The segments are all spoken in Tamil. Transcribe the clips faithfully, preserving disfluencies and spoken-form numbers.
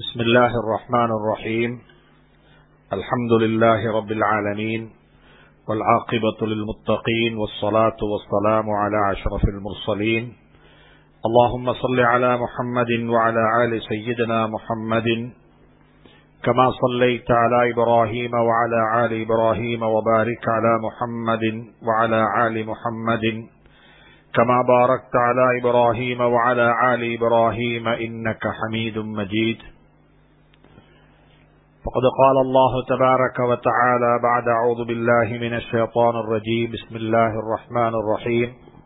بسم الله الرحمن الرحيم. الحمد لله رب العالمين والعاقبة للمتقين والصلاة والسلام على أشرف المرسلين. اللهم صل على محمد وعلى آل سيدنا محمد كما صليت على إبراهيم وعلى آل إبراهيم وبارك على محمد وعلى آل محمد كما باركت على إبراهيم وعلى آل إبراهيم إنك حميد مجيد. فقد قال الله تبارك وتعالى بعد أعوذ بالله من الشيطان الرجيم بسم الله الرحمن الرحيم.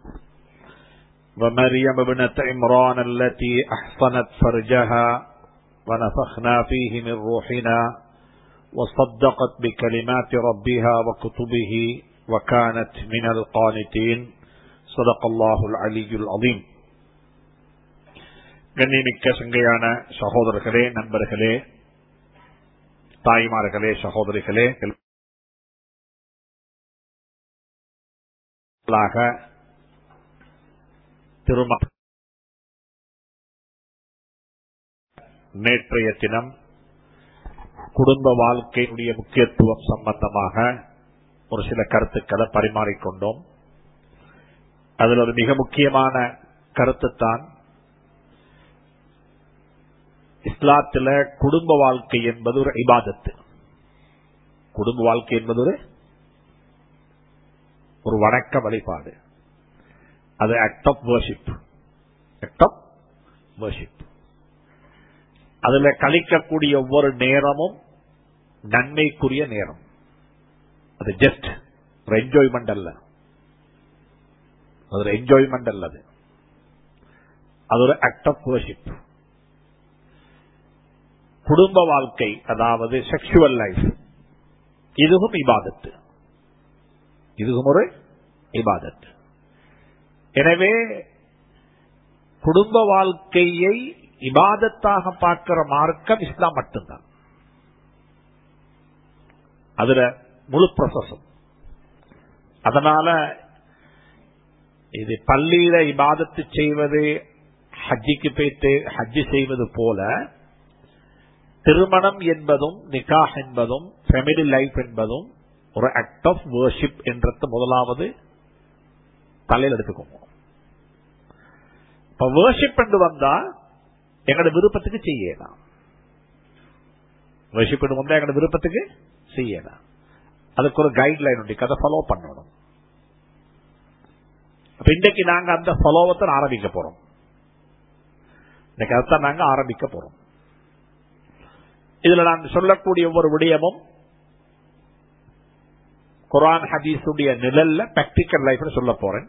ومريم ابنة عمران التي أحصنت فرجها ونفخنا فيه من روحنا وصدقت بكلمات ربها وكتبه وكانت من القانتين. صدق الله العلي العظيم. கண்ணியமிக்க சங்கையான சகோதரர்களே, நண்பர்களே, தாய்மார்களே, சகோதரிகளே, திருமண நேற்றைய தினம் குடும்ப வாழ்க்கையுடைய முக்கியத்துவம் சம்பந்தமாக ஒரு சில கருத்துக்களை பரிமாறிக்கொண்டோம். அதில் ஒரு மிக முக்கியமான கருத்துத்தான் இஸ்லாத்தில் குடும்ப வாழ்க்கை என்பது ஒரு இபாதத்து. குடும்ப வாழ்க்கை என்பது ஒரு ஒரு வணக்க வழிபாடு. அது act of worship. Act of worship. அதுல கழிக்கக்கூடிய ஒவ்வொரு நேரமும் நன்மைக்குரிய நேரம். அது ஜஸ்ட் ஒரு என்ஜாய்மெண்ட் அல்ல. அது ஒரு என்ஜாய்மெண்ட் அல்லது, அது ஒரு ஆக்ட் ஆஃப் வர்ஷிப். குடும்ப வாழ்க்கை, அதாவது செக்ஷுவல் லைஃப், இதுவும் இபாதத்து. இதுவும் ஒரு இபாதத்து. எனவே குடும்ப வாழ்க்கையை இபாதத்தாக பார்க்கிற மார்க்கம் இஸ்லாம் மட்டும்தான். அதுல முழு ப்ராசஸும். அதனால இது பள்ளியில இபாதத்து செய்வது, ஹஜ்ஜிக்கு போய்த்து ஹஜ்ஜி செய்வது போல திருமணம் என்பதும் நிகாஹ் என்பதும் ஃபேமிலி லைஃப் என்பதும் ஒரு ஆக்ட் ஆஃப் வர்ஷிப் என்றது முதலாவது தலையில் எடுத்துக்கோங்க. இப்ப வர்ஷிப் என்று வந்தா எங்களோட விருப்பத்துக்கு செய்யலாம். வர்ஷிப் என்று வந்தா எங்களோட விருப்பத்துக்கு செய்யலாம். அதுக்கு ஒரு கைட்லைன் உண்டு, அதை ஃபாலோ பண்ணணும். அப்ப இன்றைக்கு நாங்க அந்த ஃபாலோவத்தை ஆரம்பிக்க போறோம். இன்னைக்கு அதைத்தான் நாங்க ஆரம்பிக்க போறோம். இதுல நான் சொல்லக்கூடிய ஒவ்வொரு விடயமும் குர்ஆன் ஹதீஸுடைய நிழல்ல பிராக்டிகல் லைஃப்ல சொல்ல போறேன்.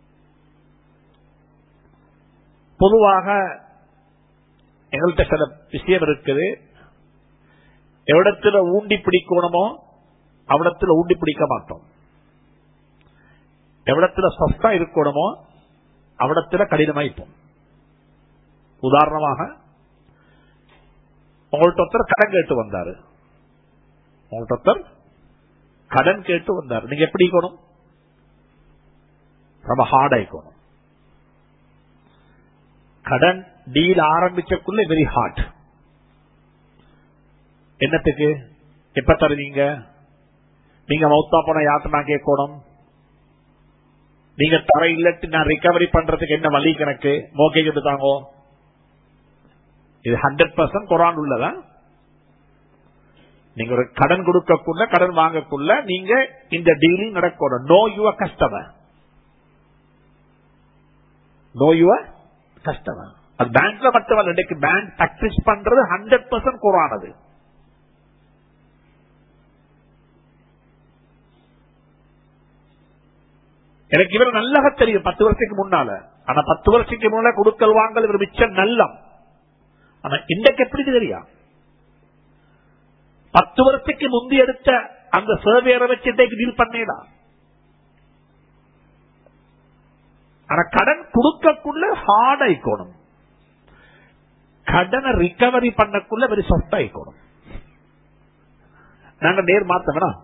பொதுவாக எங்கள்கிட்ட சில விஷயம் இருக்குது. எவ்விடத்துல ஊண்டி பிடிக்கணுமோ அவ்விடத்துல ஊண்டி பிடிக்க மாட்டோம். எவ்விடத்துல சொஃப்டா இருக்கணுமோ அவ்விடத்துல கடினமாயிப்போம். உதாரணமாக, உங்கள்ட்ட ஒருத்தர் கடன் கேட்டு வந்தாரு. உங்கள்ட்ட ஒருத்தர் கடன் கேட்டு வந்தாரு. நீங்க எப்படி இருக்கணும்? ரொம்ப ஹார்ட் ஆயிக்கணும். கடன் டீல் ஆரம்பிச்சக்குள்ள வெரி ஹார்ட். என்னத்துக்கு? எப்ப தருவீங்க? நீங்க மௌத்தா போன யார்ட்ட நான் கேட்கணும்? நீங்க தர இல்லட்டு நான் ரிகவரி பண்றதுக்கு என்ன வழி கணக்கு? மோகேஜ் எடுத்தாங்கோ. இது ஹண்ட்ரட் பர்சன்ட் குர்ஆன் உள்ளதா? நீங்க ஒரு கடன் கொடுக்கக்குள்ள, கடன் வாங்கக்குள்ள நீங்க இந்த டீலிங் நடக்கணும். Know your customer. Know your customer. அது பேங்க்ல மட்டுமல்ல, இன்னைக்கு பேங்க் பிராக்டிஸ் பண்றது ஹண்ட்ரட் பர்சன்ட் குர்ஆன். அது எனக்கு இவர் நல்லா தெரியும் பத்து வருஷத்துக்கு முன்னால. ஆனா பத்து வருஷத்துக்கு முன்னால கொடுக்கல் வாங்கல் இவர் மிச்சம் நல்லம். ஆனா இன்றைக்கு எப்படி தெரியா? பத்து வருஷத்துக்கு முந்தி எடுத்த அந்த சர்வேரை வச்சு இன்றைக்கு டீல் பண்ணேடா. ஆனா கடன் கொடுக்கக்குள்ள ஹார்ட் ஆயிக்கணும். கடனை ரிகவரி பண்ணக்குள்ள வெரி சாஃப்ட் ஆயிக்கணும். நாங்க நேர் மாத்த வேணாம்.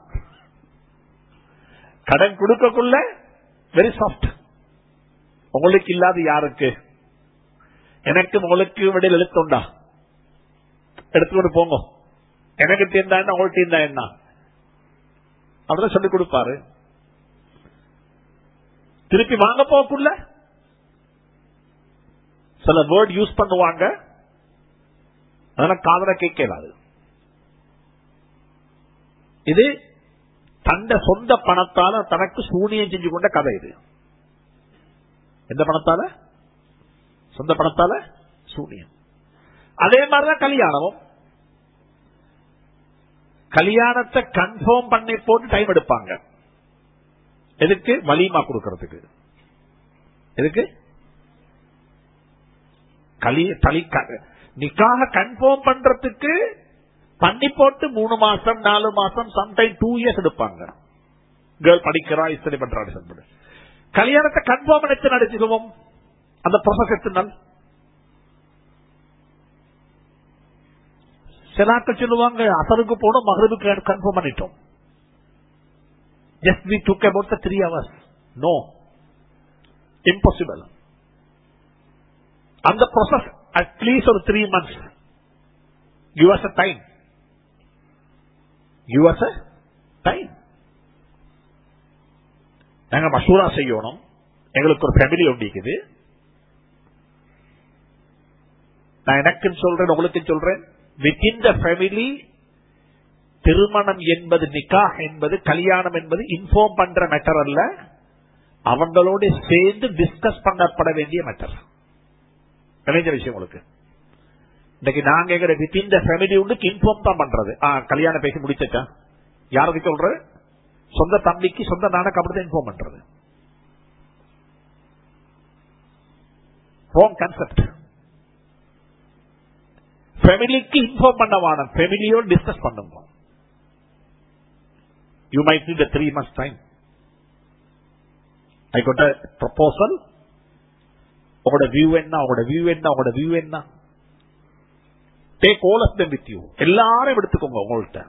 கடன் கொடுக்கக்குள்ள வெரி சாஃப்ட். உங்களுக்கு இல்லாத யாருக்கு? எனக்கு உங்களுக்கு இடையில் எழுத்துண்டா? எடுத்துக்கொண்டு போங்க, எனக்கு தீர்ந்தா என்ன உங்களுக்கு தீர்ந்தா என்ன அப்படிதான் சொல்லிக் கொடுப்பாரு. திருப்பி வாங்க போக்குள்ள சில வேர்ட் யூஸ் பண்ணுவாங்க, அதெல்லாம் காதல கேட்கலாது. இது தந்த சொந்த பணத்தால தனக்கு சூனியம் செஞ்சு கொண்ட கதை. இது எந்த பணத்தால? சொந்த பணத்தால சூனியம். அதே மாதிரிதான் கல்யாணமும். கல்யாணத்தை கன்ஃபார்ம் பண்ணி போட்டு டைம் எடுப்பாங்க. எதுக்கு? வலிமா கொடுக்கறதுக்கு. எதுக்கு? நிக்காக கன்ஃபார்ம் பண்றதுக்கு பண்ணி போட்டு மூணு மாசம் நாலு மாசம் சம்டைம் டூ இயர்ஸ் எடுப்பாங்க. கேர்ள் படிக்கிறா, இஸ்தரி பண்றாரு. கல்யாணத்தை கன்ஃபார்ம் பண்ணி நடத்திடுவோம். அந்த ப்ராசஸ் எத்தனை நாள்? சிலாக்கள் சொல்லுவாங்க அசருக்கு போனோம், மகரிபுக்கு கன்ஃபார்ம் பண்ணிட்டோம். Just we took about the three hours. No. Impossible. And the process at least for three months. Give us a time. Give us a time. நாங்க மஷூரா செய்யணும். எங்களுக்கு ஒரு ஃபேமிலி ஒண்டிக்குது. நான் எனக்கு சொல்றேன், உங்களுக்கு சொல்றேன், வித்தின் த ஃபேமிலி திருமணம் என்பது, நிக்காஹ் என்பது, கல்யாணம் என்பது இன்ஃபார்ம் பண்ற மேட்டர் அல்ல, அவங்களோட சேர்ந்து டிஸ்கஸ் பண்ணப்பட வேண்டிய மேட்டர். தெரிஞ்ச விஷயம் உங்களுக்கு. இன்னைக்கு நாங்க எங்க வித்தின் த ஃபேமிலி உண்டு இன்ஃபார்ம் தான் பண்றது. கல்யாணம் பேசி முடிச்சா யாருக்கு சொல்ற? சொந்த தம்பிக்கு, சொந்த நானுக்கு அப்படிதான் இன்ஃபார்ம் பண்றது. Wrong concept. ஃபேமிலிக்கு இன்ஃபார்ம் பண்ண வேணும், ஃபேமிலியோட டிஸ்கஸ் பண்ணுங்க. You might need a three months time. I got a proposal. உங்களோட வியூ என்ன, உங்களோட வியூ என்ன, உங்களோட வியூ என்ன? Take all of them with you. எல்லாரும் எடுத்துக்கோங்க உங்கள்கிட்ட.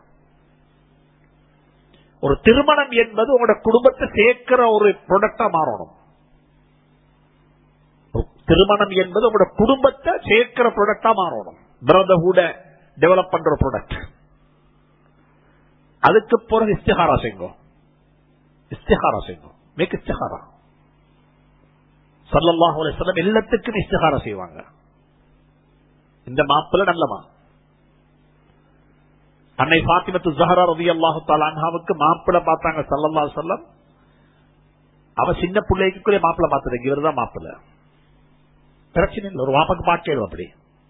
ஒரு திருமணம் என்பது உங்களோட குடும்பத்தை சேர்க்கிற ஒரு ப்ராடக்டா மாறணும். திருமணம் என்பது உங்களோட குடும்பத்தை சேர்க்கிற ப்ராடக்டா மாறணும். பிரதர்ஹுட் டெவலப் பண்ற ப்ராடக்ட். அதுக்கு பிறகு இஸ்திகாரா செய்யுங்க. இஸ்திகாரா செய்யுங்க. மேக் இஸ்திகாரா. ஸல்லல்லாஹு அலைஹி வஸல்லம் எல்லாத்துக்கும் இஸ்திகாரா செய்வாங்க. இந்த மாப்பிள்ளை நல்லமா? அன்னை ஃபாத்திமத்து ஸஹ்ரா ரலியல்லாஹு தஆலா அன்ஹாவுக்கு மாப்பிள்ளை பார்த்தாங்க ஸல்லல்லாஹு அலைஹி வஸல்லம். அவ சின்ன பிள்ளைக்குள்ளே மாப்பிள்ளை பார்த்தது, இவர்தான் மாப்பிள்ளை. பிரச்சனை இல்லை, ஒரு வாப்பக்கு பார்க்கணும். அப்படி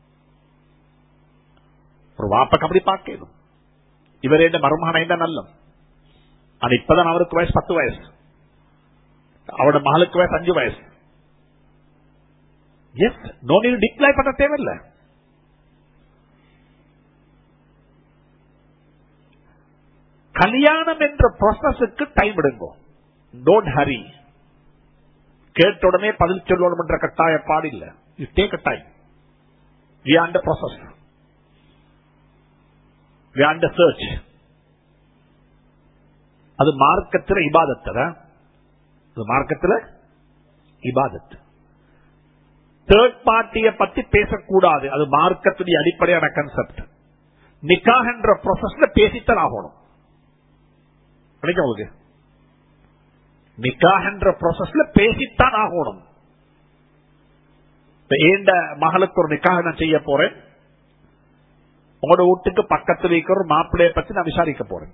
ஒரு வாப்பக்கு அப்படி பார்க்கணும். இவரே மருமகனை தான் நல்ல. ஆனா இப்பதான் அவருக்கு வயசு பத்து வயசு, அவரோட மகளுக்கு வயசு அஞ்சு வயசு. எஸ், நோ நீட் டிக்ளேர் பண்ண தேவையில்லை. கல்யாணம் என்ற ப்ராசஸுக்கு டைம் எடுங்க. Don't hurry. கேட்ட உடனே பதில் சொல்லணும் என்ற கட்டாய பாடில்ல. You take a time. We are under process. We are under search. அது மார்க்கத்தில் இபாதத். அது மார்க்கத்தில் இபாதத். தேர்ட் பார்ட்டியை பத்தி பேசக்கூடாது. அது மார்க்கத்துடைய அடிப்படையான கான்செப்ட். நிக்காஹ் என்ற ப்ராசஸ்ல பேசித்தான் ஆகணும். உங்களுக்கு நிக்காஹ் என்ற ப்ராசஸ்ல பேசித்தான் ஆகணும். ஏண்ட மகளுக்கு ஒரு நிக்காஹ் நான் செய்ய போறேன். உங்களோட வீட்டுக்கு பக்கத்தில் இருக்கிற மாப்பிள்ளைய பத்தி நான் விசாரிக்க போறேன்.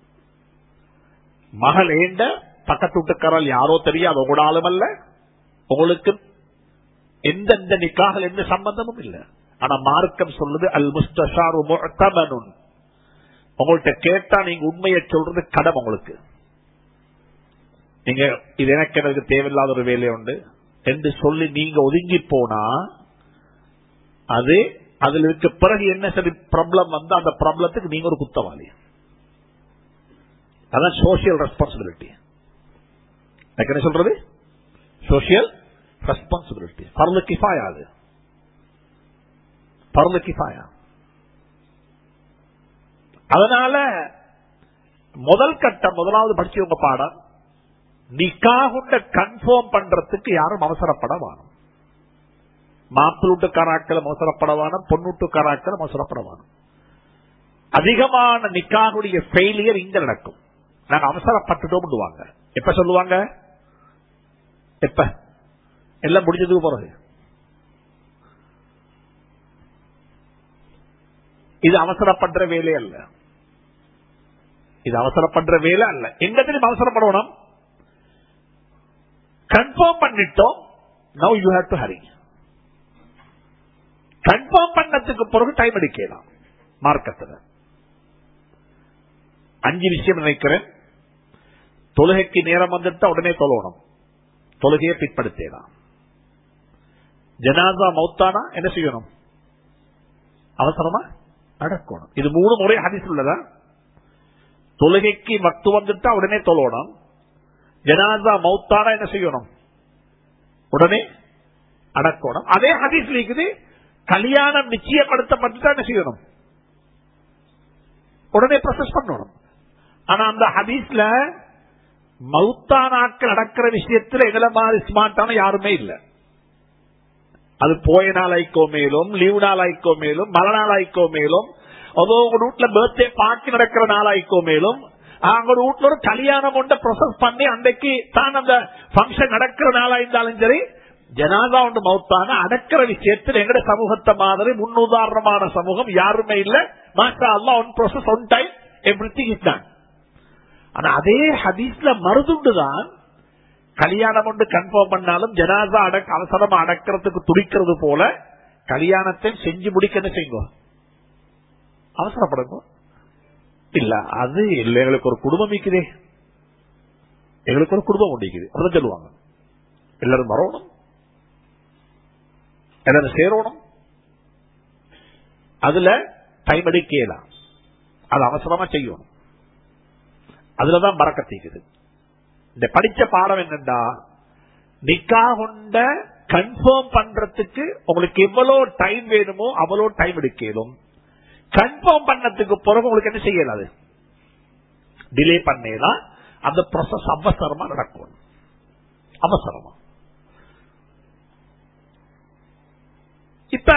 மகள் ஏண்ட பக்கத்து வீட்டுக்காரல் யாரோ தெரியாது, உங்களோட ஆளும் அல்ல. உங்களுக்கு எந்தெந்த நிக்காஹ் எந்த சம்பந்தமும் இல்லை. ஆனா மார்க்கம் சொல்லுது அல் முஸ்தஷாரு முஅ்தமனுன். உங்கள்கிட்ட கேட்டா நீங்க உண்மையை சொல்றது கடமை. உங்களுக்கு நீங்க இது எனக்கு எனக்கு தேவையில்லாத ஒரு வேலை உண்டு என்று சொல்லி நீங்க ஒதுங்கி போனா அது அதுல இருக்க பிறகு என்ன சரி ப்ராப்ளம் வந்து அந்த ப்ராப்ளத்துக்கு நீங்க ஒரு குத்தவாளி. அதான் சோசியல் ரெஸ்பான்சிபிலிட்டி. என்ன சொல்றது? Social responsibility. ஃபர்து கிஃபாயா. அது ஃபர்து கிஃபாயா. அதனால முதல் கட்டம், முதலாவது படிச்சவங்க பாடம், நிக்காஹுண்ட கன்ஃபார்ம் பண்றதுக்கு யாரும் அவசரப்பட வேணும். மாப்பிள்ளூட்டுக்காராக்கள் அவசரப்பட வேணும், பொண்ணூட்டுக்காராக்கள் அவசரப்பட வேணும். அதிகமான நிக்காஹுடைய ஃபெயிலியர் இங்க நடக்கும். நாங்க அவசரப்பட்டுட்டோம். எப்ப சொல்லுவாங்க? எப்ப எல்லாம் முடிஞ்சதுக்கு போறது. இது அவசரப்படுற வேலை அல்ல. இது அவசரப்படுற வேலை அல்ல. எங்க தெரியும் அவசரப்படணும்? கன்ஃபார்ம் பண்ணிட்டோம். Now you have to hurry. Confirm பண்ணதுக்கு பிறகு டைம் எடுக்கலாம். மார்க்கத்தில் அஞ்சு விஷயம் நினைக்கிறேன். தொழுகைக்கு நேரம் வந்துட்டா உடனே தொழணும். தொழுகையை பிற்படுத்தலாம். ஜனாசா மௌத்தானா என்ன செய்யணும்? அவசரமா அடக்கணும். இது மூணு முறை ஹதீஸ் உள்ளதா? தொழுகைக்கு வக்து வந்துட்டா உடனே தொழணும். ஜனாசா மௌத்தானா என்ன செய்யணும்? உடனே அடக்கணும். அதே ஹதீஸ் இருக்குது, கல்யாணம் நிச்சயப்படுத்தப்பட்டுட்டா என்ன செய்யணும்? உடனே ப்ராசஸ் பண்ணணும். ஆனா அந்த ஹதீஸ்ல மௌத்தானாக்கள் நடக்கிற விஷயத்துல எங்களை மாதிரி ஸ்மார்ட்டான யாருமே இல்லை. அது போய நாளாய்க்கோ மேலும், லீவ் நாளாய்க்கோ மேலும், மர நாளாய்க்கோ மேலும், அதோ உங்க வீட்டுல பர்த்டே பார்ட்டி நடக்கிற நாளாய்க்கோ மேலும், அவங்க வீட்டுல ஒரு கல்யாணம் ஒன்றை ப்ராசஸ் பண்ணி அன்றைக்கு தான் அந்த பங்கன் நடக்கிற நாளா இருந்தாலும் சரி, ஜனாதா ஒன்று மௌத்தான அடக்கிற விஷயத்தில் எங்கட சமூகத்தை மாதிரி முன்னுதாரணமான சமூகம் யாருமே இல்ல. மாஷா அல்லாஹ், one process one time everything is done. ஆனா அதே ஹதீஸ்ல மருதுண்டுதான் கல்யாணம் ஒன்று கன்ஃபார்ம் பண்ணாலும் ஜனாதா அடக்க அவசரமா அடக்கிறதுக்கு துடிக்கிறது போல கல்யாணத்தை செஞ்சு முடிக்க என்ன செய்யுங்க? அவசரப்படுங்க. இல்ல அது இல்ல, எங்களுக்கு ஒரு குடும்பம் இருக்குது, எங்களுக்கு ஒரு குடும்பம் உண்டிக்குது அப்படின்னு சொல்லுவாங்க. எல்லாரும் வரணும், எல்லாரும் சேரணும். அதுல டைம் எடுக்கலாம். அது அவசரமா செய்யணும். அதுலதான் பரக்கத்திக்குது. இந்த படிச்ச பாடம் என்னண்டா, நிக்காஹ் கொண்ட கன்ஃபார்ம் பண்றதுக்கு உங்களுக்கு எவ்வளவு டைம் வேணுமோ அவ்வளவு டைம் எடுக்கலும். கன்ஃபார்ம் பண்ணதுக்கு பிறகு உங்களுக்கு என்ன செய்யலாது? டிலே பண்ணேதான் அந்த ப்ராசஸ் அவசரமா நடக்கும். அவசரமா. இப்ப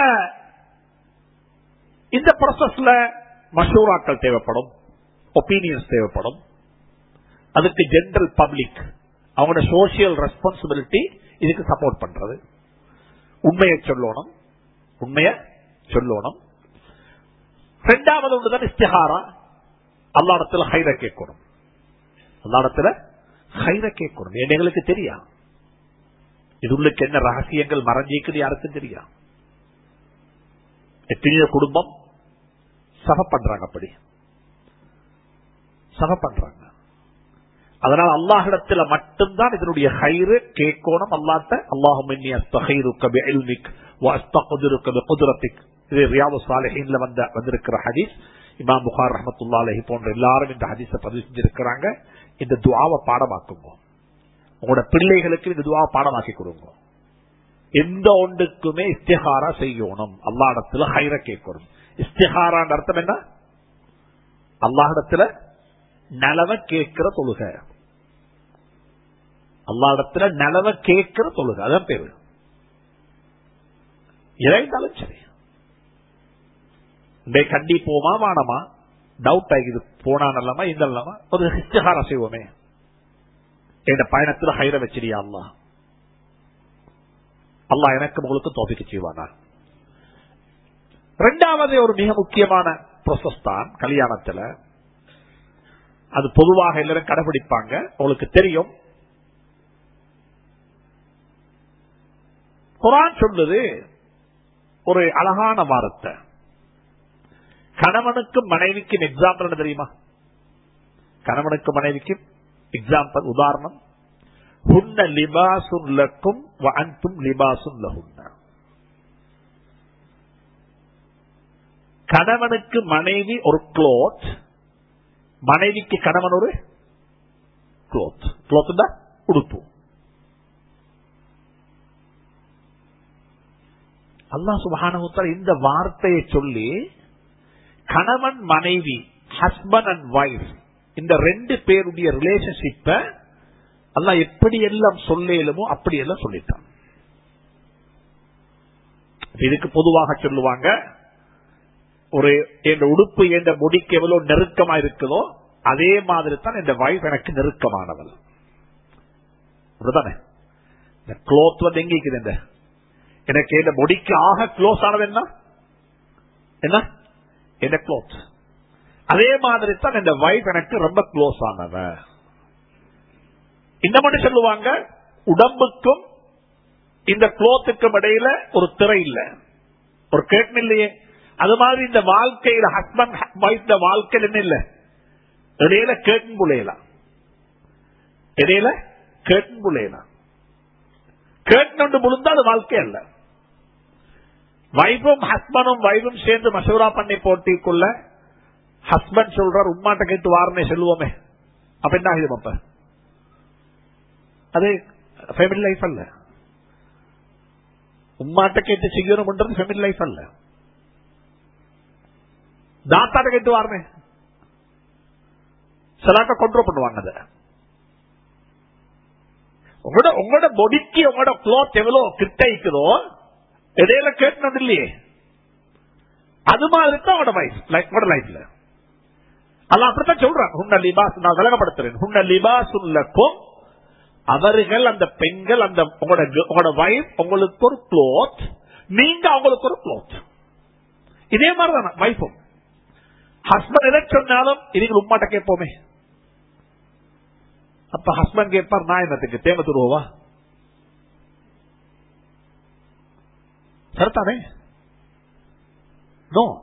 இந்த ப்ராசஸ்ல மஷூராக்கள் தேவைப்படும், ஒப்பீனியன்ஸ் தேவைப்படும். அதுக்கு ஜெனரல் பப்ளிக் அவங்களோட சோசியல் ரெஸ்பான்சிபிலிட்டி இதுக்கு சப்போர்ட் பண்றது. உண்மையை சொல்லணும், உண்மையை சொல்லணும். இரண்டாவது ஒன்றுதான் இஸ்திஹாரா. அல்லாஹ்விடத்தில் ஹைர கேட்கணும். அல்லாஹ்விடத்தில் ஹைர கேட்கணும். எங்களுக்கு தெரியா இதுள்ளுக்கு என்ன ரகசியங்கள் மறைஞ்சிக்குது யாருக்கும் தெரியா. எத்தனையோ குடும்பம் சப பண்றாங்க, அப்படி சப பண்றாங்க. அதனால அல்லாஹ்விடத்தில் மட்டும்தான் இதனுடைய ஹைரு கேட்கணும். அல்லாஹ்ட்ட அல்லாஹும்ம இன்னி அஸ்தகீருக பிஇல்மிக் வ அஸ்தக்திருக பிகுத்ரத்திக். இது ரியாதுஸ் ஸாலிஹீன்ல வந்த வந்திருக்கிற ஹதீஸ். இமாம் புகாரி ரஹ்மத்துல்லாஹி அலைஹி போன்ற எல்லாரும் இந்த ஹதீஸை பதிவு செஞ்சிருக்கிறாங்க. இந்த துஆவை பாடமாக்குங்க. உங்களோட பிள்ளைகளுக்கு இந்த துஆவை பாடமாக்கி கொடுங்க. எந்த ஒன்றுக்குமே இஸ்திஹாரா செய்யணும். அல்லாஹ்விடத்தில் ஹைர கேட்கணும். இஸ்திஹாரான்ற அர்த்தம் என்ன? அல்லாஹ்விடத்தில் நலவ கேட்கிற தொழுகை. அல்லாஹ்விடத்துல நலவ கேட்கிற தொழுகை, அதான் பேரு. இறைந்தாலும் சரி, இந்த கண்டி போமா வானமா டவுட் ஆகிது, போனா நல்லமா இந்த நல்லமா, ஒரு இஸ்திஹாரா செய்வோமே. என் பயணத்தில் ஹைர வச்சிரியா அல்லாஹ், அல்லாஹ் எனக்கு உங்களுக்கு தௌஃபீக் செய்வானா. இரண்டாவது ஒரு மிக முக்கியமான ப்ராசஸ் தான் கல்யாணத்துல. அது பொதுவாக எல்லாரும் கடைபிடிப்பாங்க. உங்களுக்கு தெரியும், குர்ஆன் சொல்லுது ஒரு அழகான வார்த்தை. கணவனுக்கும் மனைவிக்கும் எக்ஸாம்பிள் என்ன தெரியுமா? கணவனுக்கும் மனைவிக்கும் எக்ஸாம்பிள், உதாரணம், ஹுன்ன லிபாசுன் லக்கும் வ அன்தும் லிபாசுன் லஹுன்ன. கணவனுக்கு மனைவி ஒரு க்ளோத், மனைவிக்கு கணவன் ஒரு க்ளோத். க்ளோத் தான் உடுப்பு. அல்லாஹ் சுப்ஹானஹு வ தஆலா இந்த வார்த்தையை சொல்லி கணவன் மனைவி, ஹஸ்பண்ட் அண்ட் வைஃப், இந்த ரெண்டு பேருடைய ரிலேஷன்ஷிப்ப அல்லாஹ் எப்படி எல்லாம் சொல்லேலுமோ அப்படி எல்லாம் சொல்லிட்டான். இதுக்கு பொதுவாக சொல்லுவாங்க, ஒரு என் உடுப்பு என்ற முடிக்கு எவ்வளவு நெருக்கமா இருக்குதோ அதே மாதிரி தான் இந்த வைஃப் எனக்கு நெருக்கமானவள். இந்த க்ளோத் வந்து எங்க இருக்குது? இந்த எனக்கு இந்த முடிக்கு ஆக க்ளோஸ் ஆனது என்ன என்ன இந்த க்ளோத். அதே மாதிரி தான் இந்த வைஃப் எனக்கு ரொம்ப க்ளோஸ் ஆனவ. இந்த மட்டும் சொல்லுவாங்க, உடம்புக்கும் இந்த க்ளோத்துக்கும் இடையில ஒரு திரை இல்ல, ஒரு கேட்டன் இல்லையே. அது மாதிரி இந்த வாழ்க்கையில ஹஸ்பண்ட் வைஃப் வாழ்க்கையில் என்ன இல்ல, இடையில கேட்டன் புள்ளையலாம், இடையில கேட்டன் புள்ளையலாம். கேட்டன் ஒன்று முழுந்தா அது வாழ்க்கை அல்ல. வைஃபும் ஹஸ்பண்டும் வைஃபும் சேர்ந்து மசூரா பண்ணி போட்டிக்குள்ள ஹஸ்பண்ட் சொல்றார் உம்மாட்ட கேட்டு வாரனே சொல்லுவோமே, அப்ப என்ன ஆகுது? அப்ப அது ஃபேமிலி லைஃப் அல்ல. உம்மாட்ட கேட்டு செய்யணும்ன்றது ஃபேமிலி லைஃப் அல்ல. தாத்தாட்ட கேட்டு வாரனே சிலாக்க கண்ட்ரோல் பண்ணுவாங்க. அதை உங்களோட உங்களோட பொடிக்கு உங்களோட க்ளோத் எவ்வளவு கிட்ட இருக்குதோ இடையில கேட்டது இல்லையே. அது மாதிரி தான் உங்களோட லைஃப் உங்களோட லைஃப்ல அல்ல அப்படித்தான் சொல்றான். ஹுன்ன லிபாஸ், நான் விளங்கப்படுத்துறேன். ஹுன்ன லிபாசுல்லக்கும், அவர்கள் அந்த பெண்கள் அந்த உங்களோட வைஃப் உங்களுக்கு ஒரு க்ளோத், நீங்க அவங்களுக்கு ஒரு க்ளோத். இதே மாதிரிதான் வைஃபும். ஹஸ்பண்ட் எதை சொன்னாலும் இதுக்கு உம்மாட்ட கேட்போமே. அப்ப ஹஸ்பண்ட் கேட்பார், நான் என்னத்துக்கு தேம துருவா சரித்தானே? நோ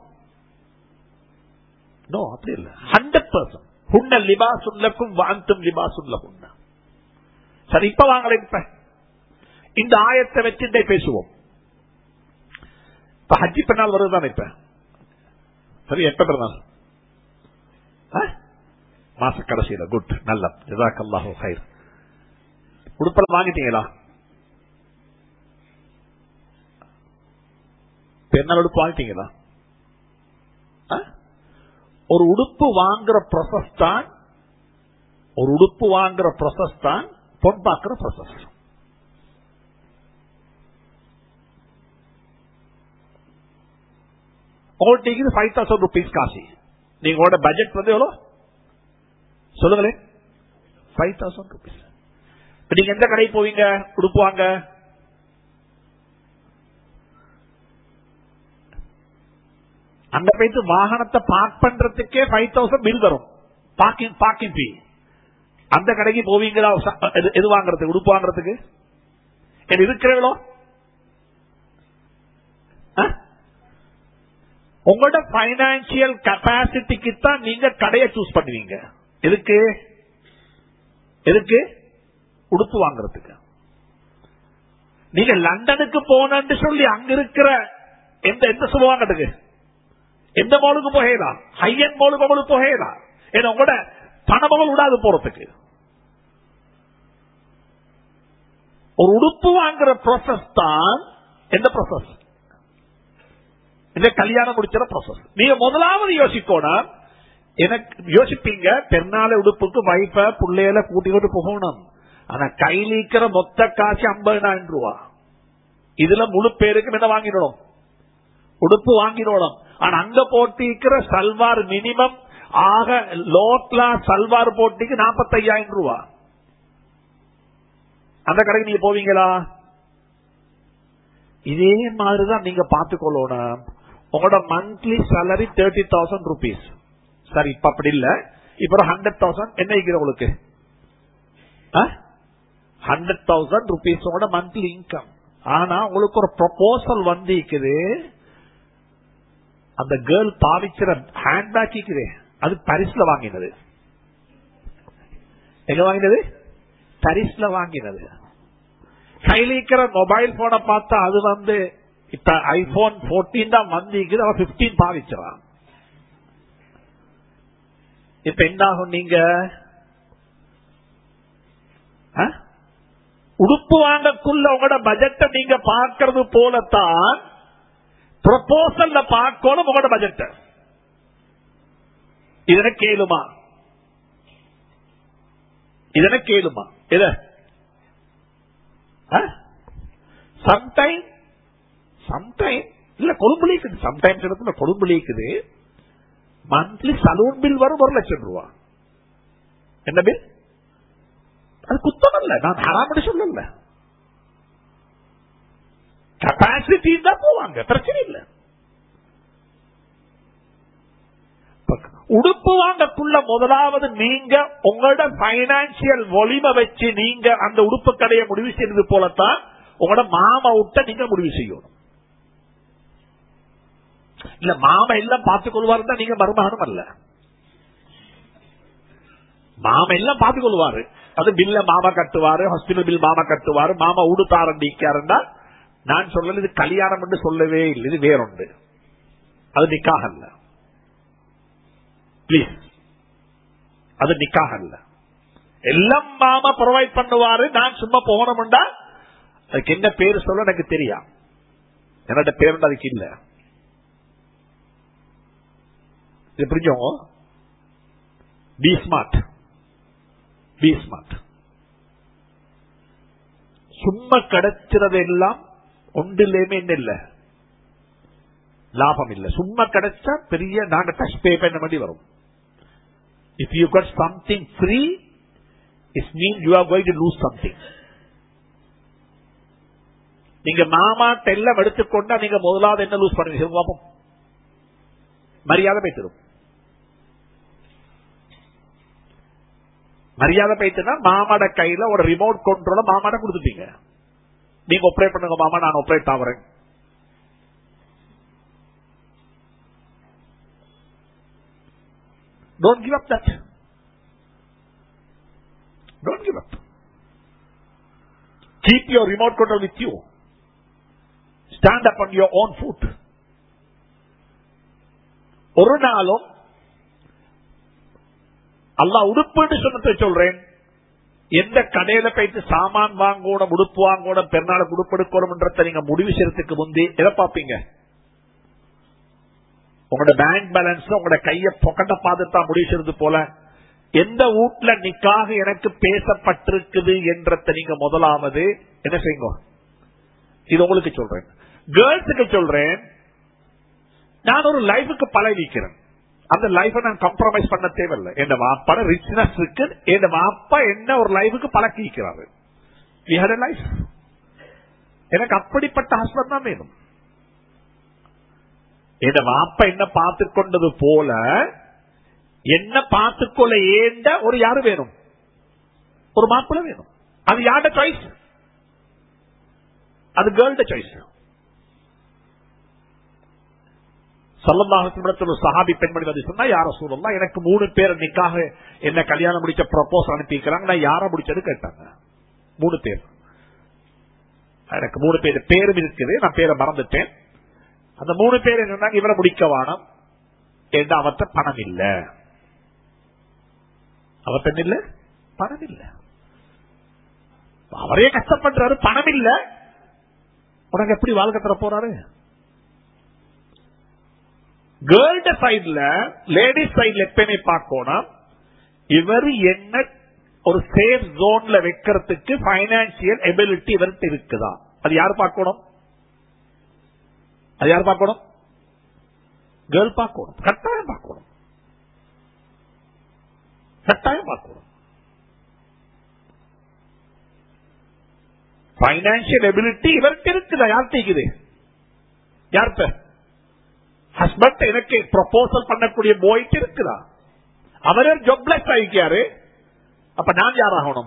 நோ, அப்படி இல்ல. ஹண்ட்ரட் பர்சன்ட் ஹுன்ன லிபாசுல்லக்கும் வாந்தும் லிபாசுல்லகும். சரி, இப்ப வாங்கல, இப்ப இந்த ஆயத்தை வச்சுட்டே பேசுவோம். இப்ப ஹஜ்ஜி பெண்ணால் வருதுதான். இப்ப சரி, எப்ப பிறந்தால் மாச கடைசியில. குட், நல்ல, ஜஸாக்கல்லாஹு கைர். உடுப்பெல்லாம் வாங்கிட்டீங்களா? பெண்ணால் உடுப்பு வாங்கிட்டீங்களா? ஒரு உடுப்பு வாங்குற ப்ராசஸ் தான், ஒரு உடுப்பு வாங்குற ப்ராசஸ் தான் பொன் பார்க்கிற ப்ராசஸ். உங்களுக்கு ஃபைவ் தௌசண்ட் ருபீஸ் காசி, நீங்களோட பட்ஜெட் வந்து எவ்வளவு சொல்லுங்களேன்? Five thousand rupees. நீங்க எந்த கடை போவீங்க உடுப்பு வாங்க? அங்க போயிட்டு வாகனத்தை பார்க் பண்றதுக்கே ஃபைவ் தௌசண்ட் பில் வரும், பார்க்கிங் பார்க்கிங் ஃபீ. அந்த கடைக்கு போவீங்களா எது வாங்குறதுக்கு, உடுப்பு வாங்குறதுக்கு? இருக்கிறவங்களோ உங்களோட பைனான்சியல் கெப்பாசிட்டிக்கு தான் நீங்க கடையை சூஸ் பண்ணுவீங்க. எதுக்கு? எதுக்கு? உடுப்பு வாங்குறதுக்கு. நீங்க லண்டனுக்கு போனன்னு சொல்லி அங்க இருக்கிற எந்த எந்த சொல்லுவாங்க, எந்த மாலுக்கு போகலாம், ஹையன் மாலுக்கு உங்களுக்கு போகலாம். ஏன்னா உங்களோட பணமகள் விடாது போறதுக்கு. ஒரு உடுப்பு வாங்குற ப்ராசஸ் தான் எந்த ப்ராசஸ்? இந்த கல்யாணம் முடிக்கிற ப்ராசஸ். நீங்க முதலாவது யோசிக்கணும். எனக்கு யோசிப்பீங்க, பெருநாளை உடுப்புக்கு வைஃப பிள்ளையில கூட்டிக்கிட்டு போகணும். ஆனா கையில் இருக்கிற மொத்த காசு ஐம்பதாயிரம் ரூபா. இதுல முழு பேருக்கு என்ன வாங்கிடணும்? உடுப்பு வாங்கிடணும். ஆனா அங்க போட்டிக்கிற சல்வார் மினிமம் ஆக லோ கிளாஸ் சல்வார் போட்டிக்கு நாற்பத்தி ஐயாயிரம் ரூபா. அந்த கடைக்கு நீங்க போவீங்களா? இதே மாதிரிதான் நீங்க பாத்துக்கொள்ளணும். உங்களோட monthly salary thirty thousand rupees. சரி, இப்ப அப்படி இல்ல, இப்ப ஹண்ட்ரட் தௌசண்ட் என்ன இருக்கிற உங்களுக்கு? ஹண்ட்ரட் தௌசண்ட் ருபீஸ் உங்களோட மந்த்லி இன்கம். ஆனா உங்களுக்கு ஒரு ப்ரொபோசல் வந்து இருக்குது, அந்த கேர்ள் பாவிக்கிற ஹேண்ட்பேக் இருக்குது, அது பரிசுல வாங்கினது. எங்க வாங்கினது? பரிசுல வாங்கினது. கையில் இருக்கிற மொபைல் போனை பார்த்தா அது வந்து இப்ப ஐபோன் போர்டீன் தான் வந்து பிப்டீன் பாவிச்சிடான். இப்ப என்ன ஆகும்? நீங்க உடுப்பு வாங்கக்குள்ள உங்களோட பட்ஜெட்டை நீங்க பார்க்கறது போலத்தான் ப்ரொபோசல்ல பார்க்கணும் உங்களோட பட்ஜெட். இதனை கேளுமா? இதனை கேளுமா? இத சம்டைம் சம்டைம் இல்ல கொழும்புல இருக்குது, சம்டைம்ஸ் இடத்துல கொழும்புல இருக்குது. மந்த்லி சலூன் பில் வரும் ஒரு லட்சம் ரூபா. என்ன பில்? அது குத்தம் இல்ல, நான் ஹராம்னு சொல்லல. கெப்பாசிட்டி தான் போவாங்க, பிரச்சனை இல்ல. உடுப்பு வாங்கக்குள்ள முதலாவது நீங்க உங்களோட பைனான்சியல் வலிமை வச்சு நீங்க அந்த உடுப்பு கடையை முடிவு செய்யறது போலத்தான் உங்களோட மாமா விட்ட நீங்க முடிவு செய்யணும். இல்ல மாமா எல்லாம் பார்த்துக் கொள்வாரு தான் நீங்க மருமகனும் அல்ல. மாமா எல்லாம் பார்த்துக் கொள்வாரு, அது பில்ல மாமா கட்டுவாரு, ஹாஸ்பிட்டல் பில் மாமா கட்டுவாரு, மாமா உடுத்த ஆரம்பிக்காருன்னா நான் சொல்லல இது கல்யாணம் என்று சொல்லவே இல்லை, இது வேறொண்டு, அது நிக்காக அல்ல. பிளீஸ், அது நிக்காக அல்ல. எல்லாம் மாமா ப்ரொவைட் பண்ணுவாரு, நான் சும்மா போகணும்டா அதுக்கு என்ன பேரு சொல்ல எனக்கு தெரியும், என்னோட பேரு அதுக்கு இல்ல. இது புரிஞ்சோங்க? Be smart, be smart. சும்மா கிடைச்சிறது எல்லாம் ஒன்றிலேயுமே என்ன இல்ல, லாபம் இல்ல. சும்மா கிடைச்சா பெரிய நாங்க டச் பே பண்ண வேண்டி வரும். If you got something free, it means you are going to lose something. நீங்க மாமா எல்லாம் எடுத்துக்கொண்டா நீங்க முதலாவது என்ன லூஸ் பண்ணுவீங்க பாப்போம்? மரியாதை போய்த்திடும். மரியாதை போய்த்துனா மாமாட கையில ஒரு ரிமோட் கண்ட்ரோல மாமாட கொடுத்துட்டீங்க, நீங்க ஆபரேட் பண்ணுங்க மாமா, நான் ஆபரேட் ஆகிறேன். Don't give up that. Don't give up. Keep your remote control with you. Stand up on your own foot. ஒரு நாளும் அல்லாஹ் உடுப்புன்னு சொன்னதை சொல்றேன், எந்த கடையில போயிட்டு சாமான் வாங்கணும், உடுப்பு வாங்கணும், பெருநாளுக்கு உடுப்பு எடுக்கணும்ன்றத நீங்க முடிவு செய்யறதுக்கு முந்தி எதை பார்ப்பீங்க? உங்களோட பேங்க் பேலன்ஸ், உங்களோட கைய பொக்கட்ட பார்த்துதான் முடிவு செய்யறது போல எந்த வீட்டுல நிக்காக எனக்கு பேசப்பட்டிருக்குது என்றத நீங்க முதலாவது என்ன செய்யுங்க. இது உங்களுக்கு சொல்றேன், கேர்ள்ஸுக்கு சொல்றேன். நான் ஒரு லைஃபுக்கு பழகிக்கிறேன், அந்த லைஃபை நான் கம்ப்ரமைஸ் பண்ண தேவையில்லை. என் வாப்பா ரிச்னஸ் இருக்கு, என் வாப்பா என்ன ஒரு லைஃபுக்கு பழக்கிக்கிறாரு. லைஃப் எனக்கு அப்படிப்பட்ட ஹஸ்பண்ட் தான் வேணும். என் வாப்பா என்ன பார்த்து கொண்டது போல என்ன பார்த்துக்கொள்ள ஏண்ட ஒரு யாரு வேணும், ஒரு மாப்பிள்ள வேணும். அது யாரோட சாய்ஸ்? அது கேர்ள்ட சாய்ஸ். ஸல்லல்லாஹு அலைஹி வஸல்லம் சஹாபி பெண்மணி வந்து சொன்னா, யார ரசூலல்லாஹ் எனக்கு மூணு பேர் நிக்காக என்ன கல்யாணம் முடிச்ச ப்ரொபோஸ் அனுப்பிக்கிறாங்க, நான் யார முடிச்சது கேட்டாங்க. மூணு பேர், எனக்கு மூணு பேர் பேரும் இருக்குது, நான் பேரை மறந்துட்டேன். அந்த மூணு பேர் என்ன, இவரை முடிக்க வானம், ஏன்னா அவர்கிட்ட பணம் இல்ல, அவர் பெண் இல்ல, பணம் இல்ல, அவரே கஷ்டப்படுறாரு, பணம் இல்ல, உனக்கு எப்படி வாழ்க்கை தர போறாரு? கேர்ள்ட சைட்ல, லேடிஸ் சைட்ல எப்பயுமே பார்க்கணும், இவர் என்ன ஒரு சேஃப் ஜோன்ல வைக்கிறதுக்கு பைனான்சியல் எபிலிட்டி இவர்கிட்ட இருக்குதா? அது யாரு பார்க்கணும்? அது யார் பார்க்கணும்? கேர்ள் பார்க்கணும், கட்டாயம் பார்க்கணும், கட்டாயம் பார்க்கணும். பைனான்சியல் எபிலிட்டி இவர்கிட்ட இருக்குதா? யார்கிட்ட இருக்குது? யார்கிட்ட? ஹஸ்பண்ட் எனக்கு ப்ரொபோசல் பண்ணக்கூடிய போய்க்கு இருக்குதா? அவரே ஜாப்லெஸ் ஆகிக்காரு, அப்ப நான் யாராகணும்?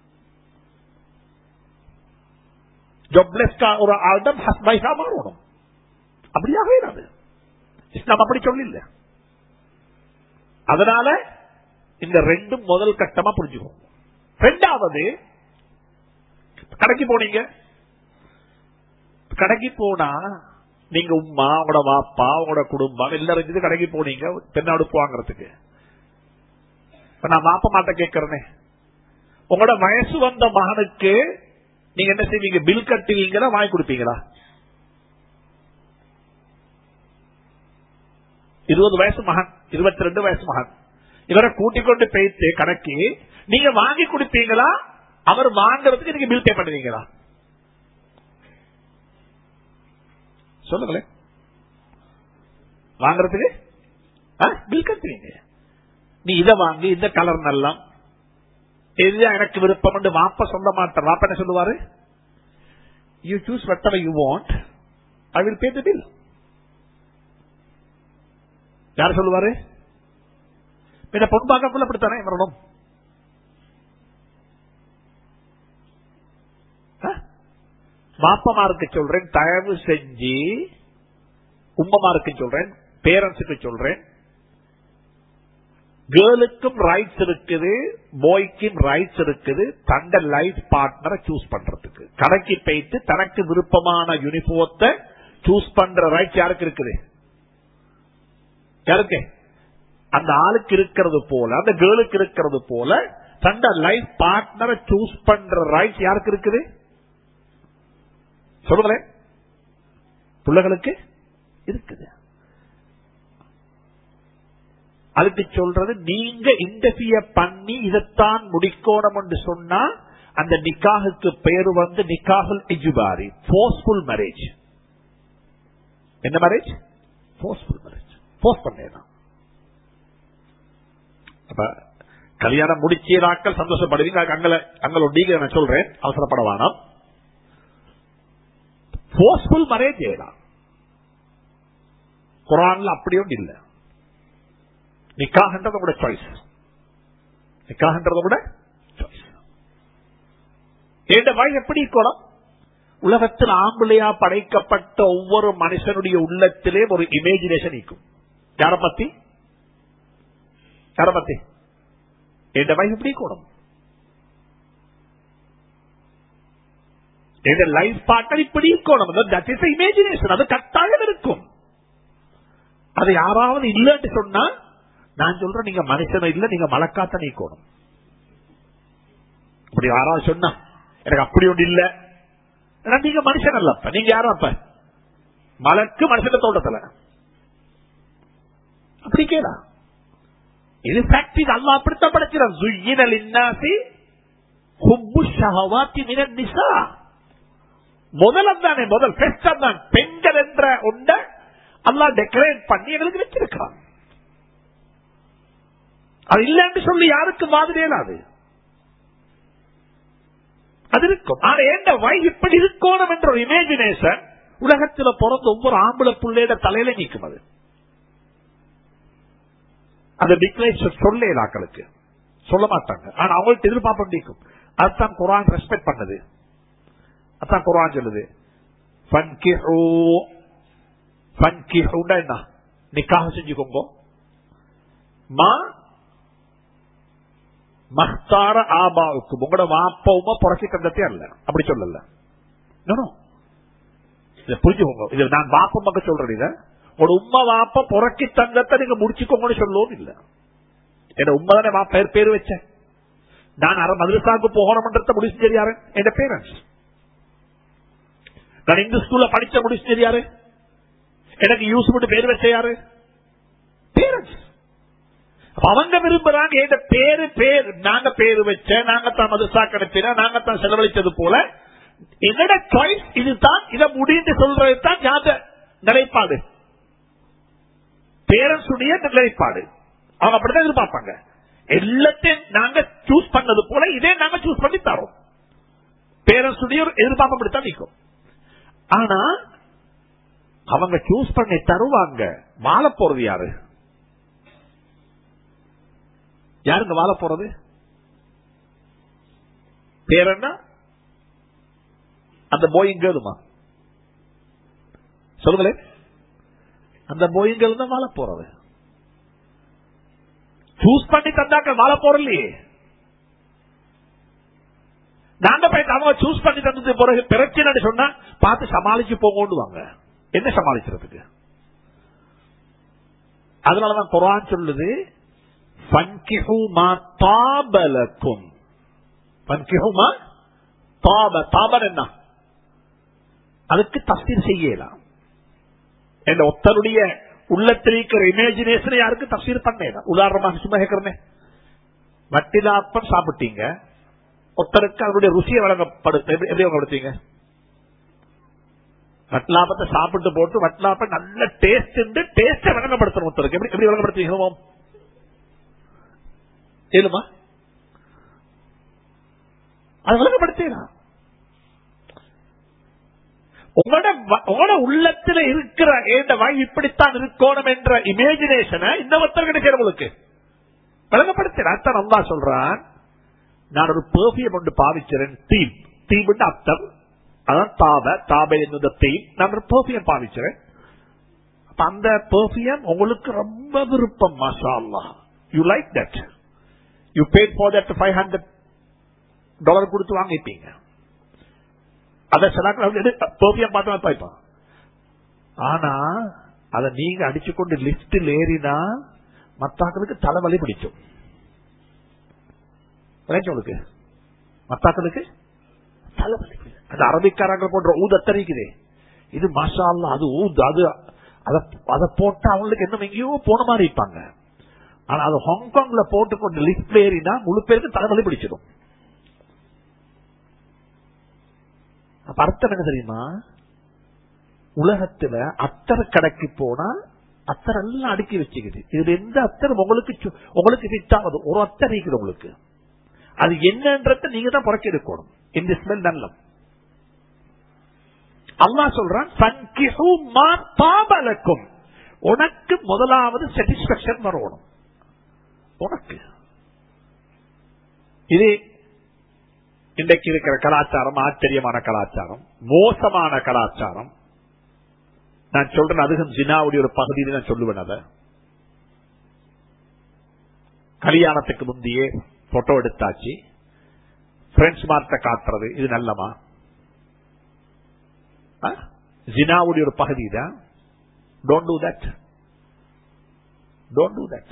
ஜாப்லெஸ் ஒரு ஆல்டம் ஹஸ்பைஸா மாறணும். அப்படியாக இராது, இஸ்லாம் அப்படி சொல்ல. அதனால இந்த ரெண்டும் முதல் கட்டமா புரிஞ்சுக்கோங்க. ரெண்டாவது, கடைக்கு போனீங்க, கடைக்கு போனா நீங்க உமா, உங்களோட வாப்பா, உங்களோட குடும்பம் எல்லாரும் கடைக்கு போனீங்க பெண்ணாடுப்பு வாங்கறதுக்கு. நான் வாப்பா மாட்ட கேட்கிறேனே, உங்களோட வயசு வந்த மகனுக்கு நீங்க என்ன செய்வீங்க? பில் கட்டுவீங்களா, வாங்கி கொடுப்பீங்களா? இருபது வயசு மகன், இருபத்தி ரெண்டு வயசு மகன், இவரை கூட்டிக் கொண்டு போயிட்டு கணக்கு நீங்க வாங்கி கொடுப்பீங்களா, அவர் வாங்கறதுக்கு நீங்க பில் பே பண்ணுவீங்களா? சொல்லுங்களேன். வாங்கறதுக்கு பில் கட்டுவீங்க. நீ இதை வாங்கி இந்த கலர் நல்லா எதுதான் எனக்கு விருப்பம் வாப்ப சொல்ல மாட்டார். வாப்ப என்ன சொல்லுவாரு? You choose whatever you want, I will pay the bill. யார் சொல்லுவாரு? பொன் பார்க்கக்குள்ள அப்படித்தானே வரணும். வாப்பமாருக்கு சொல்றேன், தயவு செஞ்சு உம்மமாருக்கு சொல்றேன், பேரண்ட்ஸுக்கு சொல்றேன், கேர்ளுக்கும் ரைட்ஸ் இருக்குது, பாய்க்கும் ரைட்ஸ் இருக்குது. தண்ட லைஃப் பார்ட்னரை சூஸ் பண்றதுக்கு கடைக்கு போயிட்டு தனக்கு விருப்பமான யூனிஃபார்த்தை சூஸ் பண்ற ரைட்ஸ் யாருக்கு இருக்குது? யாருக்கு? அந்த ஆளுக்கு இருக்கிறது போல, அந்த கேர்ளுக்கு இருக்கிறது போல தண்ட லைஃப் பார்ட்னரை சூஸ் பண்ற ரைட்ஸ் யாருக்கு இருக்குது? சொல்லுங்களேன். பிள்ளைகளுக்கு இருக்குது. அதுக்கு சொல்றது, நீங்க இன்டர்ஃபியர் பண்ணி இதைத்தான் முடிக்கணும் என்று சொன்னா அந்த நிக்காஹுக்கு பேரு வந்து நிக்காஹுல் இஜ்பாரி, ஃபோர்ஸ்ஃபுல் மேரேஜ். என்ன மேரேஜ்? Forceful marriage. ஃபோர்ஸ் பண்ணேதான். அப்ப கல்யாணம் முடிச்சீராக்கள் சந்தோஷப்படுவீங்க. அங்களோட நான் சொல்றேன், அவசரப்பட வேணாம். ஃபோர்ஸ்ஃபுல் மேரேஜ் செய்யலாம். குர்ஆன்ல அப்படி ஒன்று இல்ல. நிக்காஹ்ன்றது கூட சாய்ஸ். நிக்காஹ்ன்றது கூட சாய்ஸ். ஏண்ட வாய் எப்படி இருக்கணும்? உலகத்தில் ஆம்பளையா படைக்கப்பட்ட ஒவ்வொரு மனுஷனுடைய உள்ளத்திலே ஒரு இமேஜினேஷன் இருக்கும். யார பத்தி? யார பத்தி? ஏண்ட வாய் எப்படி இருக்கணும்? லைஃப் பார்ட்னர் இப்படி இருக்கணும். That is imagination. அது கட்டாயம் இருக்கும். அது யாராவது இல்லன்னு சொன்னா நான் சொல்றேன், நீங்க மனுஷனும் இல்ல, நீங்க மலக்காத்த நீக்கணும். அப்படி யாராவது சொன்னா எனக்கு அப்படி ஒன்று இல்ல, நீங்க மனுஷன் அல்ல. அப்ப நீங்க யாரும் அப்ப மலக்கு மனுஷன தோட்டத்துல அப்படி கேளா. இது ஃபேக்ட். இது அல்லாஹ் அப்படித்தான் படைக்கிறான். ஸுய்யின லின்னாஸி ஹுப்பு ஷஹவாத்தி மினன் நிஸா. முதல் தானே, முதல் ஃபர்ஸ்ட் தான் பெண்கள் என்ற ஒன்றை அல்லாஹ் டெக்கரேட் பண்ணி எங்களுக்கு வச்சிருக்கான். அது இல்லன்னு சொல்லி யாருக்கு மாதிரி அது அது இருக்கும். ஆனா எந்த வயசு இப்படி இருக்கணும் என்ற ஒரு இமேஜினேஷன் உலகத்தில் பிறந்த ஒவ்வொரு ஆம்பளை பிள்ளையோட தலையில நீக்கும். அது அது டிக்ளேர் சொல்ல ஆக்களுக்கு சொல்ல மாட்டாங்க. ஆனா அவங்கள்ட்ட எதிர்பார்ப்பு நீக்கும். அதுதான் குர்ஆன் ரெஸ்பெக்ட் பண்ணது. அதான் குர்ஆன் சொல்லுது, என்ன நிக்காஹ் செஞ்சுக்கோங்க. மா மஹ்தார ஆபாவுக்கு, உங்களோட வாப்பவுமா புறக்கி தந்ததே அல்ல. அப்படி சொல்லல. புரிஞ்சுக்கோங்க. இது நான் வாப்ப மக்க சொல்றேன். இத ஒரு உம்மா வாப்ப புறக்கி தந்தத்தை நீங்க முடிச்சுக்கோங்கன்னு சொல்லவும் இல்ல. என்ன உண்மை தானே வாப்ப பேரு வச்சேன். நான் அரை மதரசாவுக்கு போகணும்ன்றத முடிச்சு தெரியாரு என் பேரண்ட்ஸ். நான் இந்த ஸ்கூல்ல படிச்ச முடிச்சு தெரியாரு. எனக்கு யூஸ் பண்ணி பேர் வச்ச யாரு? பேரண்ட்ஸ். அவங்க விரும்புறாங்க எந்த பேரு பேர் நாங்க பேரு வச்ச, நாங்க தான் மதரசா கிடைப்பின, நாங்க தான் செலவழித்தது போல என்னோட சாய்ஸ் இதுதான், இதை முடிந்து சொல்றது தான் ஞாபக நிலைப்பாடு, பேரண்ட்ஸ் உடைய நிலைப்பாடு. அவங்க அப்படிதான் எதிர்பார்ப்பாங்க. எல்லாத்தையும் நாங்க சூஸ் பண்ணது போல இதே நாங்க சூஸ் பண்ணி தரோம். பேரண்ட்ஸ் உடைய எதிர்பார்ப்பு அப்படித்தான் நிற்கும். ஆனா அவங்க சூஸ் பண்ணி தருவாங்க. வாழ போறது யாரு? யாருங்க வாழ போறது? பேரன்னா அந்த போயிங்கேதுமா சொல்லுங்களேன். அந்த போயிங்கள் தான் வாழ போறது. சூஸ் பண்ணி தந்தாக்க வாழ போறது இல்லையே. நாங்க போயிட்டு அவங்க சூஸ் பண்ணி தந்தது பிறகு பிரச்சனை சொன்னா பார்த்து சமாளிச்சு போங்கன்னு வாங்க. என்ன சமாளிக்கிறதுக்கு? அதனாலதான் குர்ஆன் சொல்லுது, ஃபன்கிஹு மா தாப லக்கும். ஃபன்கிஹு மா தாப. தாப என்ன? அதுக்கு தஃசீர் செய்யலாம். என்ற ஒருத்தருடைய உள்ளத்தில் இருக்கிற இமேஜினேஷனை யாருக்கு தஃசீர் பண்ணலாம். உதாரணமாக சும்மா கேட்கிறேன், வட்டிலாப்பம் சாப்பிட்டீங்க, ஒருத்தருக்கு அதனுடைய ருசியை வழங்கப்படுத்த எப்படி வழங்கப்படுத்தீங்க? வட்லாப்பத்தை சாப்பிட்டு போட்டு வட்லாப்ப நல்ல டேஸ்ட் டேஸ்ட விளங்கப்படுத்தணும். ஒருத்தருக்கு எப்படி எப்படி விளங்கப்படுத்துவோம் ஏழுமா அது விளங்கப்படுத்தலாம். உங்களோட உள்ளத்துல இருக்கிற ஏண்ட வாய் இப்படித்தான் இருக்கணும் என்ற இமேஜினேஷனை இன்னொருத்தர் கிடைக்கிறவங்களுக்கு விளங்கப்படுத்த அர்த்தம். நல்லா சொல்றான், நான் ஒரு பெர்ஃபியூம் ஒன்று பாவிக்கிறேன். தீப் தீப் அர்த்தம் அதான் தாப தாபை என்னுடைய தீப். நான் ஒரு பெர்ஃபியூம் பாவிக்கிறேன். அந்த பெர்ஃபியூம் உங்களுக்கு ரொம்ப விருப்பம். மாஷா அல்லாஹ், you like that, you paid for that five hundred dollar கொடுத்து வாங்கிப்பீங்க. அதை சில பெர்ஃபியூம் பார்த்து பாய்ப்பான். ஆனா அதை நீங்க அடிச்சு கொண்டு லிப்டில் ஏறினா மத்தாக்களுக்கு தலைவலி பிடிக்கும். உங்களுக்கு மத்தாக்களுக்கு தலைவலி பிடிக்கும். அந்த அரபிக்காரங்க போன்ற ஊதத்தறிக்குதே இது மாஷா அல்லாஹ், அது ஊது, அது அதை போட்டா அவங்களுக்கு என்ன எங்கேயோ போன மாதிரி இருப்பாங்க. ஆனா அது ஹாங்காங்ல போட்டுக்கொண்டு லிப்ட்ல ஏறினா முழு பேருக்கு தலைவலி பிடிச்சிடும். அர்த்தம் என்ன தெரியுமா? உலகத்துல அத்தரை கடைக்கு போனா அத்தரை எல்லாம் அடுக்கி வச்சுக்குது. இதுல எந்த அத்தர் உங்களுக்கு உங்களுக்கு ஃபிட் ஆகுது? ஒரு அத்தர் இருக்குது உங்களுக்கு. அது என்னன்றத நீங்க தான் புறக்கி எடுக்கணும். இந்த ஸ்மெல் நல்ல அல்லாஹ் சொல்றான், உனக்கு முதலாவது சாட்டிஸ்பாக்சன் வரணும். உனக்கு இது இன்றைக்கு இருக்கிற கலாச்சாரம் ஆச்சரியமான கலாச்சாரம், மோசமான கலாச்சாரம். நான் சொல்றேன், அதுவும் ஜினாவுடைய ஒரு பகுதியில் நான் சொல்லுவேன். அத கல்யாணத்துக்கு முந்தையே போட்டோ எடுத்தாச்சு, பிரெண்ட்ஸ் மார்ட்ட காட்டுறது, இது நல்லமா? ஜினாவுடைய ஒரு பகுதி தான். Don't do that, don't do that.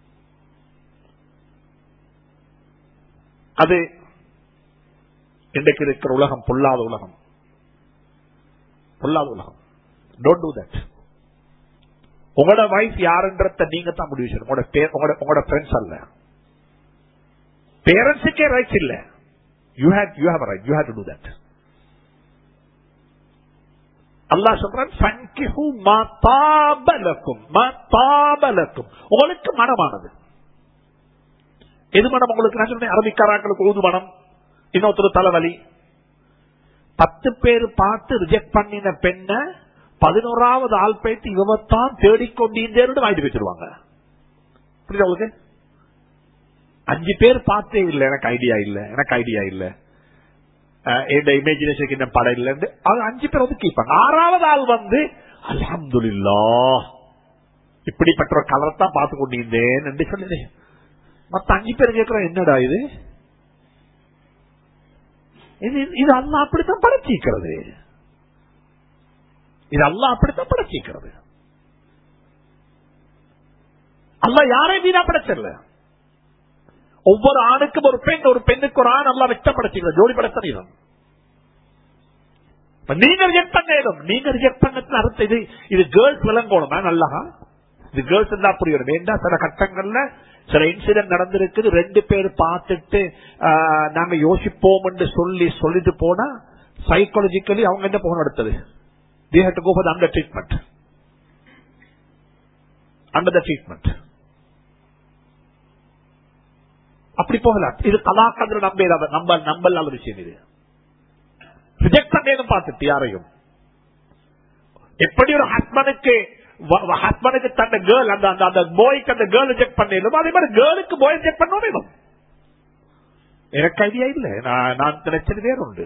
அது இன்றைக்கு இருக்கிற உலகம் பொல்லாத உலகம், பொல்லாத உலகம். Don't do that. உங்களோட வைஃப் யாருன்றத நீங்க தான் முடிவு செய்யணும். உங்களோட ஃப்ரெண்ட்ஸ் அல்ல. பேரண்ட்ஸுக்கே ரைட்ஸ் இல்ல. You have you have right, you have to do that. அல்லாஹ் சொல்றான், ஃபன்கிஹு மா தாப லக்கும், மா தாப லக்கும். உங்களுக்கு மனமானது எது மனம்? உங்களுக்கு நான் சொன்னேன், அரபிக்காரங்களுக்கு ஊது மனம், இன்னொருத்தர் தலைவலி. பத்து பேர் பார்த்து ரிஜெக்ட் பண்ணின பெண்ண பதினோராவது ஆள் பேத்து இவத்தான் தேடிக்கொண்டீந்தேன்னு வாங்கிட்டு வச்சிருவாங்க. புரியுதா உங்களுக்கு? அஞ்சு பேர் பார்த்தே இல்லை, எனக்கு ஐடியா இல்ல, எனக்கு ஐடியா இல்ல, இமேஜினேஷன் இன்னும் படம் இல்லைன்னு அஞ்சு பேர் வந்து கேட்பாங்க. ஆறாவது ஆள் வந்து அல்ஹம்துலில்லாஹ் இப்படிப்பட்ட ஒரு கலரை தான் பார்த்து கொண்டீந்தேன் சொல்லி மத்த அஞ்சு பேர் கேட்கிறோம், என்னடா இது? இது அல்லாஹ் அப்படித்தான் படைச்சிக்கிறது. இது அல்லாஹ் அப்படித்தான் படைச்சிக்கிறது. அல்லாஹ் யாரையும் வீணா படைச்சல. ஒவ்வொரு ஆணுக்கும் ஒரு பெண், ஒரு பெண்ணுக்கு ஒரு ஆண் அல்லாஹ் வெச்ச படைச்சிக்கிறது. ஜோடி படைத்தன. நீங்க ரிஜெக்ட் பண்ணணும். நீங்க ரிஜெக்ட் பண்ண அர்த்தம் இது இது கேர்ள்ஸ் விளங்கணும். நல்லா இது கேர்ள்ஸ் எல்லாம் புரியணும். வேண்டாம், சில கட்டங்கள்ல சில இன்சிடென்ட் நடந்திருக்குது. ரெண்டு பேர் பார்த்துட்டு நாங்க யோசிப்போம் என்று சொல்லி சொல்லிட்டு போனா சைக்காலஜிக்கலி அவங்க என்ன போகணும்? அடுத்தது they have to go for the under treatment, under the treatment. அப்படி போகலாம். இது கலாக்கதிர நம்ப நம்ப நம்பல் ஒரு விஷயம். இது ரிஜெக்ட் பண்ணேன்னு பார்த்துட்டு யாரையும் எப்படி ஒரு ஹஸ்பண்டுக்கு ஹஸ்பண்டுக்கு தந்த கேர்ள் அந்த அந்த பாய்க்கு அந்த கேர்ள் ரிஜெக்ட் பண்ணணும், அதே மாதிரி கேர்ளுக்கு பாய் ரிஜெக்ட் பண்ண வேணும். எனக்கு ஐடியா இல்ல, நான் நினைச்சது வேற உண்டு.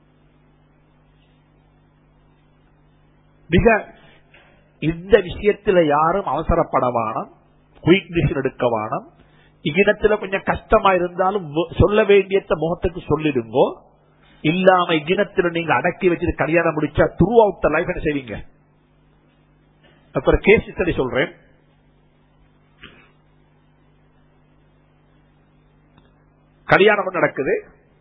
மிக இந்த விஷயத்துல யாரும் அவசரப்படவானம், குயிக் டிசிஷன் எடுக்கவானம். இகிடத்துல கொஞ்சம் கஷ்டமா இருந்தாலும் சொல்ல வேண்டிய முகத்துக்கு சொல்லிடுங்கோ. இல்லாம இகிடத்துல நீங்க அடக்கி வச்சுட்டு கல்யாணம் முடிச்சா த்ரூ அவுட் த லைஃப் என்ன செய்வீங்க? அப்புறம் கேஸ் ஸ்டடி சொல்றேன். கல்யாணம் நடக்குது,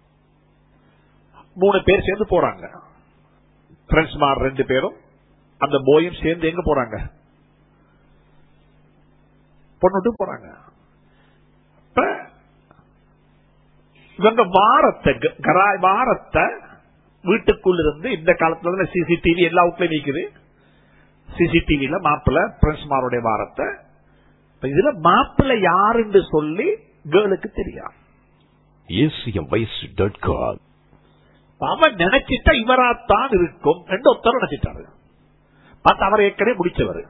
மூணு பேர் சேர்ந்து போறாங்க. ஃப்ரெண்ட்ஸ் மார் ரெண்டு பேரும் அந்த போயும் சேர்ந்து எங்க போறாங்க? பொண்ணுட்டு போறாங்க. இவங்க வாரத்தை வாரத்தை வீட்டுக்குள்ள இருந்து இந்த காலத்துல சிசிடிவி எல்லா வீட்லயும் நீக்குது. சிசிடிவில மாப்பிள்ள பிரின்ஸ்மாருடைய வாரத்தை இதுல மாப்பிள்ள யாருன்னு சொல்லி கேர்ளுக்கு தெரியும். அவன் நினைச்சிட்டா இவராத்தான் இருக்கும் என்று ஒருத்தர் நினைச்சிட்டாரு. பார்த்து அவர் ஏற்கனவே முடிச்சவர்.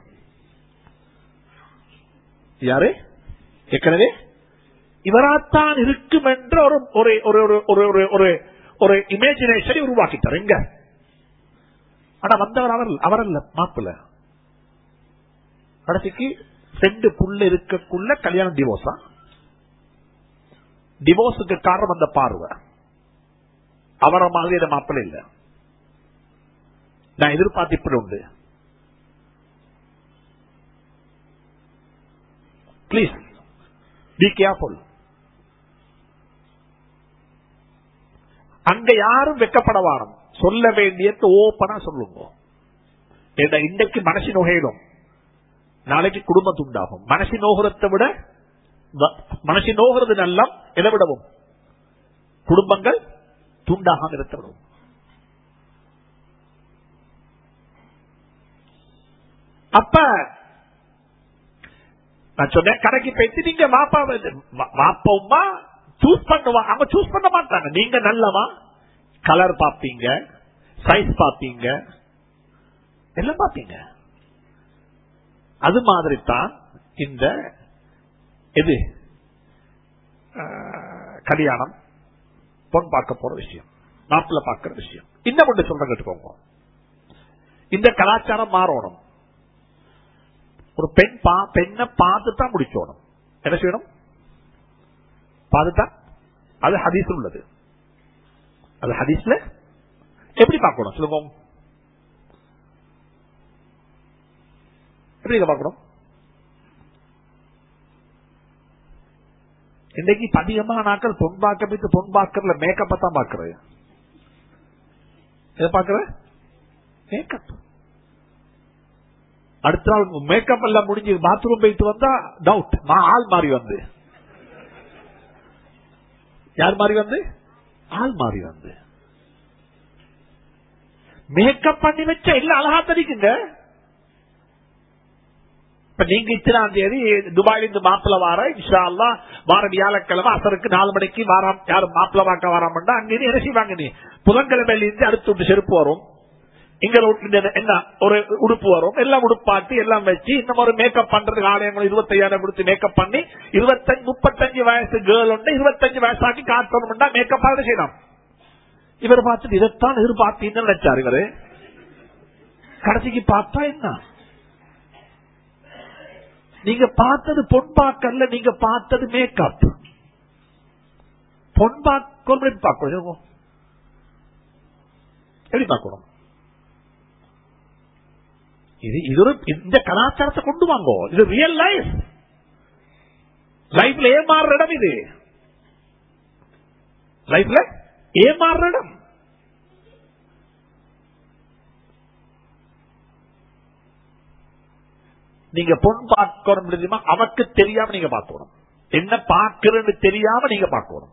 யாரு ஏற்கனவே இவராத்தான் இருக்கும் என்ற ஒரு ஒரு இமேஜினேஷனை உருவாக்கிட்டார். எங்க ஆனா வந்தவர் அவர் அவர் அல்ல மாப்பிள்ள. கடைசிக்கு ரெண்டு புள்ள இருக்கக்குள்ள கல்யாணம் டிவோர்ஸா? டிவோர்ஸுக்கு காரணம் அந்த பார்வை. அவர மாதிரி மாப்பிள்ள இல்ல. நான் எதிர்பார்த்து இப்படி உண்டு. Please be careful. அங்க யாரும் வெக்கப்பட வாரம். சொல்ல வேண்டியது ஓப்பனா சொல்லுங்க. இன்றைக்கு மனசு நோகிடும், நாளைக்கு குடும்பம் துண்டாகும். மனசு நோகிறத விட மனசு நோகிறது நல்லா எதை விடவும் குடும்பங்கள் துண்டாக இருக்க விடவும். அப்ப நான் சொன்னேன் கடைக்கு போயிட்டு நீங்க மாப்பா மாப்பா சூஸ் பண்ணுவா. அவங்க சூஸ் பண்ண மாட்டாங்க. நீங்க நல்லவா கலர் பாப்பீங்க, சைஸ் பாப்பீங்க, எல்லாம் பாப்பீங்க. அது மாதிரி தான் இந்த இது கல்யாணம் பொன் பார்க்க போற விஷயம், மாப்பிள்ள பார்க்கிற விஷயம். இன்னும் ஒன்று சொல்ற கேட்டுக்கோங்க. இந்த கலாச்சாரம் மாறணும். ஒரு பெண் பெண்ணை பார்த்து தான் முடிச்சோணும். என்ன செய்யணும்? பார்த்துதான். அது ஹதீஸ் உள்ளது. அது ஹதீஸ்ல எப்படி பார்க்கணும் சொல்லுங்க. எப்படி பார்க்கணும்? இன்னைக்கு அதிகமான நாட்கள் பொன் பார்க்க பொன் பார்க்கறதுல மேக்கப்பை தான் பார்க்கறது. எதை பார்க்கற? மேக்கப். அடுத்த நாள் மேக்கப் எல்லாம் முடிஞ்சு பாத்ரூம் போயிட்டு வந்தா டவுட். ஆள் மாறி வந்து யார் மாறி வந்து ஆள் மாறி வந்து மேக்கப் பண்ணி வச்சா எல்லாம் அழகா தெரிக்குங்க. இப்ப நீங்க இத்தனாம் தேதி துபாயில இருந்து மாப்பிள்ள வார இன்ஷா அல்லாஹ் வார வியாழக்கிழமை அசருக்கு நாலு மணிக்கு வாரம் யாரும் மாப்பிள்ள பார்க்க வராமண்டா அங்கே என்ன செய்வாங்க? நீ புதன்கிழமையில இருந்து அடுத்து விட்டு செருப்பு வரும், இங்க என்ன ஒரு உடுப்பு வரும், எல்லாம் உடுப்பாட்டி எல்லாம் வச்சு இன்னும் ஒரு மேக்கப் பண்றதுக்கு ஆலயங்கள் இருபத்தி ஐயாயிரம் கொடுத்து மேக்கப் பண்ணி இருபத்தஞ்சு முப்பத்தஞ்சு வயசு கேர்ள் ஒன்று இருபத்தஞ்சு வயசாக்கி காட்டணும்னா மேக்கப் ஆக செய்யலாம். இவர் பார்த்துட்டு இதைத்தான் எதிர்பார்த்தீங்கன்னு நினைச்சாரு. இவரு கடைசிக்கு பார்த்தா என்ன? நீங்க பார்த்தது பொன் பார்க்கல, நீங்க பார்த்தது மேக்கப். பொன் பார்க்க பார்க்கணும். எப்படி பார்க்கணும்? இது இது ஒரு இந்த கலாச்சாரத்தை கொண்டு வாங்க. இது ரியல் லைஃப். லைஃப்ல ஏமாறுற இடம். இது லைஃப்ல ஏமாறுற இடம். நீங்க பொன் பார்க்கணும் முடியுமா? அவக்கு தெரியாம நீங்க பார்க்கணும். என்ன பார்க்கிறன்னு தெரியாம நீங்க பார்க்கணும்.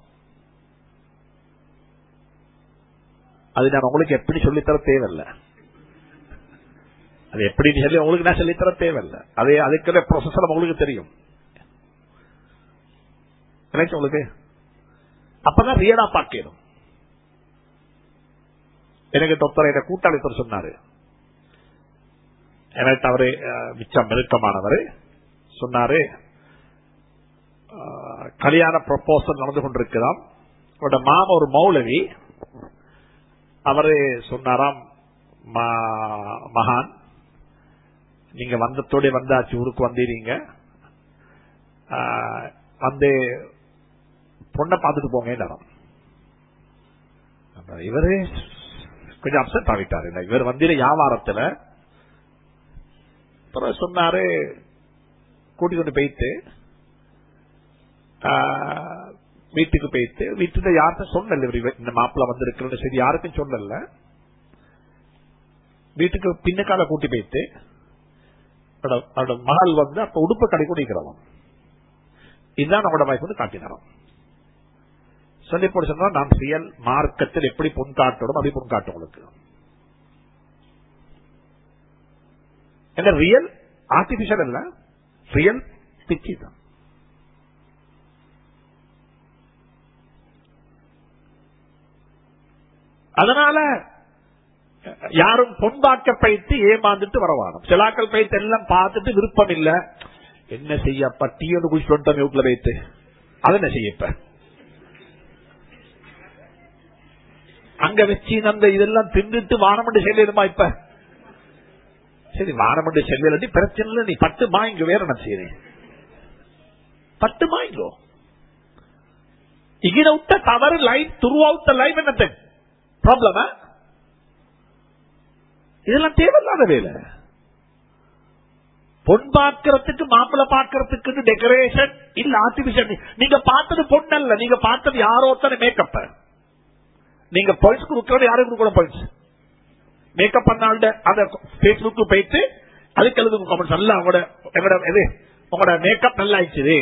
அது நான் உங்களுக்கு எப்படி சொல்லித்தர தேவையில்லை. அது எப்படி சொல்லி உங்களுக்கு நான் சொல்லித்தர தேவையில்லை. அதே அதுக்குள்ள ப்ரொசஸ் உங்களுக்கு தெரியும். உங்களுக்கு அப்பதான் ரியலா பார்க்கணும். எனக்கு ஒருத்தர் என் கூட்டாளி சொன்னாரு, எனக்கு அவரு மிச்சம் நெருக்கமானவர் சொன்னாரு, கல்யாண ப்ரொபோசல் நடந்து கொண்டிருக்கிறான். அவரோட மாமா ஒரு மௌலவி. அவரு சொன்னாராம், மகான் நீங்க வந்தத்தோட வந்தாச்சு, ஊருக்கு வந்தீங்க, வந்து பொண்ணை பார்த்துட்டு போங்க. இவரு கொஞ்சம் அப்செட் ஆகிட்டாரு. இவர் வந்து வியாபாரத்துல சொன்னாரு, கூட்டிக் கொண்டு போயிட்டு வீட்டுக்கு போயிட்டு வீட்டுல யாருக்கும் சொல்லல, இந்த மாப்பிள்ள வந்திருக்கிறது சரி யாருக்கும் சொல்லல. வீட்டுக்கு பின்னக்கால கூட்டி போயிட்டு மகள் வந்து அப்ப உடுப்பு கடை கூட இருக்கிறவன் இதுதான் நம்மளோட வாய்ப்பு வந்து காட்டினாராம். சொல்லி போட்டு சொன்னா நான் ரியல் மார்க்கத்தில் எப்படி பொன் காட்டணும் அப்படி பொன் காட்டும் உங்களுக்கு. என்ன ரியல் ஆர்டிபிஷியல் இல்ல, ரியல் பிச்சி தான். அதனால யாரும் பொன்பாக்க பயிற்சி ஏமாந்துட்டு வரவானும். சிலாக்கள் பயிற்சி எல்லாம் பார்த்துட்டு விருப்பம் இல்ல, என்ன செய்யப்ப டீ ஒன்று குடிச்சுட்டு வந்துட்டோம் வீட்டுல வைத்து, அது என்ன செய்யப்ப அங்க வச்சு அந்த இதெல்லாம் தின்னுட்டு வானமண்டு செல்லிடுமா? இப்ப சரி வானமண்டு செல்லி பிரச்சனை இல்லை, நீ பட்டு மாய்ங்க வேற என்ன செய்யறேன், பட்டு மாய்ங்கோ இகிட விட்ட தவறு life throughout the life என்ன ப்ராப்ளம்? இதெல்லாம் தேவையில்லாத வேலை. பொன் பார்க்கறதுக்கு மாப்பிள்ள பார்க்கறதுக்கு டெக்கரேஷன் இல்ல, ஆர்டிபிஷியல். நீங்க பார்த்தது பொன் அல்ல, நீங்க பார்த்தது யாரோ ஒருத்தனை மேக்கப். நீங்க பாயிண்ட்ஸ் கொடுக்கறது யாரும் கொடுக்கணும் பாயிண்ட்ஸ். மேக்கப் பண்ணாண்ட அந்த பேஸ்புக்கு போயிட்டு அதுக்கு எழுது கமெண்ட்ஸ் நல்லா உங்களோட எங்களோட இது உங்களோட மேக்கப் நல்லா ஆயிடுச்சு.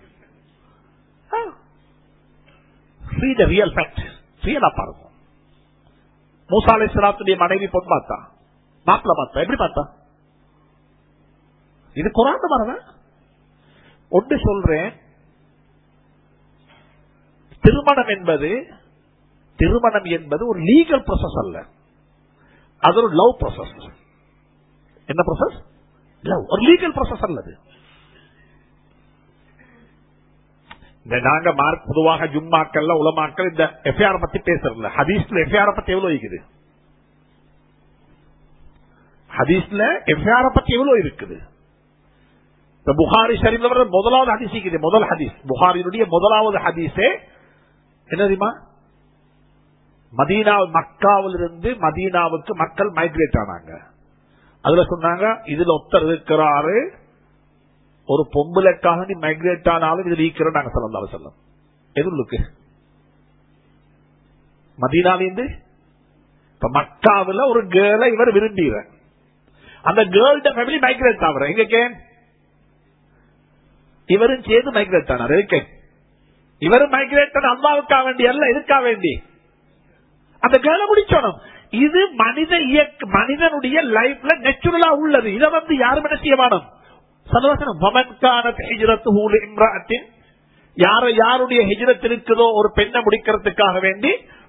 See the real fact. ரியலா பாருங்க. மூசா அலைஹிஸ்ஸலாத்துடைய மனைவி பொன் பார்த்தா, மாப்பிள்ள பார்த்தா, எப்படி பார்த்தா? இது குர்ஆன்ல பாருங்க. ஒன்று சொல்றேன், திருமணம் என்பது திருமணம் என்பது ஒரு லீகல் ப்ராசஸ் அல்ல, அது ஒரு லவ் ப்ராசஸ். என்ன ப்ராசஸ்? லவ். ஒரு லீகல் ப்ராசஸ் அல்லது. நாங்க மார்க் பொதுவாக ஜும்மாக்கள்ல உலமாக்கள் இந்த எஃப்ஐஆர் பத்தி பேசுறதுல, ஹதீஸ்ல எஃப்ஐஆர் பத்தி எவ்வளவு இருக்குது? ஹதீஸ்ல எஃப்ஐஆர் பத்தி எவ்வளவு இருக்குது? புகாரி ஷரீஃப்ல வர முதலாவது ஹதீஸ் இருக்குது, முதல் ஹதீஸ் புகாரியுடைய முதலாவது ஹதீஸே என்ன தெரியுமா? மதீனா மக்காவிலிருந்து மதீனாவுக்கு மக்கள் மைக்ரேட் ஆனாங்க. அதுல சொன்னாங்க, இதுல ஒருத்தர் இருக்கிறாரு, ஒரு பொம்பளைக்காக நீ மைக்ரேட் ஆனாலும் இதுல ஈக்கிறோம் நாங்க ஸல்லல்லாஹு அலைஹி வஸல்லம். எதுக்கு மதீனாவிலிருந்து இப்ப மக்காவில் ஒரு கேர்ளை இவர் விரும்புகிற, அந்த கேர்ள்ட ஃபேமிலி மைக்ரேட் ஆகுற, எங்க இவரும் சேர்ந்து மைக்ரேட் ஆனார். இவரும் மைக்ரேட் ஆன அல்லாவுக்கா வேண்டி அல்ல, இதுக்கா வேண்டி அந்த கேர்ளை முடிச்சோம். இது மனித இயக்க மனிதனுடைய லைஃப்ல நேச்சுரலா உள்ளது. இதை வந்து யாரும் என்ன செய்ய வேணும்? யாருடைய ஹிஜ்ரத் இருக்குதோ ஒரு பெண்ணை முடிக்கிறதுக்காக வேண்டி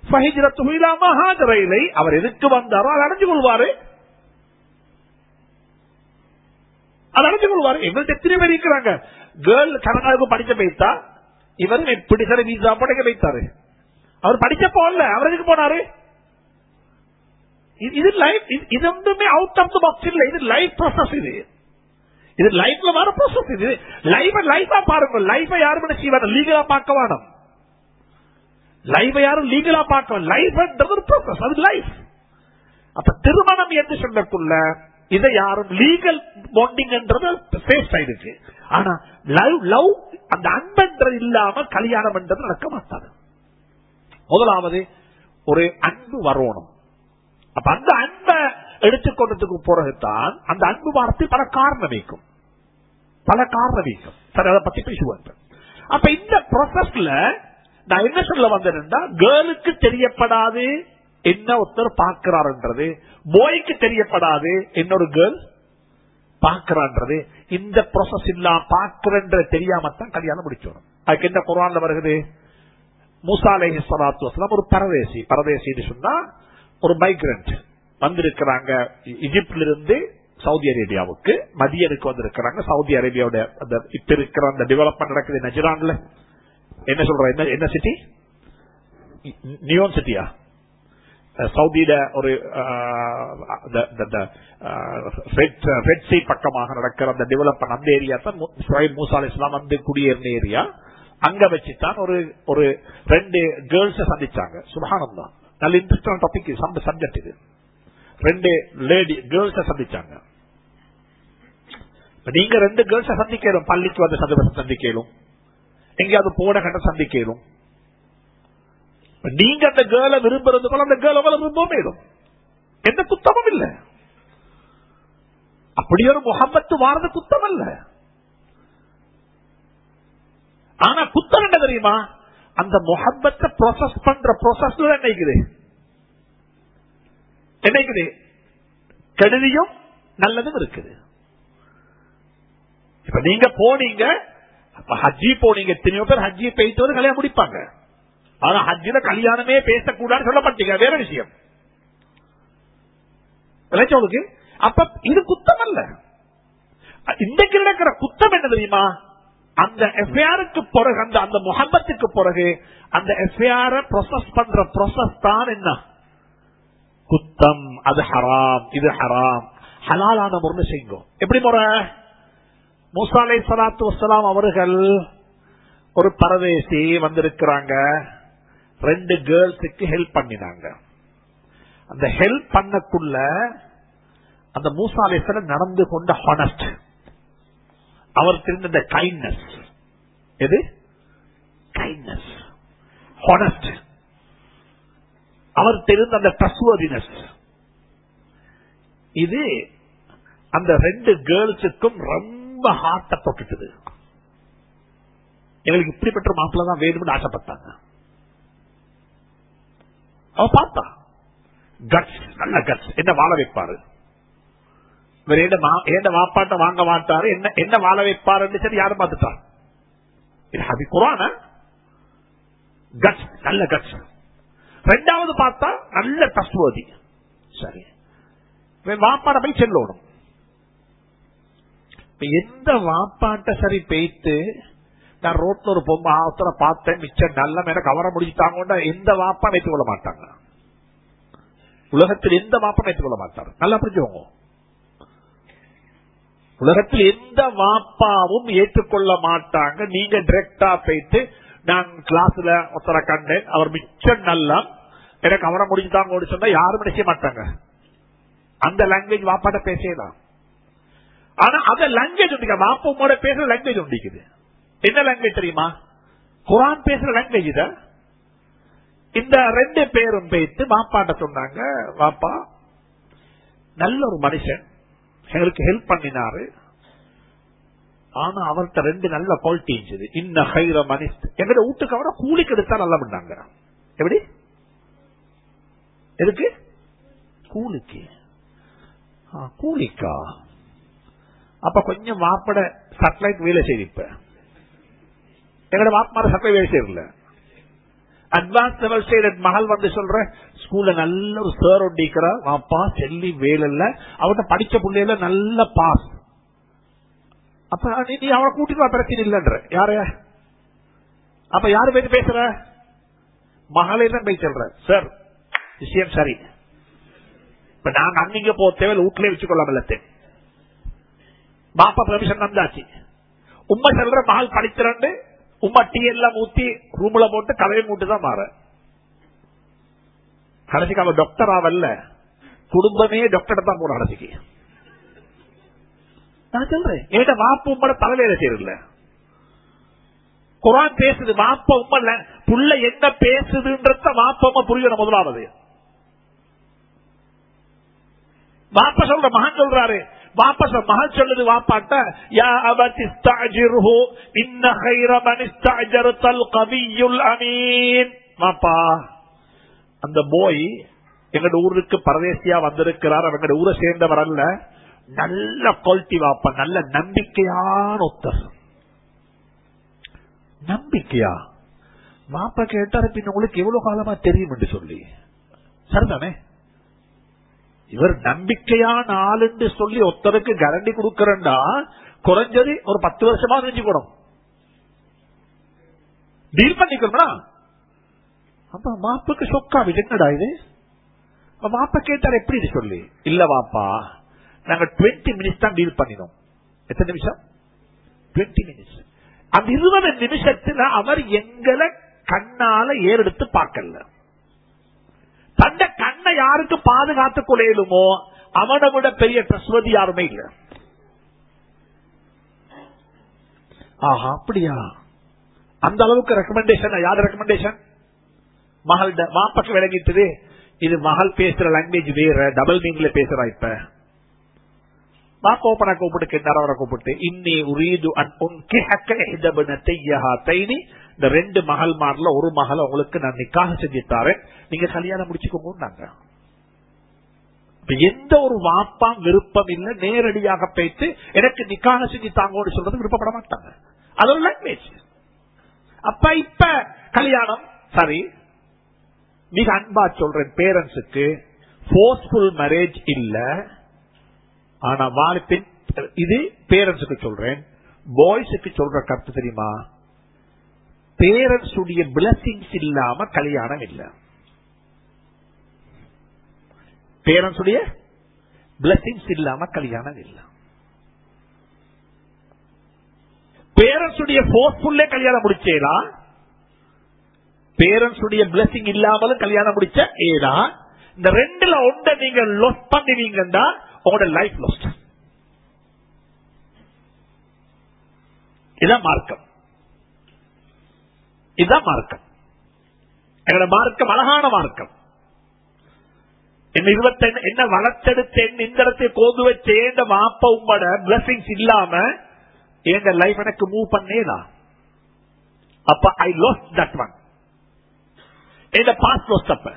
அவர் எதுக்கு வந்தாரோ அதை அடைஞ்சு கொள்வாரு, அதை அடைஞ்சு கொள்வாரு. எங்கள்கிட்ட எத்தனை பேர் இருக்கிறாங்க, கேர்ள் கனடாவுக்கு படிக்க வைத்தா இவரும் எப்படி சார் வீசா படைக்க வைத்தாரு. அவர் படிச்ச போல அவர் எதுக்கு போனாரு? இது லைஃப், இது ஒன்றுமே அவுட் ஆஃப் தி பாக்ஸ் இல்ல, இது லைஃப் ப்ராசஸ். இது இது லைஃப்ல வர ப்ராசஸ். இது லைஃப் லைஃபா பாருங்க. லைஃப யாரும் என்ன செய்வாங்க? லீகலா பார்க்க வேணும். லைஃப யாரும் லீகலா பார்க்க லைஃப் ப்ராசஸ், அது லைஃப். அப்ப திருமணம் என்று சொல்லக்குள்ள இதை யாரும் லீகல் பாண்டிங் சேஃப் சைடுக்கு. ஆனா லவ் லவ் அந்த அன்பென்றது இல்லாம கல்யாணம் என்றது நடக்க மாட்டாது. முதலாவது ஒரு அன்பு வரணும். அப்ப அந்த அன்பை எடுத்துக்கொண்டதுக்கு பிறகுதான் அந்த அன்பு வார்த்தை பல காரணம் வைக்கும், பல காரணம் வைக்கும். சரி, அதை பத்தி பேசுவாங்க. அப்ப இந்த ப்ராசஸ்ல நான் என்ன சொல்ல வந்தேன்னா, கேர்ளுக்கு தெரியப்படாது என்ன ஒருத்தர் பார்க்கிறார்ன்றது, பாய்க்கு தெரியப்படாது என்னொரு கேர்ள் பார்க்கிறான்றது. இந்த ப்ராசஸ் இல்லாம பார்க்கிற தெரியாமத்தான் கல்யாணம் முடிச்சோம். அதுக்கு என்ன குர்ஆன்ல வருகிறது? மூசா அலைஹிஸ்ஸலாத்து வஸலாம் ஒரு பரதேசி, பரதேசின்னு சொன்னா ஒரு மைக்ரண்ட் வந்திருக்கிறாங்க. எகிப்தில இருந்து சவுதி அரேபியாவுக்கு மதியனுக்கு வந்திருக்கிறாங்க. சவுதி அரேபியாவோட இப்ப இருக்கிற அந்த டெவலப்மெண்ட் நடக்குது நஜ்ரான்ல. என்ன சொல்ற, என்ன சிட்டி? நியோன் சிட்டியா? சவுதியில ஒரு ரெட் சீ பக்கமாக நடக்கிற அந்த டெவலப்மெண்ட், அந்த ஏரியா தான் மூசா அலைஹிஸ்ஸலாம் வந்து குடியேறின ஏரியா. அங்க வச்சுதான் ஒரு ஒரு ரெண்டு கேர்ள்ஸ் சந்திச்சாங்க. சுப்ஹானல்லாஹ், நல்ல இன்ட்ரெஸ்டான டாபிக் சப்ஜெக்ட் இது. ரெண்டு லேடி கேர்ள்ஸ் சந்திச்சாங்க. நீங்க ரெண்டு கேர்ள்ஸ் சந்திக்கணும், பள்ளிக்கு வந்து சந்திக்கணும், எங்கேயாவது போன கண்ட சந்திக்கணும். நீங்க அந்த கேர்ளை விரும்புறது போல அந்த கேர்ள் உங்களை விரும்பவும் எந்த குத்தமும் இல்லை. அப்படி ஒரு முஹப்பத்து வாரது குத்தம் அல்ல. ஆனா குத்தம் என்ன தெரியுமா? அந்த முஹப்பத்தை ப்ராசஸ் பண்ற ப்ராசஸ்ல என்னைக்குது என்னைக்குது கெடுதியும் நல்லதும் இருக்குது. இப்ப நீங்க போனீங்க ஹஜ்ஜி போனீங்க, எத்தனையோ பேர் ஹஜ்ஜி போயிட்டு வந்து கல்யாணம் முடிப்பாங்க. ஆனா ஹஜ்ஜில கல்யாணமே பேசக்கூடாதுன்னு சொல்லப்பட்டீங்க, வேற விஷயம். அப்ப இது குத்தம் அல்ல. இன்றைக்கு நடக்கிற குத்தம் என்ன தெரியுமா? அந்த எஃப்ஐஆருக்கு பிறகு அந்த அந்த முஹப்பத்துக்கு பிறகு அந்த எஃப்ஐஆர் ப்ராசஸ் பண்ற ப்ராசஸ் தான் என்ன குத்தம். அது ஹராம், இது ஹராம். ஹலாலான முறை செய்யும். எப்படி முறை? மூசா அலைஹிஸ்ஸலாத்து வஸ்ஸலாம் அவர்கள் ஒரு பரதேசி வந்திருக்கிறாங்க, ரெண்டு கேர்ள்ஸுக்கு ஹெல்ப் பண்ணினாங்க. அந்த ஹெல்ப் பண்ணக்குள்ள அந்த மூசா அலைஹிஸ்ஸலாம் நடந்து கொண்ட ஹானஸ்ட், அவர் தெரிந்த கைண்ட்னஸ், எது கைண்ட்னஸ் ஹானஸ்ட், அவர் தெரிந்த அந்த ட்ரஸ்ட்வர்தினஸ், இது அந்த ரெண்டு கேர்ள்ஸுக்கும் ரொம்ப ஹார்ட்ட தொட்டுட்டது. எங்களுக்கு இப்படிப்பட்ட மாப்பிள்ள தான் வேணும்னு ஆசைப்பட்டாங்க. அவ பார்த்தா கட்ஸ், நல்ல கட்ஸ், என்ன வாழ வைப்பாரு, என்ன வாப்பாட்ட வாங்க மாட்டாரு, என்ன என்ன வாழ வைப்பாரு சரி யாரும் பார்த்துட்டா. இது குர்ஆன், கட்ஸ், நல்ல கட்ஸ். ரெண்டாவது பார்த்தா நல்ல ட்ரஸ்ட்வர்தி. சரி, வாப்பாட்ட போய் செல்லணும். எந்த வாப்பாட்ட சரி போயிட்டு நான் ரோட்ல ஒரு பொம்மை ஆத்திர பார்த்தேன், மிச்சம் நல்ல மேல கவர முடிச்சுட்டாங்க, எந்த வாப்பா வைத்துக் கொள்ள மாட்டாங்க. உலகத்தில் எந்த வாப்பா வைத்துக் கொள்ள மாட்டாரு. நல்லா புரிஞ்சுக்கோங்க. உலகத்தில் எந்த வாப்பாவும் ஏற்றுக்கொள்ள மாட்டாங்க. நீங்க டைரக்டா போயிட்டு நான் கிளாஸ்ல ஒருத்தர கண்டேன், அவர் மிச்சம் நல்லா எனக்கு அவரை முடிச்சுட்டாங்க சொன்னா யாரும் நினைக்க மாட்டாங்க. அந்த லாங்குவேஜ் வாப்பாட்ட பேசலாம். ஆனா அந்த லாங்குவேஜ் உண்டு, வாப்போட பேசுற லாங்குவேஜ் உண்டிக்குது. என்ன லாங்குவேஜ் தெரியுமா? குர்ஆன் பேசுற லாங்குவேஜ் இத. இந்த ரெண்டு பேரும் பேசி வாப்பாட்ட சொன்னாங்க, வாப்பா நல்ல ஒரு மனுஷன், எங்களுக்கு ஹெல்ப் பண்ணினாரு, ஆனா அவர்கிட்ட ரெண்டு நல்ல குவாலிட்டி இருந்துச்சு. இன்ன ஹைர மனிஷ், எங்கட வீட்டுக்கு அவரை கூலிக்கு எடுத்தா நல்லா பண்ணாங்க. எப்படி? எதுக்கு? கூலிக்கு. கூலிக்கா? அப்ப கொஞ்சம் வாப்பட சட்டலைட் வேலை செய்திப்ப எங்கட வாப்பாட சட்டலைட் வேலை செய்யல. அட்வான்ஸ் லெவல் செய்த மகள் வந்து சொல்ற ஸ்கூல்ல நல்ல ஒரு சார் ஒட்டிக்கிற வாப்பா செல்லி வேலை இல்ல, அவட்ட படிச்ச பிள்ளைல நல்ல பாஸ். அப்ப நீ அவனை கூட்டிட்டு பிரச்சனை இல்லைன்ற யார? அப்ப யாரு போய் பேசுற? மகளே தான் போய் சொல்ற சார் விஷயம் சரி, இப்ப நாங்க அன்னிங்க போ தேவை வீட்டுல வச்சுக்கொள்ளாம பாப்பா பெர்மிஷன் தந்தாச்சு. உண்மை சொல்ற மகள் படிக்கிறண்டு உமா டீ எல்லாம் ஊத்தி ரூம்ல போட்டு கதையை மூட்டு தான் மாற. கடைசிக்கு அவன் டாக்டர் ஆவல்ல, குடும்பமே டாக்டர் தான் போற கடைசிக்கு. நான் சொல்றேன் ஏட்ட வாப்ப உம்மட தலைவேலை செய்யல. குர்ஆன் பேசுது, வாப்ப உம்மல்ல புள்ள என்ன பேசுதுன்றத வாப்ப உம்ம புரியணும். முதலாவது வாப்ப சொல்ற மகன் சொல்றாரு, வாப்ப மகன் சொல்லுது வாப்பாட்ட, யா அபதி இஸ்தஅஜிர்ஹு இன்ன கைர மன் இஸ்தஅஜர்தல் கவியுல் அமீன். வாப்பா அந்த போய் எங்க ஊருக்கு பரதேசியா வந்திருக்கிறார், அவங்க ஊரை சேர்ந்தவர் அல்ல, நல்ல குவாலிட்டி வாப்பா, நல்ல நம்பிக்கையான ஒருத்தர். நம்பிக்கையா? வாப்பா கேட்டாரு, பின் உங்களுக்கு எவ்வளவு காலமா தெரியும் என்று சொல்லி. சரிதானே? இவர் நம்பிக்கையான ஆள் என்று சொல்லி ஒருத்தருக்கு கேரண்டி கொடுக்கறா, குறைஞ்சது ஒரு பத்து வருஷமா செஞ்சுக்கணும், டீல் பண்ணிக்கணும். அப்ப மாப்புக்கு சொக்கா என்னடா இது? வாப்பா கேட்டார் எப்படி சொல்லி, இல்ல வாப்பா நாங்க டுவெண்ட்டி மினிட்ஸ் தான் டீல் பண்ணினோம். எத்தனை நிமிஷம்? Twenty minutes. அந்த இருபது நிமிஷத்துல அவர் எங்களை கண்ணால ஏறெடுத்து பார்க்கல. தந்த கண்ணை யாருக்கு பாதுகாத்துக் கொள்ளையிலுமோ அவனை விட பெரிய ட்ரஸ்ட்வர்தி யாருமே இல்ல. ஆஹா அப்படியா? அந்த அளவுக்கு ரெக்கமெண்டேஷன். யாரு ரெக்கமெண்டேஷன்? மகள் மாப்பக்கு விளங்கிட்டது. இது மகள் பேசுற லாங்குவேஜ் வேற, டபுள் மீனிங்ல பேசுறா. இப்ப மாப்போப்பனை கூப்பிட்டு கேட்டார், அவரை கூப்பிட்டு இன்னி உரீது அன் உன்கிஹக இஹ்தா பனத்தைய ஹாதைனி இந்த ரெண்டு மகள்மார்ல ஒரு மகளை உங்களுக்கு நான் நிக்காக செஞ்சு தாரேன், நீங்க கல்யாணம் முடிச்சுக்கோங்க. எந்த ஒரு வாப்பா விருப்பம் இல்ல நேரடியாக பேச்சு எனக்கு நிக்காக செஞ்சு தாங்கன்னு சொல்றது விருப்பப்பட மாட்டாங்க. அது ஒரு லாங்குவேஜ். அப்ப இப்ப கல்யாணம் சரி, மிக அன்பா சொல்றேன், பேரண்ட்ஸுக்கு போர்ஸ்ஃபுல் மேரேஜ் இல்ல. ஆனா வாழ்ப்பின் இது பேரண்ட்ஸுக்கு சொல்றேன், பாய்ஸுக்கு சொல்ற கருத்து தெரியுமா, பேரண்ட்ஸ் உடைய பிளஸிங்ஸ் இல்லாம கல்யாணம் இல்ல. பேரண்ட்ஸ் உடைய பிளஸிங்ஸ் இல்லாம கல்யாணம் இல்ல. பேரண்ட்ஸ் உடைய போர்ஸ்ஃபுல்லே கல்யாணம் முடிச்சேடா, பேரண்ட்ஸ் உடைய பிளஸிங் இல்லாமலும் கல்யாணம் முடிச்ச ஏடா, இந்த ரெண்டுல ஒன்றை நீங்க லொஸ் பண்ணுவீங்கன்னா உங்களோட லைஃப் லாஸ்ட். இதான் மார்க்கம், இதுதான் மார்க்கம். எங்களோட மார்க்கம் அழகான மார்க்கம். என்ன இருபத்தி என்ன வளர்த்தெடுத்தேன் இந்த இடத்தை கோது வச்சேன் வாப்ப உங்களோட பிளஸிங்ஸ் இல்லாம எங்க லைஃப் எனக்கு மூவ் பண்ணேதா. அப்ப ஐ லாஸ்ட் தட் ஒன். என் பாஸ்ட் லாஸ்ட். அப்ப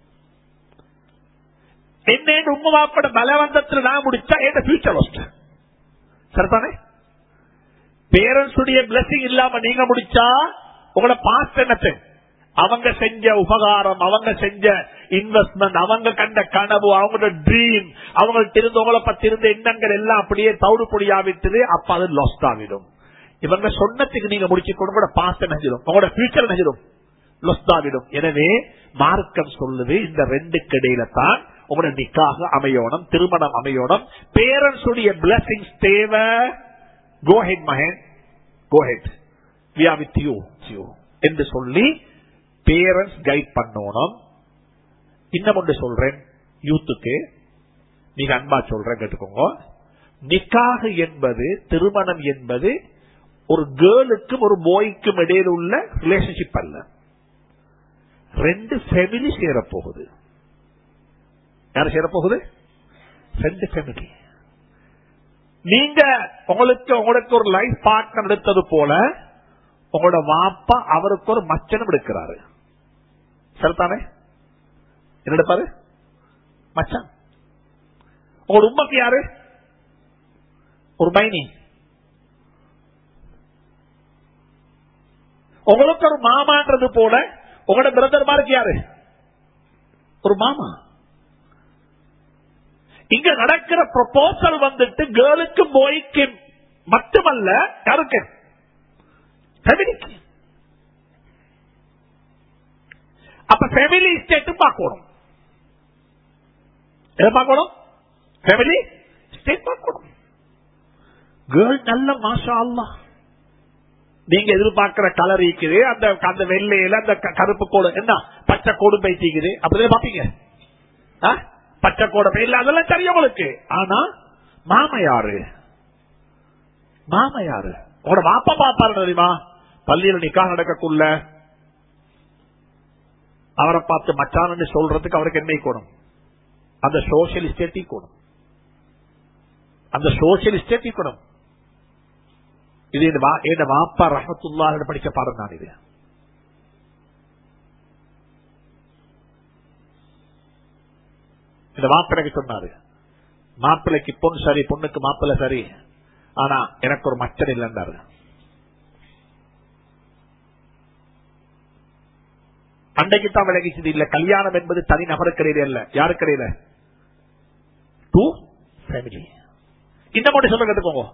என்ன உங்க வாப்பட பலவந்தத்தில் நான் முடிச்சா என் ஃபியூச்சர் லாஸ்ட். சரிதானே? பேரண்ட்ஸ் உடைய பிளஸிங் இல்லாம நீங்க முடிச்சா உங்களோட பாஸ்ட் என்னத்தை, அவங்க செஞ்ச உபகாரம், அவங்க செஞ்ச இன்வெஸ்ட்மெண்ட், அவங்க கண்ட கனவு, அவங்களோட ட்ரீம், அவங்கள்ட்ட இருந்து உங்களை பத்தி இருந்த எண்ணங்கள் எல்லாம் அப்படியே தவிடு பொடியாவிட்டது. அப்ப அது லாஸ்ட் ஆகிடும். இவங்க சொன்னதுக்கு நீங்க முடிச்சுக்கணும், உங்களோட பாஸ்ட் நினைச்சிடும், உங்களோட ஃபியூச்சர் நினைச்சிடும், லாஸ்ட் ஆகிடும். எனவே மார்க்கம் சொல்லுது இந்த ரெண்டுக்கு இடையில தான் உங்களோட நிக்காக அமையோணும், திருமணம் அமையோணும். பேரண்ட்ஸ் உடைய பிளஸிங்ஸ் தேவை. Go ahead, Mahen. Go ahead. We are with you. என்று சொல்லி பேரண்ட்ஸ் கைட் பண்ணணும். இன்னும் ஒன்று சொல்றேன் யூத்துக்கு, நீங்க அன்பா சொல்றேன் கேட்டுக்கோங்க. நிக்காக என்பது, திருமணம் என்பது ஒரு கேர்ளுக்கும் ஒரு பாய்க்கும் இடையில் உள்ள ரிலேஷன்ஷிப் அல்ல. ரெண்டு ஃபேமிலி சேரப்போகுது. யார் சேரப்போகுது? ரெண்டு ஃபேமிலி. நீங்க உங்களுக்கு உங்களுக்கு ஒரு லைஃப் பார்ட்னர் எடுத்தது போல உங்களோட வாப்பா அவருக்கு ஒரு மச்சனம் எடுக்கிறாரு. சரிதானே? என்ன எடுப்பாரு? மச்சான். உங்களோட உண்மைக்கு யாரு? ஒரு மைனி. உங்களுக்கு ஒரு மாமான்றது போல உங்களோட பிரதர் மாருக்கு யாரு? ஒரு மாமா. இங்க நடக்கிற ப்ரொபோசல் வந்துட்டு கேர்ளுக்கு பாய்க்கு மட்டுமல்ல, யாருக்கு? ஃபேமிலிக்கு. அப்ப ஃபேமிலி ஸ்டேட் பார்க்கணும். எதை பார்க்கணும்? ஃபேமிலி ஸ்டேட் பார்க்கணும். கேர்ள் நல்ல மாஷா அல்லாஹ், நீங்க எதிர்பார்க்கிற கலர் இருக்குது, அந்த அந்த வெள்ளையில அந்த கருப்பு கோடு என்ன பச்சை கோடு பைத்திக்குது, அப்படியே பாப்பீங்க. பச்சை கோடை இல்ல, அதெல்லாம் தெரியும் உங்களுக்கு. ஆனா மாமா யாரு? மாமா யாரு? உங்களோட வாப்பா பாப்பாரு தெரியுமா? பள்ளியில நிக்கா நடக்கக்குள்ள அவரை பார்த்து மச்சான்னு சொல்றதுக்கு அவருக்கு என்ன கூடும்? அந்த சோசியல் ஸ்டேட் கூடும், அந்த சோசியல் ஸ்டேட் கூடும். இது என் வாப்பா ரஹ்மத்துல்லாஹி படிச்ச பாடம் தான் இது. இந்த மாப்பிளைக்கு சொன்னாரு, மாப்பிள்ளைக்கு பொண்ணு சரி, பொண்ணுக்கு மாப்பிள்ளை சரி, ஆனா எனக்கு ஒரு மச்சன் இல்லைன்னாரு. அன்றைக்கு தான் விலகிச்சது. இல்ல, கல்யாணம் என்பது தனி நபருக்கு அல்ல. யாருக்கு இடையில? Two family. இந்த மட்டும் சொல்ல கேட்டுக்கோங்க.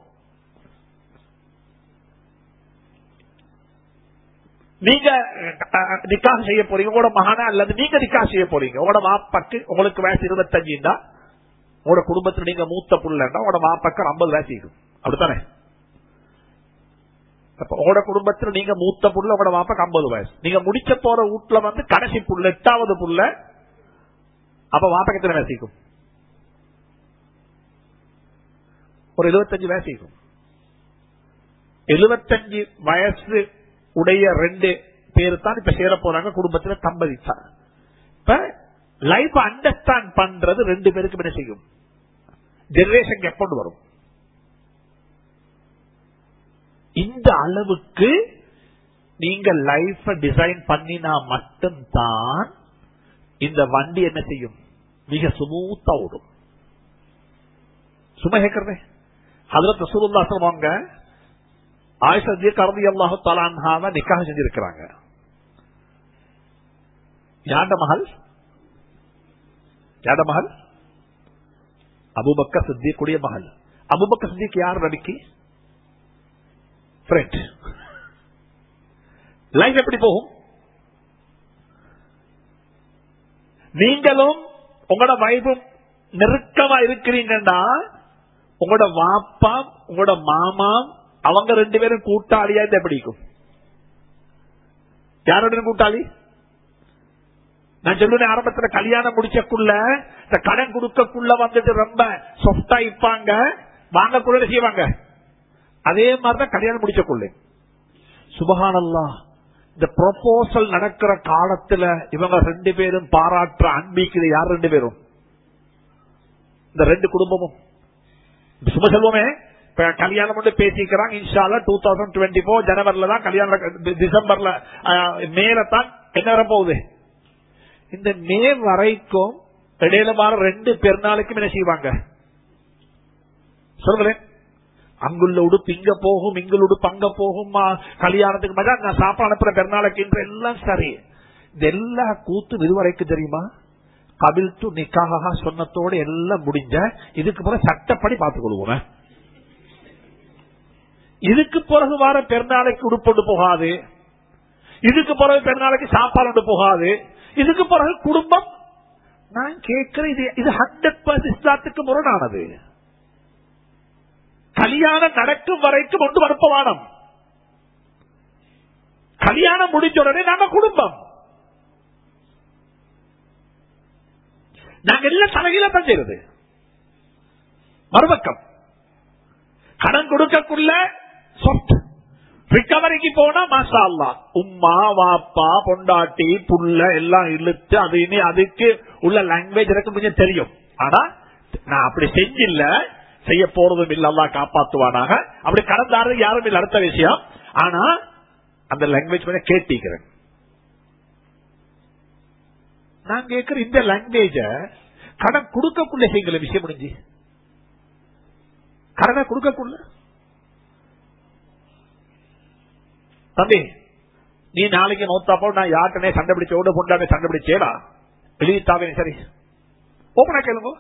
நீங்க நிக்காக செய்ய போறீங்க உங்களோட மகனா, அல்லது நீங்க நிக்காக செய்ய போறீங்க. உங்களோட வாப்பாக்கு உங்களுக்கு வயசு இருபத்தஞ்சு இருந்தா, உங்களோட குடும்பத்தில் நீங்க மூத்த புள்ளா உங்களோட வாப்பாக்கு ஐம்பது வயசு இருக்கும். அப்படித்தானே? உங்களோட குடும்பத்தில் நீங்க மூத்த புள்ள, உங்களோட வாப்பாக்கு ஐம்பது வயசு. நீங்க முடிச்ச போற வீட்டுல வந்து கடைசி புள்ள, எட்டாவது புள்ள. அப்ப வாப்பாக்கு எத்தனை வயசு இருக்கும்? ஒரு எழுபத்தஞ்சு வயசு இருக்கும். எழுபத்தஞ்சு வயசு உடைய ரெண்டு பேரு தான் இப்ப சேர போறாங்க குடும்பத்தில் தம்பதிச்சா. இப்ப லைஃப் அண்டர்ஸ்டாண்ட் பண்றது ரெண்டு பேருக்கு என்ன செய்யும்? ஜெனரேஷன் கேப் கொண்டு வரும். இந்த அளவுக்கு நீங்க லைஃப் டிசைன் பண்ணினா மட்டும்தான் இந்த வண்டி என்ன செய்யும், மிக சுமூத்தா ஓடும். சும்மா கேட்கறதே. ஹஜ்ரத் ரசூலுல்லாஹ் சொல்லுவாங்க, ஆயிஷா ரலியல்லாஹு தஆலா அன்ஹாவை நிக்காஹ் செஞ்சிருக்கிறாங்க. யாண்ட மகள் யாண்ட மகள் அபூபக்கர் சித்திக்குடைய மகள். அபூபக்கர் சித்திக் யார் நபிக்கு ஃப்ரெண்ட். லைஃப் எப்படி போகும்? நீங்களும் உங்களோட வைஃபும் நெருக்கமா இருக்கிறீங்கன்னா உங்களோட வாப்பா உங்களோட மாமா அவங்க ரெண்டு பேரும் கூட்டாளியா இருந்து எப்படி இருக்கும்? யாரோட கூட்டாளி? நான் சொல்லுவேன், ஆரம்பத்தில் கல்யாணம் முடிச்சக்குள்ள இந்த கடன் கொடுக்கக்குள்ள வந்துட்டு ரொம்ப சொஃப்டா இருப்பாங்க, வாங்கக்குள்ள செய்வாங்க. அதே மாதிரிதான் கல்யாணம் முடிச்சக்குள்ள. சுபஹானல்லாஹ், இந்த ப்ரொபோசல் நடக்கிற காலத்துல இவங்க ரெண்டு பேரும் பாராட்டுற அன்பிக்குது. யார் ரெண்டு பேரும்? இந்த ரெண்டு குடும்பமும். சும்மா சொல்லுவோமே, கல்யாணம் மட்டும் பேசிக்கிறாங்க. இன்ஷால்லா டூ தௌசண்ட் டுவெண்ட்டி போர் ஜனவரில தான் கல்யாணம், டிசம்பர்ல மேல தான் என்ன வர போகுது. இந்த மே வரைக்கும் இடையில மாற ரெண்டு பெருநாளைக்கும் என்ன செய்வாங்க சொல்றேன். அங்குள்ள உடுப்பு இங்க போகும், இங்குள்ள உடுப்பு அங்க போகும். கல்யாணத்துக்கு மஜா, நான் சாப்பாடு அனுப்புற பெருநாளைக்கு எல்லாம் சரி. இது எல்லா கூத்து இதுவரைக்கும் தெரியுமா? கபில் டு நிக்காக சொன்னத்தோடு எல்லாம் முடிஞ்ச. இதுக்கு பிறகு சட்டப்படி பார்த்துக் கொள்வோம். இதுக்கு பிறகு வார பெருநாளைக்கு உடுப்பொண்டு போகாது, இதுக்கு பிறகு பெருநாளைக்கு சாப்பாடு போகாது, இதுக்கு பிறகு குடும்பம். நான் கேட்கிறேன், இது இது ஹண்ட்ரட் பர்சன்ட் இஸ்லாத்துக்கு முரணானது. கல்யாணம் நடக்கும் வரைக்கும் ஒன்று அனுப்பவானம், கல்யாணம் முடிஞ்ச உடனே நாங்க குடும்பம். நாங்க எல்லாம் தலையில தான் செய்யறது. மறுபக்கம் கடன் கொடுக்கக்குள்ள சொத்து, ரிகவரிக்கு போனா மாஷா அல்லாஹ் உம்மா வாப்பா பொண்டாட்டி புள்ள எல்லாம் இழுத்து அது இனி அதுக்கு உள்ள லாங்குவேஜ் எனக்கு கொஞ்சம் தெரியும். ஆனா நான் அப்படி செஞ்சில்ல, செய்ய போறதும் இல்ல, அல்லாஹ் காப்பாத்துவானாக. அப்படி கடந்தாரு யாரும் இல்ல, அடுத்த விஷயம். ஆனா அந்த லாங்குவேஜ் கொஞ்சம் கேட்டிக்கிறேன். நான் கேட்கிற இந்த லாங்குவேஜ கடன் கொடுக்கக்குள்ள செய்கிற விஷயம் முடிஞ்சு, கடனை கொடுக்கக்குள்ள தம்பி நீ நாளைக்கு மௌத்தாப்போ நான் யார்ட்டனே சண்டை பிடிச்ச ஓட பொண்டானே சண்டை பிடிச்சேடா எழுதித்தாவே சரி ஓப்பனா கேளுங்க.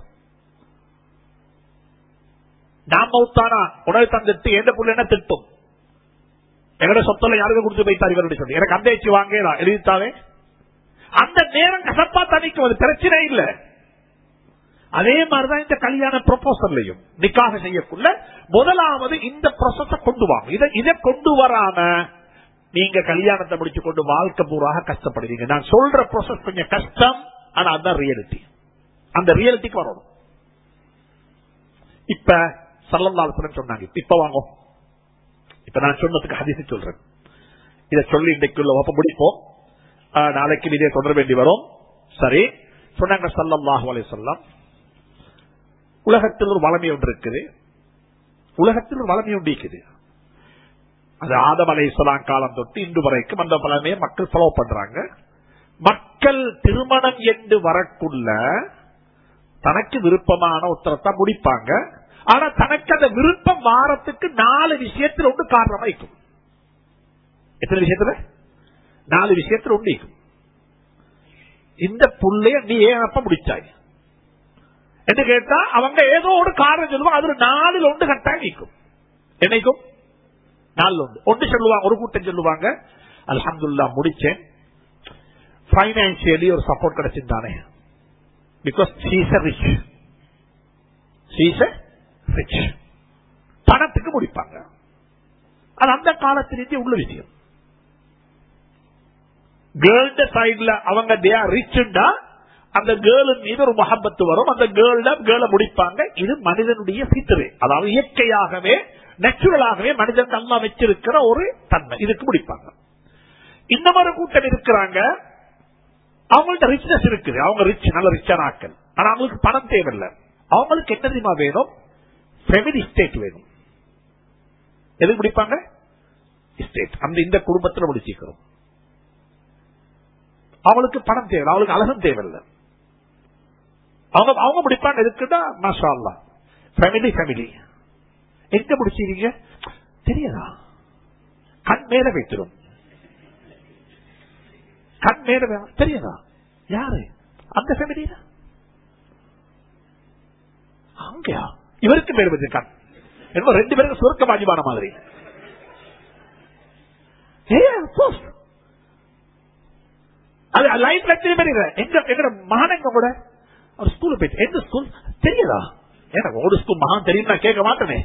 நான் மௌத்தானா உணவு தந்துட்டு எந்த புள்ள என்ன திட்டும், என்னோட சொத்துல யாருக்கு கொடுத்து வைத்தார் இவருடைய சொல்லி எனக்கு அந்த வச்சு வாங்கடா எழுதித்தாவே. அந்த நேரம் கசப்பா தனிக்கும், அது பிரச்சனை இல்லை. அதே மாதிரிதான் இந்த கல்யாண ப்ரொபோசல்லையும் நிக்காக செய்யக்குள்ள முதலாவது இந்த ப்ராசஸ கொண்டு வாங்க. இதை இதை கொண்டு வராம நீங்க கல்யாணத்தை முடிச்சு கொண்டு வாழ்க்கை பூராக கஷ்டப்படுவீங்க. நான் சொல்ற ப்ராசஸ் கொஞ்சம் கஷ்டம், ஆனா அதுதான் ரியாலிட்டி. அந்த ரியாலிட்டிக்கு வரணும். இப்ப ஸல்லல்லாஹு அலைஹி வஸல்லம் சொன்னாங்க, இப்ப வாங்க. இப்ப நான் சொன்னதுக்கு ஹதீஸ் சொல்றேன். இதை சொல்லி இன்றைக்குள்ள வகுப்பு முடிப்போம், நாளைக்கு இதே தொடர வேண்டி வரும். சரி, சொன்னாங்க ஸல்லல்லாஹு அலைஹி வஸல்லம், உலகத்தில் ஒரு வளமை ஒன்று இருக்குது. உலகத்தில் ஒரு வளமை ஒன்று இருக்குது. அது ஆதம் அலைஹிஸ்ஸலாம் காலம் தொட்டு இன்று வரைக்கும் அந்த பலமையை மக்கள் ஃபாலோ பண்றாங்க. மக்கள் திருமணம் என்று வரக்குள்ள தனக்கு விருப்பமான ஒருத்தரத்தான் முடிப்பாங்க. ஆனா தனக்கு அந்த விருப்பம் வாரத்துக்கு நாலு விஷயத்தில் ஒன்று காரணமா இருக்கும். எத்தனை விஷயத்துல? நாலு விஷயத்தில் ஒன்று இருக்கும். இந்த புள்ளைய நீ ஏன் அப்ப முடிச்சாய் என்று கேட்டா அவங்க ஏதோ ஒரு காரணம் சொல்லுவாங்க. அது நாலில் ஒன்று கட்டாயம் நிற்கும். என்னைக்கும் நாலு ஒன்று ஒன்று சொல்லுவாங்க. ஒரு கூட்டம் சொல்லுவாங்க, அல்ஹம்துலில்லாஹ் முடிச்சேன், பைனான்சியலி ஒரு சப்போர்ட் கிடைச்சிருந்தானே, because she is a rich. she is a rich. பணத்துக்கு முடிப்பாங்க. அது அந்த காலத்திலேயே உள்ள விஷயம். கேர்ள்ட சைட்ல அவங்க தே ஆர் ரிச்டா அந்த கேர்ள் மீது ஒரு மஹப்பத்து வரும். அந்த கேர்ள்ட கேர்ள முடிப்பாங்க. இது மனிதனுடைய ஃபித்ரு, அதாவது இயற்கையாகவே நேச்சுரலாகவே மனிதன் அல்லாஹ் வச்சிருக்கிற ஒரு தன்மை. இதுக்கு முடிப்பாங்க. இந்த மாதிரி கூட்டம் இருக்கிறாங்க, அவங்கள்ட்ட ரிச்னஸ் இருக்குது, அவங்க ரிச், நல்ல ரிச்சான ஆட்கள். ஆனா அவங்களுக்கு பணம் தேவையில்லை. அவங்களுக்கு என்ன தெரியுமா வேணும்? ஃபேமிலி ஸ்டேட் வேணும். எதுக்கு முடிப்பாங்க? எஸ்டேட் அந்த இந்த குடும்பத்தில் முடிச்சிக்கிறோம். அவளுக்கு பணம் தேவை, அவளுக்கு அழகும் தேவையில்லை. அவங்க அவங்க முடிப்பாங்க. எதுக்குன்னா மாஷா அல்லாஹ் ஃபேமிலி ஃபேமிலி. எங்க முடிச்சிருக்கீங்க தெரியாதா? கண் மேல வைத்திரும், கண் மேல தெரியாதா? யாரு அந்த ஃபேமிலி? அங்கயா இவருக்கு பேர் வச்சிருக்கான். என்ன ரெண்டு பேருக்கு சுருக்க பாஜிபான மாதிரி. லைஃப்ல எங்க மகன் கூட ஒரு ஸ்கூல் போயிட்டு எந்த ஸ்கூல் தெரியாதா? எனக்கு ஒரு ஸ்கூல் மகான் தெரியும் நான் கேட்க மாட்டேனே.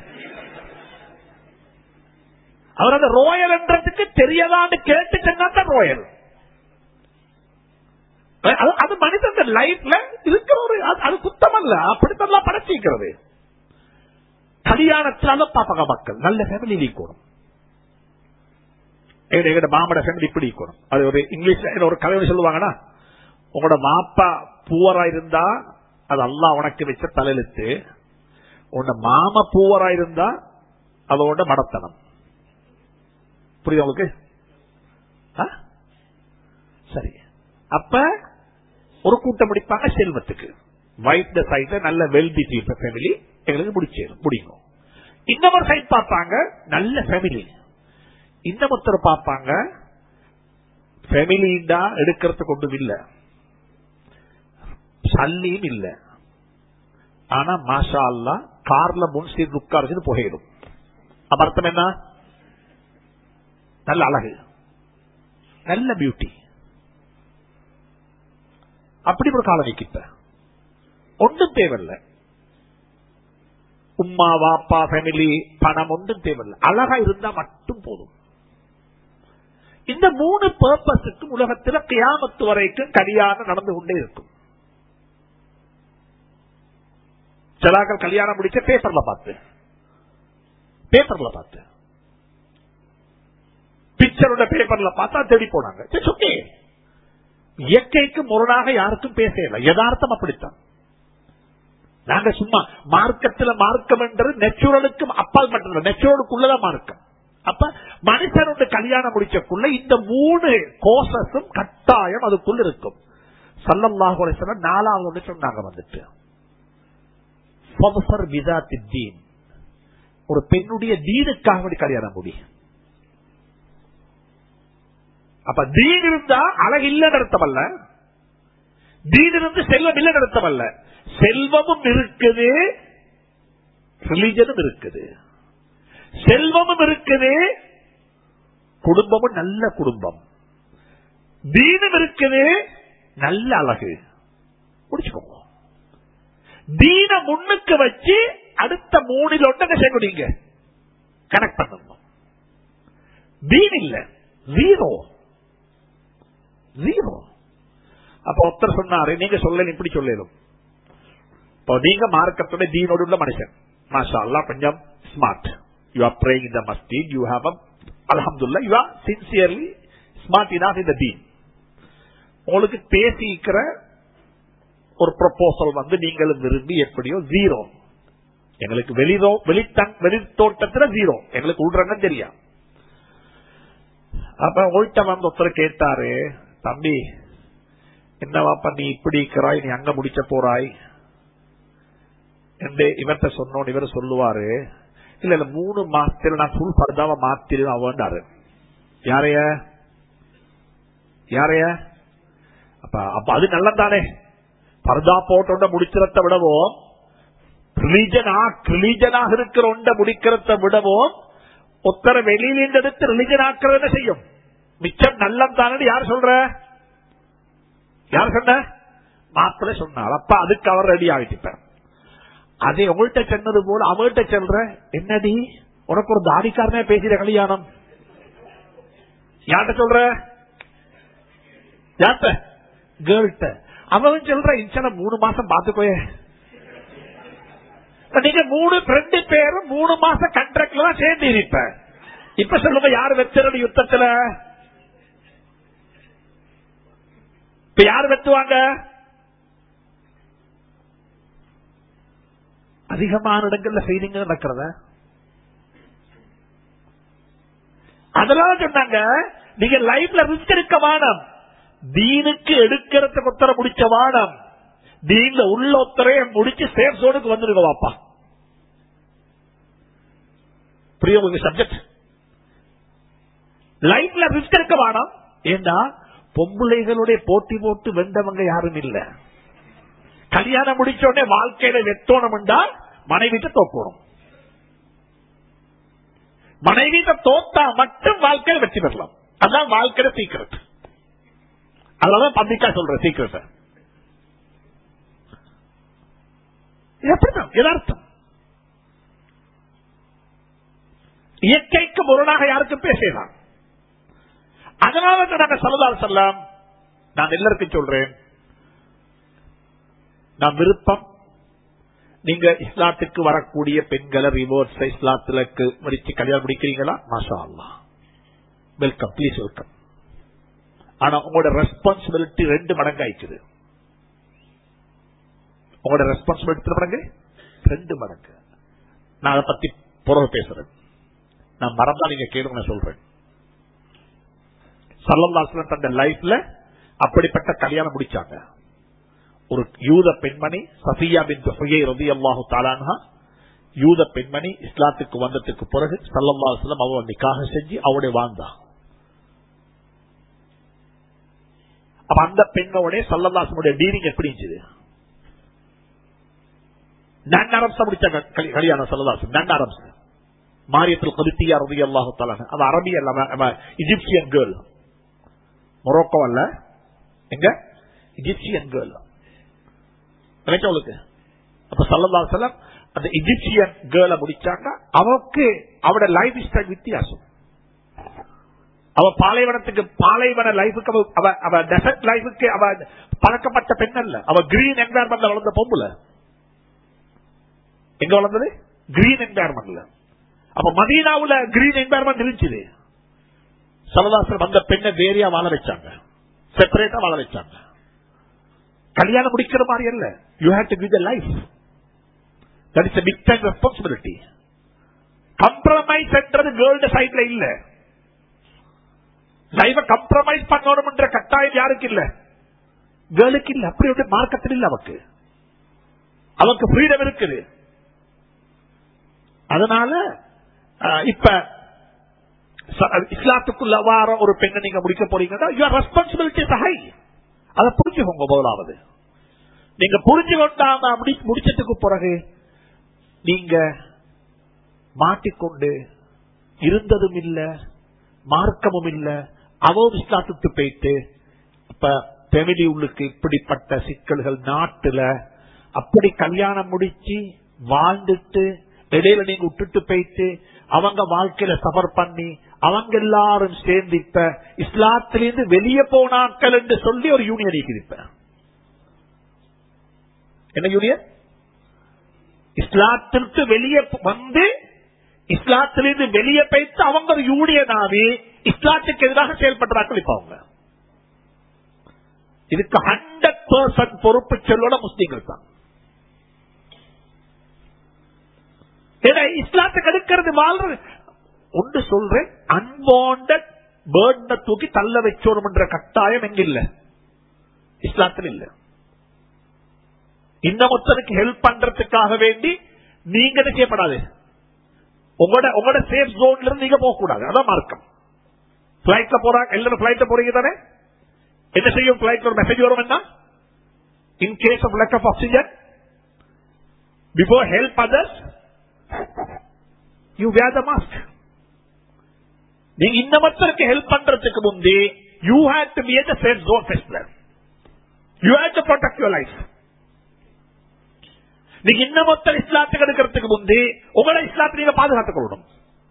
அவர் அந்த ரோயல் என்றதுக்கு தெரியாதான்னு கேட்டு சொன்னா ரோயல். அது மனிதன் லைஃப்ல இருக்கிற ஒரு அது குத்தம் அல்ல. அப்படித்தான் படைச்சிக்கிறது. கல்யாணத்தினால பாப்பாங்க மக்கள் நல்ல ஃபேமிலி இருக்கணும். எங்க மாமட ஃபேமிலி இப்படி இருக்கணும். அது ஒரு இங்கிலீஷ்ல ஒரு கதை சொல்லுவாங்கன்னா, உங்களோட மாப்பா பூவரா இருந்தா அது அல்லாஹ் உனக்கு வச்ச தலையெழுத்து, உன்னோட மாமா பூவரா இருந்தா அதோட மடத்தனம். புரியுது உங்களுக்கு? சரி. அப்ப ஒரு கூட்டம் முடிப்பாங்க செல்வத்துக்கு. வைட் சைட்ல நல்ல வெல்தி ஃபேமிலி எங்களுக்கு முடிச்சேரும் முடியும். இன்னொரு சைட் பார்ப்பாங்க நல்ல ஃபேமிலி. இன்னொருத்தர் பார்ப்பாங்க ஃபேமிலிண்டா எடுக்கிறதுக்கு ஒன்றும் இல்ல, சல்லியும் இல்ல, ஆனா மாஷா அல்லாஹ் கார்ல முன் சீட் உட்கார்ந்து போயிடும். அப்ப அர்த்தம் என்ன? நல்ல அழகு, நல்ல பியூட்டி. அப்படி ஒரு காலம் கிட்ட ஒன்றும் தேவையில்லை. உம்மா வாப்பா ஃபேமிலி பணம் ஒன்றும் தேவையில்லை, அழகா இருந்தா மட்டும் போதும். இந்த மூணு பர்பஸுக்கும் உலகத்தில் கியாமத்து வரைக்கும் கல்யாணம் நடந்து கொண்டே இருக்கும். சிலாக்கள் கல்யாணம் முடிச்ச பேப்பர்ல பார்த்து பேப்பர்ல பார்த்து பிக்சரோட பேப்பர்ல பார்த்தா தேடி போனாங்க. இயற்கைக்கு முரணாக யாருக்கும் பேசல. யதார்த்தம் அப்படித்தான். நாங்க சும்மா மார்க்கத்தில் மார்க்கம் என்றது நெச்சுரலுக்கும் அப்பால் மட்டும், நெச்சுரலுக்குள்ளதான் மார்க்கம். அப்ப மனுஷனோட கல்யாணம் முடிச்சக்குள்ள இந்த மூணு கோசஸும் கட்டாயம் அதுக்குள்ள இருக்கும். ஸல்லல்லாஹு அலைஹி வஸல்லம் நாலாவது ஒன்று சொன்னாங்க வந்துட்டு, ஒரு பெண்ணுடைய தீனுக்காக கல்யாணம் முடி. அப்ப தீன் இருந்தா அழகு இல்ல நடத்தம் அல்ல, தீன் இருந்து செல்வம் இல்ல நடத்தம் அல்ல. செல்வமும் இருக்குது, ரிலிஜனும் இருக்குது. செல்வமும் இருக்குது, குடும்பமும் நல்ல குடும்பம். தீனும் இருக்குது, நல்ல அழகு. முடிச்சுக்கோங்க. தீன முன்னுக்கு வச்சு அடுத்த மூணில் ஒன்றை செய்ய கனெக்ட் பண்ணணும். தீன் இல்ல, ஜீரோ ஜீரோ. அப்ப ஒருத்தர் சொன்னாரு, நீங்க சொல்ல இப்படி சொல்லலும். இப்போ நீங்க மார்க்கத்தோட தீனோடு உள்ள மனுஷன், மாஷா அல்லாஹ் கொஞ்சம் smart. You are praying in the மஸ்ஜித், யூ ஹேவ் அல்ஹம்துலில்லாஹ், you are sincerely smart enough in the தீன். உங்களுக்கு பேசிக்கிற ஒரு ப்ரொபோசல் வந்து நீங்களும் விரும்பி எப்படியோ ஜீரோ. எங்களுக்கு வெளிதோ வெளித்தோட்டத்துல ஜீரோ, எங்களுக்கு உள்றங்க தெரியும். அப்ப உள்ட்ட வந்து ஒருத்தர் கேட்டாரு, தம்பி என்னவாப்பா நீ இப்படி இருக்கிறாய், நீ அங்க முடிச்ச போறாய் என்று இவர்கிட்ட சொன்னோன்னு இவர் சொல்லுவாரு, இல்ல இல்ல மூணு மாசத்துல நான் ஃபுல் பர்தாவை மாத்திருவேன் அவன்டாரு. யாரைய யாரைய அப்ப அப்ப அது நல்லதானே. பர்தா போட்ட முடிச்சிடத்த விடவும், ரிலிஜனாக இருக்கிற ஒன்றை முடிக்கிறத விடவும் ஒத்தர வெளியில எடுத்து ரிலிஜன் ஆக்குறது என்ன செய்யும்? மிச்சம் நல்லதானு யார் சொல்ற? யார் சொன்ன? மாத்திரை சொன்னார். அப்ப அதுக்கு அவர் ரெடி ஆகிட்டு. அதே உங்கள்கிட்ட சொன்னது போல அவர்கிட்ட சொல்ற, என்னடி உனக்கு ஒரு தாடிக்காரனே பேசுற கல்யாணம் யார்கிட்ட சொல்ற? யார்கிட்ட? கேர்ள்கிட்ட. அவன் சொல்ற, இன்சால மூணு மாசம் பாத்துக்கோயே. நீங்க மூணு ரெண்டு பேரும் மூணு மாசம் கண்ட்ராக்ட்ல தான் சேர்ந்து இருப்ப. இப்ப சொல்லுங்க, யாரு வெச்சரடி யுத்தத்துல? இப்ப யாரு வெத்துவாங்க? அதிகமான இடங்கள்ல செய்திங்க நடக்கிறத. அதனால சொன்னாங்க நீங்க லைஃப்ல ரிஸ்க் எடுக்க வானம், தீனுக்கு எடுக்கிறதுக்கு ஒத்தர முடிச்ச வானம், தீன்ல உள்ள ஒத்தரைய முடிச்சு சேஃப் ஜோனுக்கு வந்துருக்க வாப்பா. புரிய உங்களுக்கு சப்ஜெக்ட்? லைஃப்ல ரிஸ்க் எடுக்க வானம். ஏன்னா பொம்பளைகளுடைய போட்டி போட்டு வெண்டவங்க யாரும் இல்ல. கல்யாணம் முடிச்ச உடனே வாழ்க்கையில வெத்தோணும் என்றால் மனைவிட்ட தோக்கணும். மனைவிட்ட தோத்தா மட்டும் வாழ்க்கையில வெற்றி பெறலாம். அதான் வாழ்க்கையில சீக்கிரட். அதனாலதான் பப்ளிக்கா சொல்ற சீக்கிரட். எப்படிதான் யதார்த்தம். இயற்கைக்கு முரணாக யாருக்கும் பேசலாம். அதனால நாங்க ஸல்லல்லாஹு அலைஹி வஸல்லம், நான் எல்லாருக்கும் சொல்றேன், நான் விருப்பம் நீங்க இஸ்லாத்துக்கு வரக்கூடிய பெண்களை ரிவர்ஸ் இஸ்லாத்துல முடிச்சு கல்யாணம் முடிக்கிறீங்களா, மாஷா அல்லாஹ், வெல்கம், ப்ளீஸ் வெல்கம். ஆனா உங்களோட ரெஸ்பான்சிபிலிட்டி ரெண்டு மடங்கு ஆயிடுச்சு. உங்களோட ரெஸ்பான்சிபிலிட்டி மடங்கு ரெண்டு மடங்கு. நான் அதை பத்தி புறவு பேசுறேன். நான் மறந்தா நீங்க கேளுங்க, நான் சொல்றேன். ஸல்லல்லாஹு அலைஹி வஸல்லம் தன்னுடைய லைஃப்ல அப்படிப்பட்ட கல்யாணம் முடிச்சாங்க. ஒரு யூத பெண்மணி சஃபியா பின்த் ஹுயை ரலியல்லாஹு தஆலா அன்ஹா, யூத பெண்மணி இஸ்லாத்துக்கு வந்ததுக்கு பிறகு ஸல்லல்லாஹு அலைஹி வஸல்லம் அவ நிக்காஹ் செஞ்சு அவளோட வாழ்ந்தா. அப்ப அந்த பெண்ணோட ஸல்லல்லாஹு அலைஹி வஸல்லம் டீலிங் எப்படி இருந்துச்சு? நான் அரப்ஸ் முடிச்சாங்க கல்யாணம் ஸல்லல்லாஹு அலைஹி வஸல்லம். நான் அரப்ஸ் மாரியத்துல் கபித்தியா ரலியல்லாஹு தஆலா, அது அரபிய அல்ல, இஜிப்சியன் கேர்ள். மொரோக்கோ அல்ல, எங்க இஜிப்சியன் கேர்ள். உங்களுக்கு அப்ப ஸல்லல்லாஹு அலைஹி வஸல்லம் அந்த இஜிப்சியன் கேர்ளை முடிச்சாங்க. அவருக்கு அவட லைஃப் ஸ்டைல் வித்தியாசம். அவ பாலைவனத்துக்கு பாலைவன லைஃபுக்கு அவ அவ டெசர்ட் லைஃபுக்கு அவ பழக்கப்பட்ட பெண் அல்ல. அவ கிரீன் என்வாயர்மெண்ட்ல வளர்ந்த பொம்புல. எங்க வளர்ந்தது? கிரீன் என்வாயர்மெண்ட்ல. அப்ப மதீனாவுல கிரீன் என்வாயர்மெண்ட் இருந்துச்சு. ஸல்லல்லாஹு அலைஹி வஸல்லம் அந்த பெண்ணை வேறையா வாழ வச்சாங்க, செப்பரேட்டா வாழ வச்சாங்க. கல்யாணம் முடிக்கிற மாதிரி அல்ல. You have to give the life. That is a big time responsibility. Compromise என்றது கேர்ள்ட சைடுல இல்ல. லைஃப கம்ப்ரமைஸ் பண்ணணும் என்ற கட்டாயம் யாருக்கு இல்ல? கேர்ளுக்கு இல்ல. அப்படி ஒரு மார்க்கத்தில் இல்ல. அவக்கு அவக்கு ஃப்ரீடம் இருக்குது. அதனால இப்ப இஸ்லாத்துக்குள்ள வார ஒரு பெண்ணை நீங்க முடிக்க போறீங்கன்னா யுவர் ரெஸ்பான்சிபிலிட்டி ஹை. அதை புரிஞ்சுக்கோங்க. முதலாவது நீங்க புரிஞ்சு கொண்டாம முடிச்சதுக்கு பிறகு நீங்க மாட்டிக்கொண்டு இருந்ததும் இல்ல, மார்க்கமும் இல்ல, அவரும் இஸ்லாத்துக்கு போயிட்டு இப்ப ஃபேமிலி உள்ளுக்கு இப்படிப்பட்ட சிக்கல்கள் நாட்டுல அப்படி கல்யாணம் முடிச்சு வாழ்ந்துட்டு இடையில நீங்க விட்டுட்டு போயிட்டு அவங்க வாழ்க்கையில சஃபர் பண்ணி அவங்க எல்லாரும் சேர்ந்து இப்ப இஸ்லாத்திலிருந்து வெளியே போனாக்கள் என்று சொல்லி ஒரு யூனியன் இருப்ப. என்ன யூனியன்? இஸ்லாத்திற்கு வெளியே வந்து இஸ்லாத்திலிருந்து வெளியே போயிட்டு அவங்க ஒரு யூனியனாவே இஸ்லாத்துக்கு எதிராக செயல்பட்டதாக்கள் இப்ப அவங்க. இதுக்கு ஹண்ட்ரட் பெர்சன்ட் பொறுப்பு சொல்லோட முஸ்லீம்கள் தான். இஸ்லாத்துக்கு எடுக்கிறது வாழ்றது ஒன்று சொல்றேன். அன்வாண்டட் பேர்ட தூக்கி தள்ள வச்சோம் என்ற கட்டாயம் எங்க இல்ல, இஸ்லாத்தில் இல்ல. இந்த மொத்தனுக்கு ஹெல்ப் பண்றதுக்காக வேண்டி நீங்க என்ன செய்யப்படாது. உங்களோட உங்களோட சேஃப் ஜோன்ல இருந்து நீங்க போக கூடாது. அதான் மார்க்கம். பிளைட்ல போறாங்க, எல்லாரும் பிளைட்ல போறீங்க தானே. என்ன செய்யும்? பிளைட்ல ஒரு மெசேஜ் வரும். என்ன? In case of lack of oxygen before help others you wear the mask. நீங்க இந்த மக்களுக்கு ஹெல்ப் பண்றதுக்கு முந்தி you have to be at safe zone first. You have to protect your life. நீங்க இந்த மொத்தம் இஸ்லாத்துக்கு எடுக்கிறதுக்கு முந்தி உங்களோட இஸ்லாத்தை நீங்க பாதுகாத்துக் கொள்ளணும்.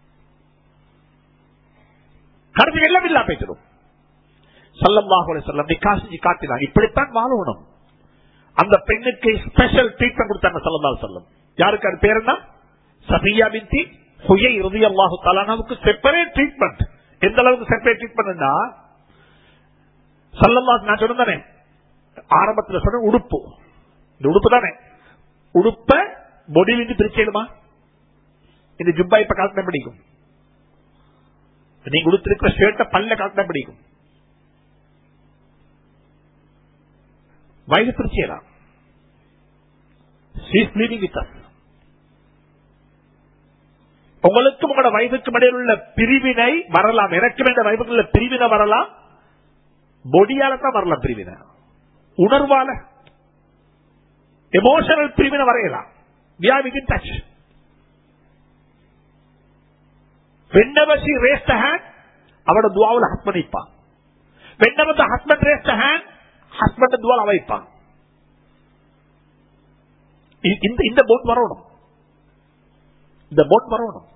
கருத்து எல்லாம் இல்லா போயிடும். ஸல்லல்லாஹு அலைஹி வஸல்லம் நிக்காஹ் காட்டினாங்க. இப்படித்தான் வாழணும். அந்த பெண்ணுக்கு ஸ்பெஷல் ட்ரீட்மெண்ட் கொடுத்தாங்க ஸல்லல்லாஹு அலைஹி வஸல்லம். யாருக்கு? அது பேர் என்ன? சஃபியா பின்த் ஹுயை ரலியல்லாஹு தஆலா அன்ஹாவுக்கு செப்பரேட் ட்ரீட்மெண்ட். எந்த அளவுக்கு செப்பரேட் ட்ரீட்மெண்ட்னா ஸல்லல்லாஹு நான் சொன்னேன் ஆரம்பத்தில் சொன்ன உடுப்பு. இந்த உடுப்பு தானே, உடுப்ப பொடியிலிருந்து பிரிச்சிடுமா? இந்த ஜுப்பா இப்ப காலத்துல பிடிக்கும். நீங்க கொடுத்திருக்கிற ஷர்ட்டை பல்ல கலந்தா பிடிக்கும். வயது பிரிச்சிடலாம். உங்களுக்கும் உங்களோட வயதுக்கும் இடையில் உள்ள பிரிவினை வரலாம். எனக்கு வேண்ட வயதுக்குள்ள பிரிவினை வரலாம். பொடியால தான் வரலாம் பிரிவினை. உணர்வால எமோஷனல் பிரிவினை வரையலாம். We are within touch. Whenever she raised the hand, அவட துஆவுல ஹஸ்பண்ட் வைப்பான். Whenever the husband raised the hand, husband துஆல வைப்பான். இந்த இந்த போட் வரணும். இந்த போட் வரணும்.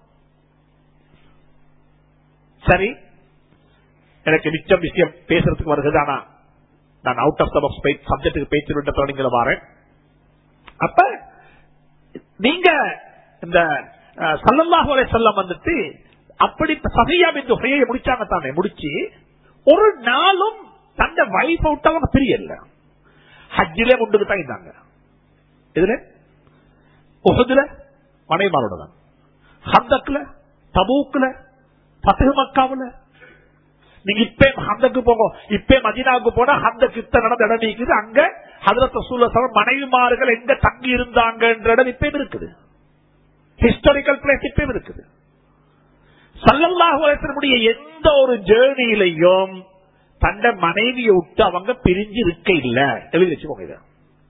சரி, எனக்கு மிச்சம் விஷயம் பேசுறதுக்கு வருகிறது. ஆனா நான் அவுட் ஆஃப் த பாக்ஸ் சப்ஜெக்டுக்கு பேச்சு விட்ட தொடங்கிற வாரேன். அப்ப நீங்க இந்த ஸல்லல்லாஹு அலைஹி வஸல்லம் வந்துட்டு அப்படி சஃபியா பின்த் ஹுயையை முடிச்சாங்க தானே. முடிச்சு ஒரு நாளும் தந்த வைஃப் அவுட் அவங்க பிரியல. ஹஜ்ஜிலே முண்டுக்கு தான் இருந்தாங்க. இதுல உஹதுல மனைமாரோட தான், ஹந்தக்ல, தபூக்ல, ஃபத்ஹ் மக்காவுல. நீங்க இப்ப ஹந்தக்கு போங்க, இப்ப மதீனாவுக்கு போனா ஹந்தக்கு இத்த நடந்த இடம் இருக்குது. அங்க ஹஜ்ரத் ரசூலுல்லாஹி ஸல்லல்லாஹு அலைஹி வஸல்லம் மனைவிமார்கள் எங்க தங்கி இருந்தாங்கன்ற இடம் இப்பயும் இருக்குது. ஹிஸ்டாரிக்கல் பிளேஸ் இப்பயும் இருக்குது. ஸல்லல்லாஹு அலைஹி வஸல்லம் எந்த ஒரு ஜேர்னியிலையும் தந்த மனைவியை விட்டு அவங்க பிரிஞ்சு இருக்க இல்ல. எழுதி வச்சுக்கோங்க. இத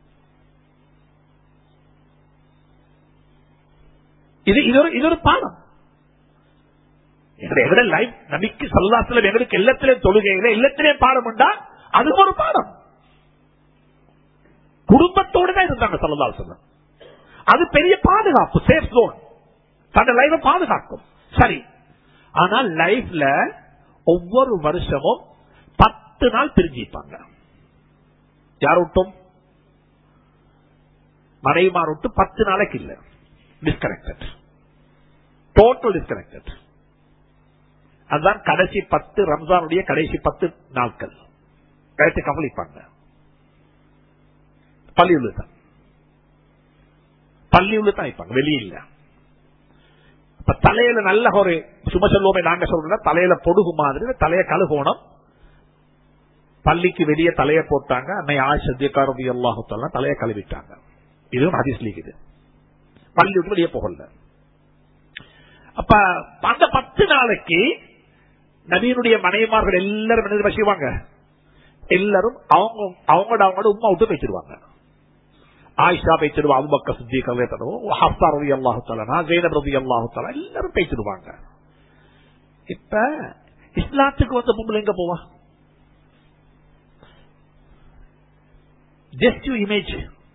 இது இது ஒரு பாடம். எங்களுடைய லைஃப் நபிக்கு ஸல்லல்லாஹு அலைஹி வஸல்லம் எங்களுக்கு எல்லாத்திலேயும் தொழுகையில எல்லாத்திலேயும் பாடம் உண்டா? அது ஒரு பாடம். குடும்பத்தோடு தான் இருந்தாங்க ஸல்லல்லாஹு அலைஹி வஸல்லம். அது பெரிய பாதுகாப்பு, சேஃப் ஜோன். தன்னை லைஃபை பாதுகாக்கும். சரி, ஆனால் லைஃப்ல ஒவ்வொரு வருஷமும் பத்து நாள் பிரிஞ்சிப்பாங்க. யார் விட்டும்? மனைவிமார் விட்டு பத்து நாளைக்கு இல்ல. Disconnected, total disconnected. அதுதான் கடைசி பத்து, ரம்ஜானுடைய கடைசி பத்து நாட்கள் கழித்து கவனிப்பாங்க. பள்ளியுள்ள தான் பள்ளியுள்ள தான் வைப்பாங்க, வெளியில. தலையில நல்ல ஒரு சும சொல்லுவோமே நாங்க சொல்றோம், தலையில பொடுகு மாதிரி தலைய கழுகோணம். பள்ளிக்கு வெளியே தலைய போட்டாங்க. அன்னை ஆயிஷா ரலியல்லாஹு தஆலா தலைய கழுவிட்டாங்க. இதுவும் ஹதீஸ்ல இருக்குது. பள்ளி விட்டு வெளியே போகல. அப்ப அந்த பத்து நாளைக்கு நபியினுடைய மனைவிமார்கள் எல்லாரும் என்ன செய்வாங்க? எல்லாரும் அவங்க அவங்களோட அவங்களோட உம்மா விட்டு பேசிடுவாங்க. ஆயிஷா பேசிடுவா, அபூபக்கர் சித்திக் ரலியல்லாஹு, ஹஃப்ஸா ரலியல்லாஹு தஆலா, ஸைனப் ரலியல்லாஹு தஆலா எல்லாரும் பேசிடுவாங்க. இப்ப இஸ்லாத்துக்கு வந்த பொம்பளை எங்க போவா? Just you image.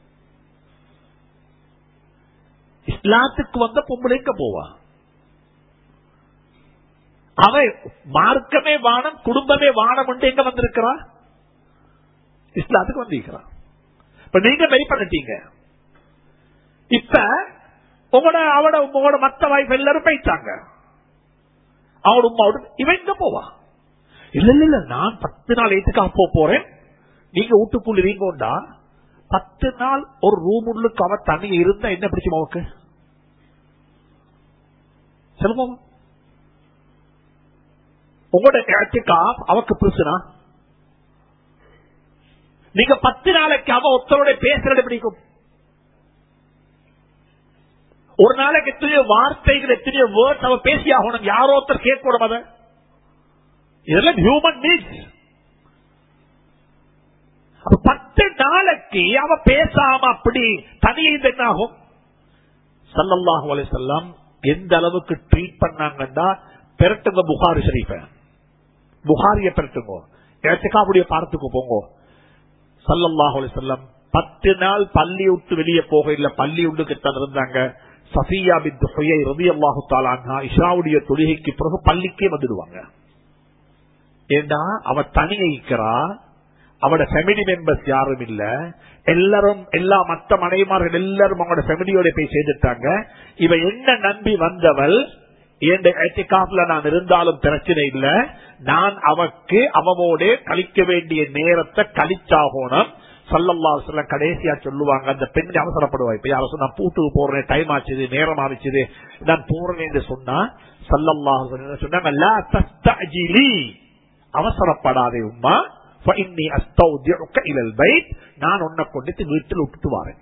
இஸ்லாத்துக்கு வந்த பொம்பளை எங்க போவா? அவ மார்க்கமே வானம், குடும்பமே வானம் என்று எங்க வந்திருக்கிறா? இஸ்லாத்துக்கு வந்திருக்கிறா. இப்ப நீங்க வெரி பண்ணிட்டீங்க. இப்ப உங்களோட அவட உங்களோட மத்த வாய்ப்பு எல்லாரும் போயிட்டாங்க. அவட உமாவோட இவன் எங்க போவா? இல்ல இல்ல இல்ல நான் பத்து நாள் ஏத்துக்காக போறேன், நீங்க வீட்டுக்குள்ள இருக்கோண்டா. பத்து நாள் ஒரு ரூம் உள்ளுக்கு அவ தனியா இருந்தா என்ன பிடிச்சு அவக்கு சொல்லுமா? உங்களோட அவக்கு பிரச்சனை. நீங்க பத்து நாளைக்கு அவ ஒருத்தரோட பேசுறது பிடிக்கும். ஒரு நாளைக்கு எத்தனையோ வார்த்தைகள், எத்தனையோ வேர்ட்ஸ் அவ பேசி ஆகணும். யாரோ ஒருத்தர் கேட்கணும். அத இதெல்லாம் ஹியூமன் நீட்ஸ். பத்து நாளைக்கு அவ பேசாம அப்படி தனியே என்ன ஆகும்? ஸல்லல்லாஹு அலைஹி வஸல்லம் எந்த அளவுக்கு ட்ரீட் பண்ணாங்கன்னா, பெரட்டுங்க புகாரி ஷரீஃப, புகாரிய பெரட்டுங்க, ஏத்துக்காவுடைய பாடத்துக்கு போங்க. ஸல்லல்லாஹு அலைஹி வஸல்லம் பத்து நாள் பள்ளி விட்டு வெளியே போக இல்ல, பள்ளி உள்ளுக்கு தான் இருந்தாங்க. சஃபியா பின்த் ஹுயை ரலியல்லாஹு தஆலா அன்ஹா இஷாவுடைய தொழுகைக்கு பிறகு பள்ளிக்கே வந்துடுவாங்க. ஏண்டா அவ தனியே இருக்கிறா, அவட ஃபேமிலி மெம்பர்ஸ் யாரும் இல்ல, எல்லாரும் எல்லா மற்ற மனைவிமார்கள் எல்லாரும் அவங்களோட ஃபேமிலியோட போய் சேர்ந்துட்டாங்க. இவ என்ன நம்பி வந்தவள், நான் இருந்தாலும் பிரச்சனை இல்ல, நான் அவக்கு அவனோட கழிக்க வேண்டிய நேரத்தை கழிச்சாகணும். ஸல்லல்லாஹு அலைஹி வஸல்லம் கடைசியா சொல்லுவாங்க, அந்த பெண் அவசரப்படுவா. இப்ப யாரும் சொன்னா பூட்டுக்கு போறேன், டைம் ஆச்சுது, நேரம் ஆச்சுது, நான் போறேன் என்று சொன்னா ஸல்லல்லாஹு அலைஹி வஸல்லம் சொன்னாங்க, லா தஸ்தஅஜிலி, அவசரப்படாதே உம்மா, ஃபஇன்னி அஸ்தௌதிஉக இலல் பைத், நான் உன்னை கொண்டு வீட்டில் விட்டுட்டு வரேன்.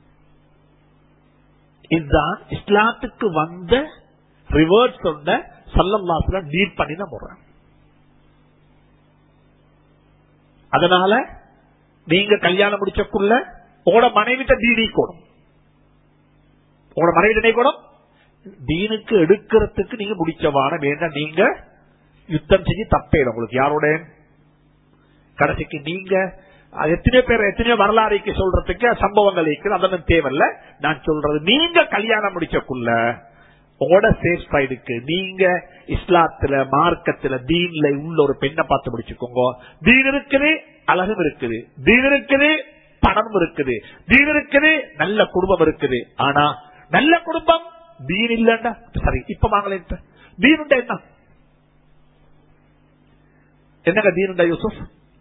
இதுதான் இஸ்லாத்துக்கு வந்த ரிவர்ஸ் சொன்ன ஸல்லல்லாஹு அலைஹி வஸல்லம் டீல் பண்ணி தான் போறேன். அதனால நீங்க கல்யாணம் முடிச்சக்குள்ள உங்களோட மனைவிட்ட தீனிக்கணும், உங்களோட மனைவிட்ட நீக்கணும். தீனுக்கு எடுக்கிறதுக்கு நீங்க முடிச்சவான வேண்டாம், நீங்க யுத்தம் செஞ்சு தப்பே உங்களுக்கு யாரோட கடைசிக்கு நீங்க எத்தனையோ பேர் எத்தனையோ வரலாறுக்கு சொல்றதுக்கு சம்பவங்கள் இருக்குது, அதெல்லாம் தேவையில்ல. நான் சொல்றது நீங்க கல்யாணம் முடிச்சக்குள்ள உங்களோட சேஃப் சைடுக்கு நீங்க இஸ்லாத்துல மார்க்கத்துல தீன்ல உள்ள ஒரு பெண்ணை பார்த்து முடிச்சுக்கோங்க. தீன் இருக்குது, அழகும் இருக்குது, தீன் இருக்குது, பணமும் இருக்குது, தீன் இருக்குது, நல்ல குடும்பம் இருக்குது. ஆனா நல்ல குடும்பம் தீன் இல்லண்டா சரி. இப்ப வாங்கல தீனுண்டா என்ன என்னங்க தீனுண்டா யூசுப்?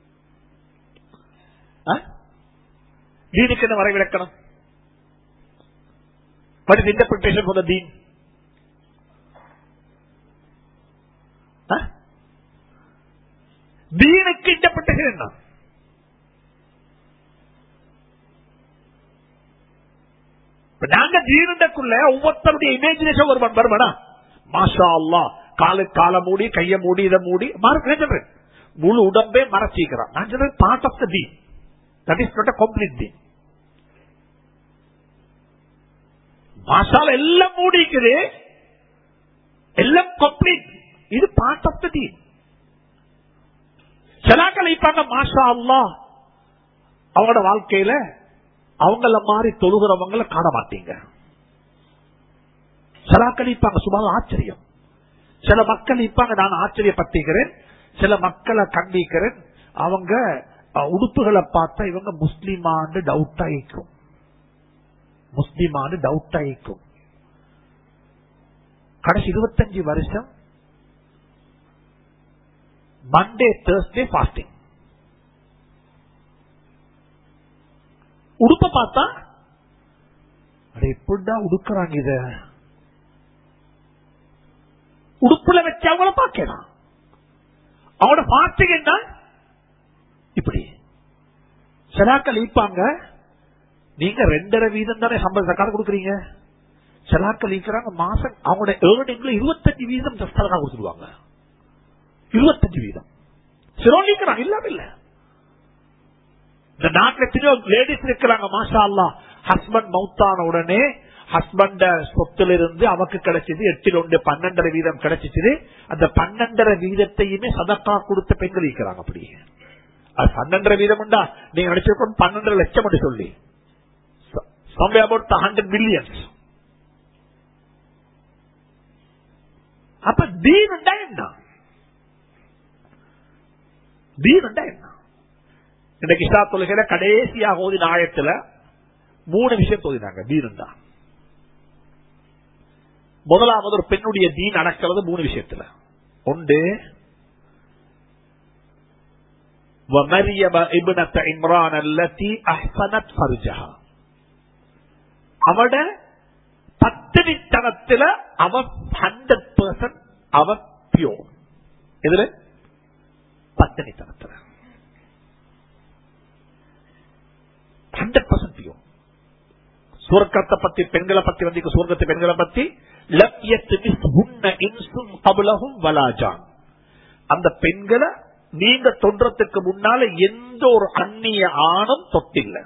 தீனுக்கு என்ன வரைவிலக்கணம்? What is the interpretation for the deen? தீனுக்கு இன்டர்பிரேஷன் என்ன? நாங்க தீனுக்குள்ள ஒவ்வொருத்தருடைய இமேஜினேஷன் ஒரு வருமானா, மாஷா அல்லாஹ், காலு கால மூடி கைய மூடி இதை மூடி சொல்றேன், முழு உடம்பே மறைச்சிக்கிறான். நான் சொல்றேன் பார்ட் ஆஃப் த தீன், that is not a complete deen. மாஷால எல்லாம் மூடிக்குது, எல்லாம் கம்ப்ளீட், இது பார்ட் ஆஃப் த தீன். சிலாக்கள் இப்ப மாஷா அல்லாஹ் அவங்களோட வாழ்க்கையில அவங்கள மாதிரி தொழுகிறவங்கள காண மாட்டீங்க. சிலாக்கள் இப்பாங்க சும்மா ஆச்சரியம். சில மக்கள் இப்பாங்க நான் ஆச்சரியப்பட்டுகிறேன், சில மக்களை கண்டிக்கிறேன். அவங்க உடுப்புகளை பார்த்தா இவங்க முஸ்லிமான்னு டவுட் ஆயிக்கும், முஸ்லிமான்னு டவுட் ஆயிக்கும். கடைசி இருபத்தஞ்சு வருஷம் மண்டே தேர்ஸ்டே பாஸ்டிங். உடுப்ப பார்த்தா எப்படிதான் உடுக்கிறாங்க, இத உடுப்புல வச்சு அவங்கள பார்க்கலாம். அவங்களோட பாஸ்டிங் என்ன இப்படி சிலாக்கள் ஈப்பாங்க. நீங்க ரெண்டரை வீதம் தானே சம்பள சக்கார கொடுக்குறீங்க. சிலாக்கள் ஈக்கிறாங்க மாசம் அவங்களோட ஏர்னிங்ல இருபத்தஞ்சு வீதம் சக்கார கொடுத்துருவாங்க. இருபத்தஞ்சு வீதம் சிரோலிக்கிறாங்க, இல்லாம இல்ல. இந்த நாட்டில் எத்தனையோ லேடிஸ் இருக்கிறாங்க மாஷா அல்லாஹ், ஹஸ்பண்ட் மவுத்தான உடனே ஹஸ்பண்ட சொத்துல இருந்து அவக்கு கிடைச்சது எட்டில் ஒன்று பன்னெண்டரை வீதம் கிடைச்சிச்சு. அந்த பன்னெண்டரை வீதத்தையுமே சதக்கா கொடுத்த பெண்கள் இருக்கிறாங்க. அப்படி அது பன்னெண்டரை வீதம் உண்டா நீங்க நினைச்சிருக்கோம் பன்னெண்டரை லட்சம் என்று சொல்லி, somewhere about hundred millions. அப்ப தீன் உண்டா என்ன? தீன் உண்டா என்ன? இன்னைக்கு இஷா தொழுகையில கடைசியாக ஓதின ஆயத்துல மூணு விஷயம் தோதினாங்க. தீன் உண்டா முதலாவது ஒரு பெண்ணுடைய தீன் அடக்கிறது மூணு விஷயத்துல. ஒன்று وَمَرْيَمَ ابْنَةَ عِمْرَانَ الَّتِي أَحْصَنَتْ فَرْجَهَا, அவட பத்தினித்தனத்துல அவ ஹண்ட்ரட் பெர்சன்ட் அவ பியோர். இதுல பத்தினித்தனத்துல ஹண்ட்ரட் பெர்சன்ட் பியோர். சுவர்க்கத்தை பத்தி பெண்களை பத்தி வந்து சுவர்க்கத்து பெண்களை பத்தி அந்த பெண்களை நீங்க தொன்றதுக்கு முன்னால எந்த ஒரு அந்நிய ஆணும் தொட்டில்லை.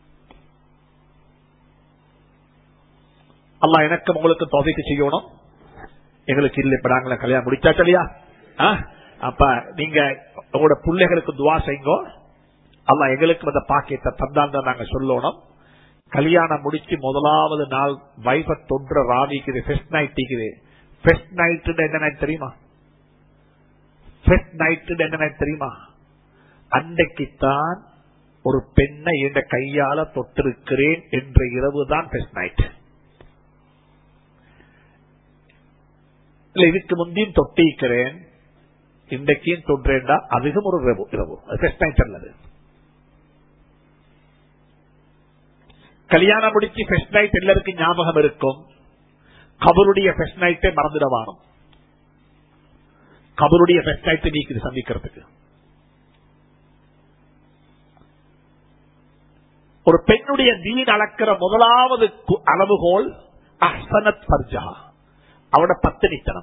அல்லாஹ் எனக்கு உங்களுக்கு தௌஃபீக் செய்யணும். எங்களுக்கு இல்லை, இப்ப நாங்கள கல்யாணம் முடிச்சாச்சு இல்லையா? அப்ப நீங்க உங்களோட பிள்ளைகளுக்கு துவா செய்யுங்க. அல்லாஹ் எங்களுக்கு அந்த பாக்கியத்தை தந்தான் தான் நாங்க சொல்லணும். கல்யாணம் முடிச்சு முதலாவது நாள் வைஃப தொன்ற ராவிக்குது, ஃபெஸ்ட் நைட் இருக்குது. ஃபெஸ்ட் நைட் என்ன நைட் தெரியுமா? ஃபெஸ்ட் நைட் என்ன நைட் தெரியுமா? அன்றைக்குத்தான் ஒரு பெண்ணை என்ற கையால தொட்டிருக்கிறேன் என்ற இரவு தான் ஃபெஸ்ட் நைட். இல்ல இதுக்கு முந்தையும் தொட்டிருக்கிறேன், இன்றைக்கும் தொன்றேன்டா அதுவும் ஒரு இரவு. இரவு ஃபெஸ்ட் நைட் அல்லது. கல்யாணம் முடிச்சு ஃபர்ஸ்ட் நைட் எல்லாருக்கும் ஞாபகம் இருக்கும். கபருடைய ஃபர்ஸ்ட் நைட்டே மறந்துடவானும். கபருடைய ஃபர்ஸ்ட் நைட் நீக்குது சந்திக்கிறதுக்கு. ஒரு பெண்ணுடைய தீன் அளக்கிற முதலாவது அளவுகோல் அஹ்சனத் ஃபர்ஜா, அவட பத்தினித்தனம்.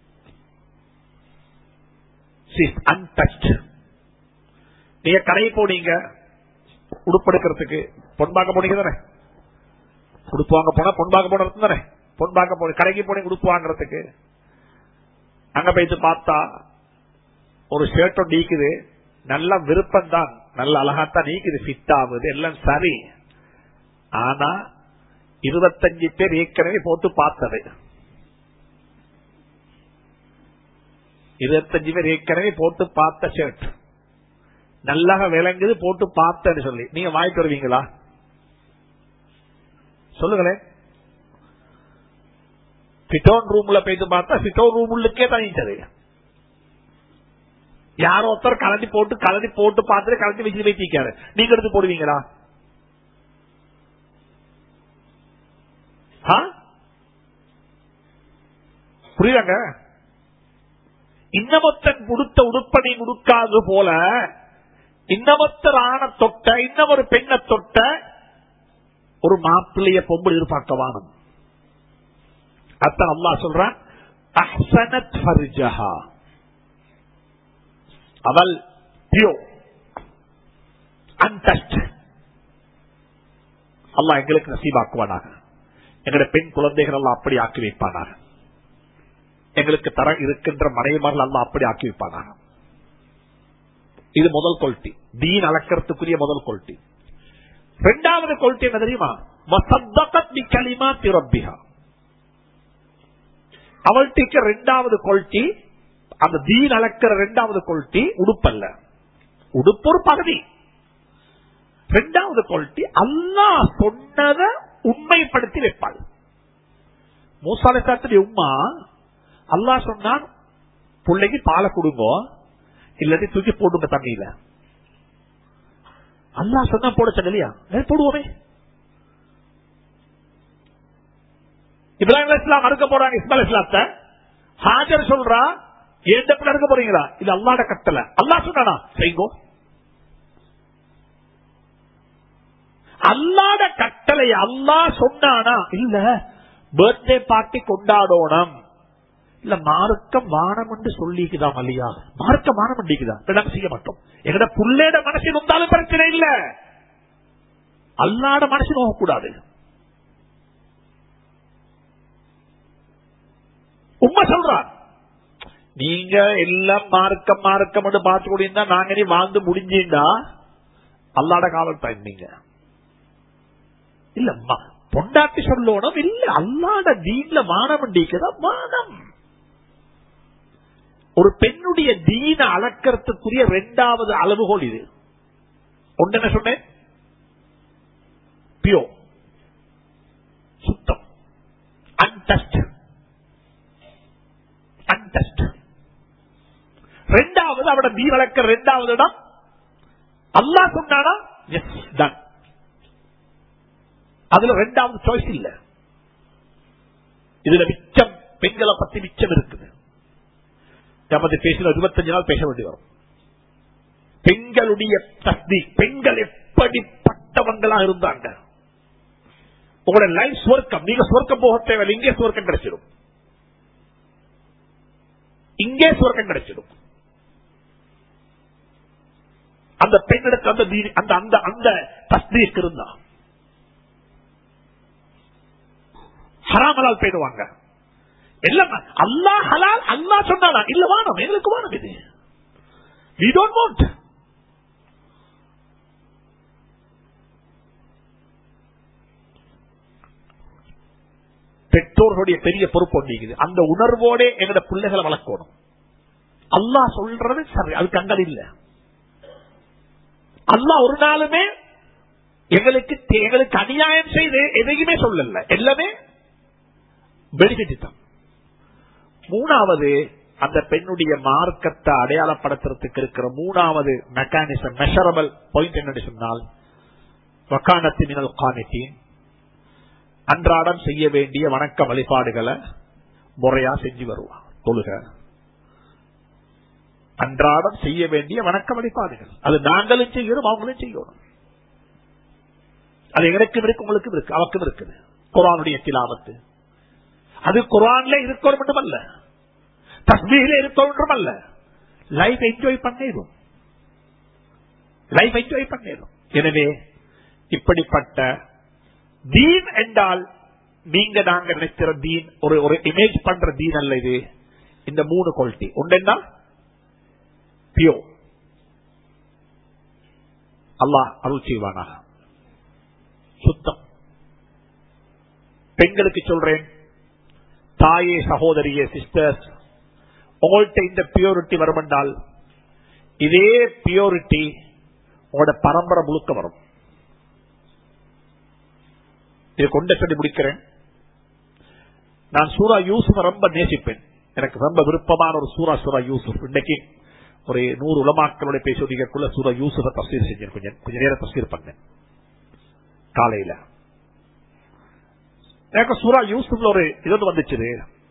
நீங்க கடையை போனீங்க உடுப்பெடுக்கிறதுக்கு, பொன்பாக்க போனீங்க தானே, உடுப்பு வாங்க போனா பொன்பாக்க போன தானே, பொன்பாக்க போன கடைக்கு போனீங்க உடுப்பு வாங்குறதுக்கு. அங்க போயிட்டு பார்த்தா ஒரு ஷர்ட்டும் நீக்குது, நல்ல விருப்பம் தான், நல்ல அழகாத்தான் நீக்குது, ஃபிட் ஆகுது, எல்லாம் சரி. ஆனா இருபத்தஞ்சு பேர் ஏற்கனவே போட்டு பார்த்தது, இருபத்தஞ்சு பேர் ஏற்கனவே போட்டு பார்த்த ஷர்ட் நல்லா விளங்குது, போட்டு பார்த்தேன்னு சொல்லி நீங்க வாங்கிட்டு வருவீங்களா? சொல்லுங்களேன். சிட்டோன் ரூம்ல போயிட்டு பார்த்தா சிட்டோன் ரூம் உள்ளுக்கே தனிச்சது. யாரோ ஒருத்தர் கலட்டி போட்டு கலட்டி போட்டு பார்த்துட்டு கலட்டி வச்சு வைத்திருக்காரு, நீங்க எடுத்து போடுவீங்களா? புரியுதாங்க? இன்னமொத்தன் கொடுத்த உடுப்பணி கொடுக்காது போல இன்னமொத்தர் ஆன தொட்ட இன்னமொரு பெண்ணை தொட்ட ஒரு மாப்பிள்ளைய பொம்பு எதிர்பார்க்கவானும். அத்தான் அல்லாஹ் சொல்றான், அஹ்சனத் ஃபர்ஜஹா, அவள் பியூர் அன்டச்ட். அல்லாஹ் எங்களுக்கு நசீபாக்குவானாக. எங்களுடைய பெண் குழந்தைகள் எல்லாம் அப்படி ஆக்கி வைப்பானாக. எங்களுக்கு தர இருக்கின்ற மனைவிமார்கள் எல்லாம் அப்படி ஆக்கி வைப்பானாக. இது முதல் குவாலிட்டி, தீன் அளக்கிறதுக்குரிய முதல் குவாலிட்டி. இரண்டாவது குவாலிட்டி என்ன தெரியுமா? வஸத்தகத் பிகலிமாத்தி ரப்பிஹா. அவள்கிட்ட இரண்டாவது குவாலிட்டி, அந்த தீன் அளக்கிற இரண்டாவது குவாலிட்டி உடுப்பல்ல, உடுப்பு ஒரு பகுதி. இரண்டாவது குவாலிட்டி அல்லாஹ் சொன்னதை உண்மைப்படுத்தி வைப்பாள். மூசா அலைஹிஸ்ஸலாத்துடைய உம்மா அல்லாஹ் சொன்னான், பிள்ளைக்கு பாலை கொடுங்க, இல்லாட்டி தூக்கி போடுங்க தண்ணியில. அல்லாஹ் சொன்னா போட சொல்லலையா? போடுவோமே. இப்ராஹிம் அலைஹிஸ்ஸலாம் அறுக்க போறாங்க இஸ்மாயில் அலைஹிஸ்ஸலாத்தை. ஹாஜர் சொல்றா, ஏன் அறுக்க போறீங்களா? இது அல்லாஹ்ட கட்டளை. அல்லாஹ் சொன்னானா செய்யுங்க. அல்லாஹ்ட கட்டளை அல்லாஹ் சொன்னானா? இல்ல பர்த்டே பார்ட்டி கொண்டாடணும், இல்ல மார்க்கம் வானம் என்று சொல்லிக்குதான் இல்லையா? மார்க்கம் வானம் பண்ணிக்குதான் செய்ய மாட்டோம். எங்கட புள்ளேட மனசு வந்தாலும் பிரச்சனை இல்ல, அல்லாட மனசு நோகக்கூடாது. உண்மை சொல்றான், நீங்க எல்லாம் மார்க்கம் மார்க்கம் பார்த்து கூடியிருந்தா நாங்க நீ வாழ்ந்து முடிஞ்சீண்டா அல்லாட காவல் பயந்தீங்க. இல்ல பொண்டாட்டி சொல்லணும், இல்ல அல்லாட தீன்ல வானம் பண்ணிக்குதான் வானம். ஒரு பெண்ணுடைய தீன அளக்கிறதுக்குரிய இரண்டாவது அளவுகோல் இது. ஒன்று என்ன சொன்னேன்? பியூர், சுத்தம், அன்டச்ட். அன்டச்ட். இரண்டாவது அவட தீன் அளக்கிற இரண்டாவது இடம் அல்லாஹ் சொன்னானா எஸ் டன். அதுல இரண்டாவது சாய்ஸ் இல்ல. இதுல மிச்சம் பெண்களை பத்தி மிச்சம் இருக்குது. நமது பேசின இருபத்தஞ்சு நாள் பேச வேண்டி வரும். பெண்களுடைய தஸ்தீக், பெண்கள் எப்படிப்பட்டவங்களா இருந்தாங்க. உங்களோட லைஃப் சுவர்க்கம், நீங்க சுவர்க்கம் போக தேவை, இங்கே சுவர்க்கம் கிடைச்சிடும், இங்கே சுவர்க்கம் கிடைச்சிடும். அந்த பெண்களுக்கு அந்த அந்த அந்த அந்த தஸ்தீக் இருந்தா ஹராமலால் போயிடுவாங்க. எல்லாம் அல்லாஹ் ஹலால், அல்லாஹ் சொன்னானா? இல்ல வானம், எங்களுக்கு வானம் இது. We don't want. பெற்றோர்களுடைய பெரிய பொறுப்பு ஒன்றிக்குது. அந்த உணர்வோட எங்களோட பிள்ளைகளை வளர்க்கணும். அல்லாஹ் சொல்றது சரி, அது கண்டது இல்ல. அல்லாஹ் ஒரு நாளுமே எங்களுக்கு எங்களுக்கு அநியாயம் செய்து எதையுமே சொல்லல, எல்லாமே பெனிஃபிட் தான். மூணாவது, அந்த பெண்ணுடைய மார்க்கத்தை அடையாளப்படுத்துறதுக்கு இருக்கிற மூணாவது மெக்கானிசம், மெஷரபிள் பாயிண்ட் என்னன்னு சொன்னால், வக்கானத்து மினல் கானித்தீன், அன்றாடம் செய்ய வேண்டிய வணக்க வழிபாடுகளை முறையா செஞ்சு வருவான். தொழுக அன்றாடம் செய்ய வேண்டிய வணக்க வழிபாடுகள் அது நாங்களும் செய்யணும், அவங்களும் செய்யணும். அது எனக்கும் இருக்கு, உங்களுக்கும் இருக்கு, அவருக்கும் இருக்குது. குர்ஆனுடைய திலாவத்து அது குர்ஆன்ல இருக்கணும் மட்டுமல்ல, தஸ்பீஹ்ல இருக்கணும் அல்ல, லைஃப் என்ஜாய் பண்ணிடும், லைஃப் என்ஜாய் பண்ணிடும். எனவே இப்படிப்பட்ட தீன் என்றால் நீங்க நாங்க நினைக்கிற தீன் ஒரு ஒரு இமேஜ் பண்ற தீன் அல்ல. இது இந்த மூணு குவாலிட்டி ஒன்றா பியூர். அல்லாஹ் அருள் செய்வானாக. சுத்தம். பெண்களுக்கு சொல்றேன், தாயே, சகோதரியே, சிஸ்டர்ஸ், உங்கள்கிட்ட இந்த பியூரிட்டி வரும் என்றால் இதே பியூரிட்டி உங்களோட பரம்பரை முழுக்க வரும். இதை கொண்ட சொல்லி முடிக்கிறேன். நான் சூரா யூசுப் ரொம்ப நேசிப்பேன். எனக்கு ரொம்ப விருப்பமான ஒரு சூரா சூரா யூசுப். இன்னைக்கு ஒரு நூறு உலமாக்களோட பேசுவதற்குள்ள சூரா யூசுஃபை தஃசீர் செஞ்சேன். கொஞ்சம் கொஞ்ச நேரம் தஃசீர் பண்ணேன் காலையில. எனக்கு சூரா யூசுப்ல ஒரு இது வந்துச்சு.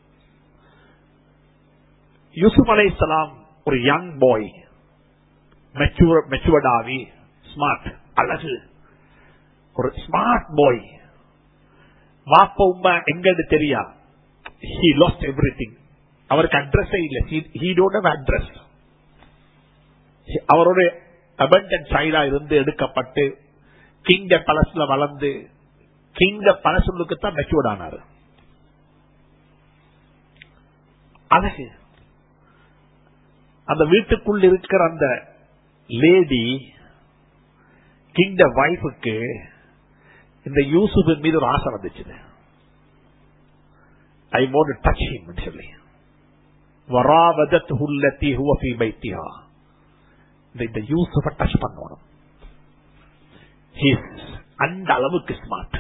யூசுப் அலைஹிஸ்ஸலாம் ஒரு யங் பாய், மெச்சூர்ட் ஆகி ஸ்மார்ட், அழகு, ஒரு ஸ்மார்ட் பாய். வாப்ப உம்மா எங்கன்னு தெரியா. he lost everything. அவருக்கு அட்ரஸே இல்ல. he don't have address. அவரோட abandoned child இருந்து எடுக்கப்பட்டு கிங் பலஸ்ல வளர்ந்து கிங் பலசுக்கு தான் மெச்சூர்ட் ஆனாரு. அழகு. அந்த வீட்டுக்குள் இருக்கிற அந்த லேடி கிங் வைஃபுக்கு இந்த யூசுஃபின் மீது ஒரு ஆசை வந்துச்சு. I want to touch him ன்னு சொல்லி வராவதத்ஹு அல்லதி ஹுவ ஃபீ பைத்திஹா. இந்த யூசுஃபை டச் பண்ணணும். அந்த அளவுக்கு ஸ்மார்ட்,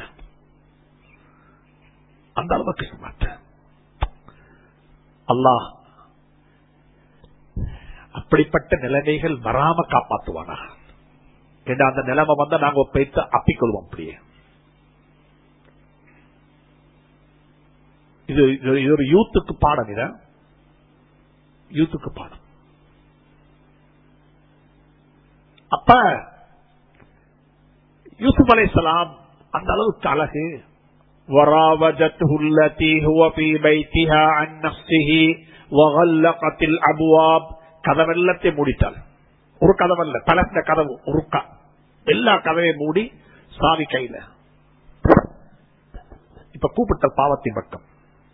அந்த அளவுக்கு ஸ்மார்ட். அல்லாஹ் அப்படிப்பட்ட நிலைமைகள் வராம காப்பாற்றுவானா. அந்த நிலைமை வந்தா நாங்க போய்த்து அப்பிக்கொள்வோம். அப்படியே இது இது ஒரு யூத்துக்கு பாடம். இத யூத்துக்கு பாடம். அப்ப யூசுப் அலைஹிஸ்ஸலாம் அந்த அளவுக்கு அழகு. وراودته التي هو في بيتها عن نفسه وغلقت الابواب. கதவெல்லத்தை மூடிட்டாள். ஒரு கதவல்ல, பல கதவு, ஒரு எல்லா கதவையும் மூடி சாவி கையில. இப்ப கூப்பிட்ட பாவத்தின் பக்கம்.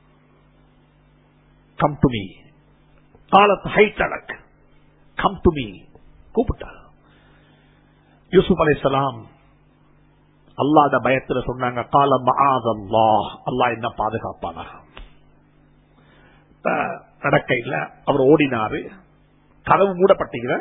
Come to me. காலத்து ஹைட்டலக் கம் டு மீ கூப்பிட்டாள். யூசுப் அலைஹிஸ்ஸலாம் அல்லாஹ்வுடைய பயத்துல சொன்னாங்க, கால மஆதல்லாஹ், அல்லாஹ் என்ன பாதுகாப்பானா. நடக்க இல்ல, அவர் ஓடினாரு. கதவு மூடப்பட்டீங்க.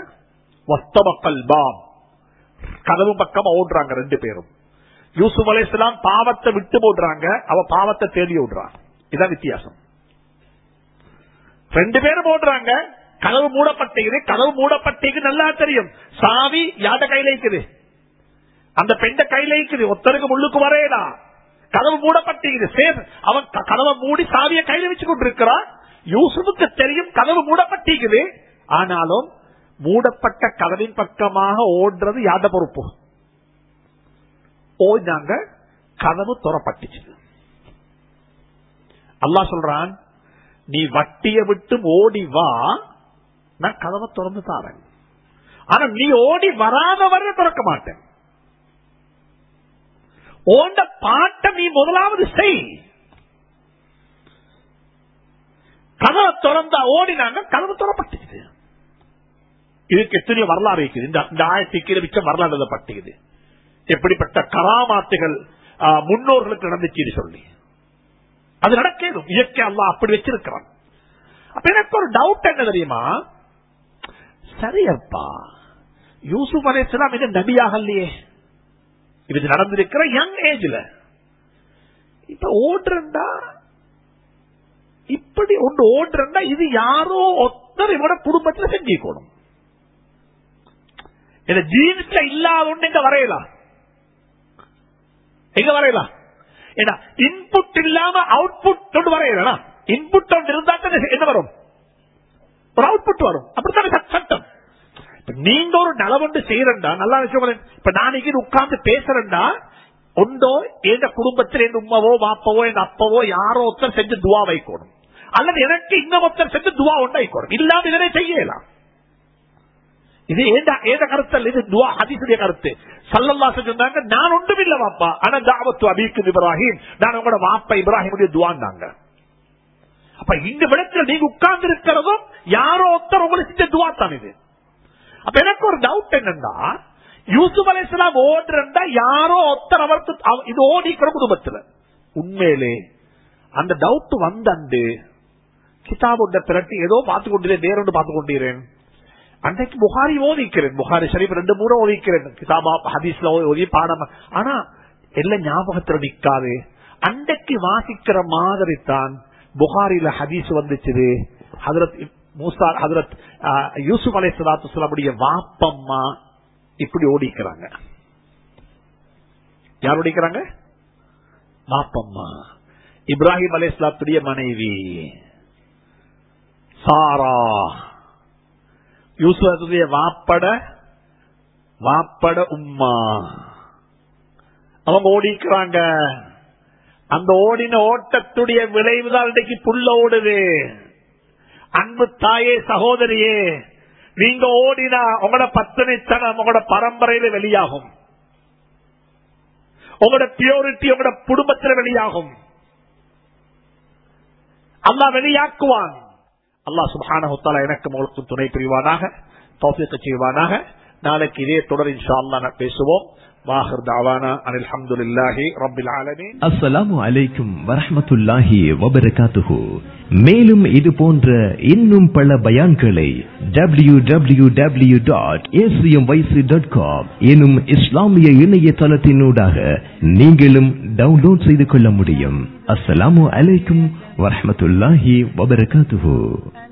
கதவு பக்கம் ஓடுறாங்க ரெண்டு பேரும். யூசுப் அலைஹிஸ்ஸலாம் பாவத்தை விட்டு போடுறாங்க, அவ பாவத்தை தேடி ஓடுறான். இதான் வித்தியாசம். ரெண்டு பேரும் ஓடுறாங்க, கதவு மூடப்பட்டீங்க. கதவு மூடப்பட்டீங்க நல்லா தெரியும். சாவி யாட கையில இருக்குது, அந்த பெண்ட கையில இருக்குது. ஒத்தருக்கு முள்ளுக்கு வரையலா. கதவு மூடப்பட்டீங்க. அவன் கதவை மூடி சாவியை கையில வச்சு கொண்டிருக்கிறான். யூசுஃபுக்கு தெரியும் கதவு மூடப்பட்டீங்குது. ஆனாலும் மூடப்பட்ட கதவின் பக்கமாக ஓடுறது யாத பொறுப்பு. ஓடினாங்க, கதவு துறப்பட்டுச்சு. அல்லாஹ் சொல்றான், நீ வட்டிய விட்டு ஓடி வா, நான் கதவை திறந்து தாரேன். ஆனா நீ ஓடி வராத வரை திறக்க மாட்டேன். ஓண்ட பாட்டை நீ முதலாவது செய். கதவை திறந்தா ஓடினாங்க, கதவு திறப்பட்டுச்சு. இதுக்கு எத்தனையோ வரலாறு இருக்குது. இந்த ஆயிரத்தி மிச்சம் வரலாறு எழுதப்பட்டது. எப்படிப்பட்ட கராமாத்துகள் முன்னோர்களுக்கு நடந்துச்சு சொல்லி. அது நடக்கணும். இயற்கை அல்லாஹ் அப்படி வச்சிருக்கிறான். அப்ப எனக்கு ஒரு டவுட் என்ன தெரியுமா, சரியப்பா யூசுப் அலைஹிஸ்ஸலாம் இது நபியாக இல்லையே, இது நடந்திருக்கிற யங் ஏஜ்ல. இப்ப ஓடுறா இப்படி ஒன்று ஓடுறா, இது யாரோ ஒருத்தர் இவட குடும்பத்தில் செஞ்சுக்கணும். ஜீன்ஸ்ல இல்லாத ஒன்று எங்க வரையலாம், எங்க வரையலாம். ஏன்னா இன்புட் இல்லாம அவுட்புட் கொண்டு வரையா, இன்புட் ஒன்று இருந்தா என்ன வரும், ஒரு அவுட்புட் வரும். அப்படித்தானே சட்டம். நீங்க ஒரு நலவொண்டு செய்யறா நல்லா விஷயம். இப்ப நான் இங்க உட்கார்ந்து பேசுறேன்டா, ஒன்றோ எங்க குடும்பத்தில் என் உமாவோ பாப்பாவோ எங்க அப்பாவோ யாரோ ஒருத்தர் செஞ்சு துவா வைக்கணும், அல்லது எனக்கு இன்னொருத்தர் செஞ்சு துவா உண்டாயிக்கணும். இல்லாம இதனை செய்யலாம். இது ஏத கருத்தல், இது துவா ஹதீஸுடைய கருத்து. ஸல்லல்லாஹு அலைஹி வஸல்லம் சொன்னாங்க, நான் ஒன்றும் இல்ல வாப்பா, ஆனா தாவத்து அபீக்கும் இப்ராஹிம், நான் உங்களோட வாப்பா இப்ராஹிமுடைய துவான்னாங்க. அப்ப இந்த விடத்தில் நீங்க உட்கார்ந்து இருக்கிறதும் யாரோ ஒருத்தர் உங்களுக்கு செஞ்ச துவா தான் இது. அப்ப எனக்கு ஒரு டவுட் என்னன்னா, யூசுப் அலைஹிஸ்ஸலாம் ஓடுறா யாரோ ஒருத்தர் அவருக்கு இது ஓடிக்கிற குடும்பத்துல. உண்மையிலே அந்த டவுட் வந்தண்டு கிதாபுண்ட திரட்டி ஏதோ பார்த்து கொண்டிருந்தேன், நேரம் பார்த்து கொண்டிருக்கிறேன். அன்றைக்கு புகாரி ஓதிக்கிறேன், புகாரி ஷரீப் ரெண்டு மூணு ஓதிக்கிறேன், கிதாபா ஹதீஸ்ல ஓதி பாடம். ஆனா எல்லாம் ஞாபகத்துல நிக்காது. அன்றைக்கு வாசிக்கிற மாதிரி தான் புகாரில ஹதீஸ் வந்துச்சு. ஹதரத் மூசா ஹதரத் யூசுப் அலைஹிஸ்ஸலாத்து வஸ்ஸலாமுடைய வாப்பம்மா இப்படி ஓடிக்கிறாங்க. யார் ஓடிக்கிறாங்க? வாப்பம்மா இப்ராஹிம் அலைஹிஸ்ஸலாத்துடைய மனைவி சாரா, யூசுஃபுடைய வாப்பட வாப்பட உம்மா, அவங்க ஓடிக்கிறாங்க. அந்த ஓடின ஓட்டத்துடைய விளைவுதான் இன்றைக்கு புல்ல ஓடுது. அன்பு தாயே சகோதரியே, நீங்க ஓடினா உங்களோட பத்தனைத்தனம் உங்களோட பரம்பரையில வெளியாகும், உங்களோட பியூரிட்டி உங்களோட குடும்பத்தில் வெளியாகும். அல்லாஹ் வெளியாக்குவான். அல்லாஹ் சுப்ஹானஹு வ தஆலா எனக்கு உங்களுக்கு துணை புரிவானாக, தௌஃபீக் செய்வானாக. நாளைக்கு இதே தொடர் இன்ஷா அல்லாஹ் பேசுவோம். வாஹிர் தஅவானா அனில் ஹம்துலில்லாஹி ரப்பில் ஆலமீன். அஸ்ஸலாமு அலைக்கும் வரஹ்மத்துல்லாஹி வபரகாத்துஹு. மேலும் இது போன்ற இன்னும் பல பயான்களை W W W dot A C M Y C dot com எனும் இஸ்லாமிய இணையதளத்தினூடாக நீங்களும் டவுன்லோட் செய்து கொள்ள முடியும். அஸ்ஸலாமு அலைக்கும் வரஹ்மத்துல்லாஹி வபரகாத்துஹு.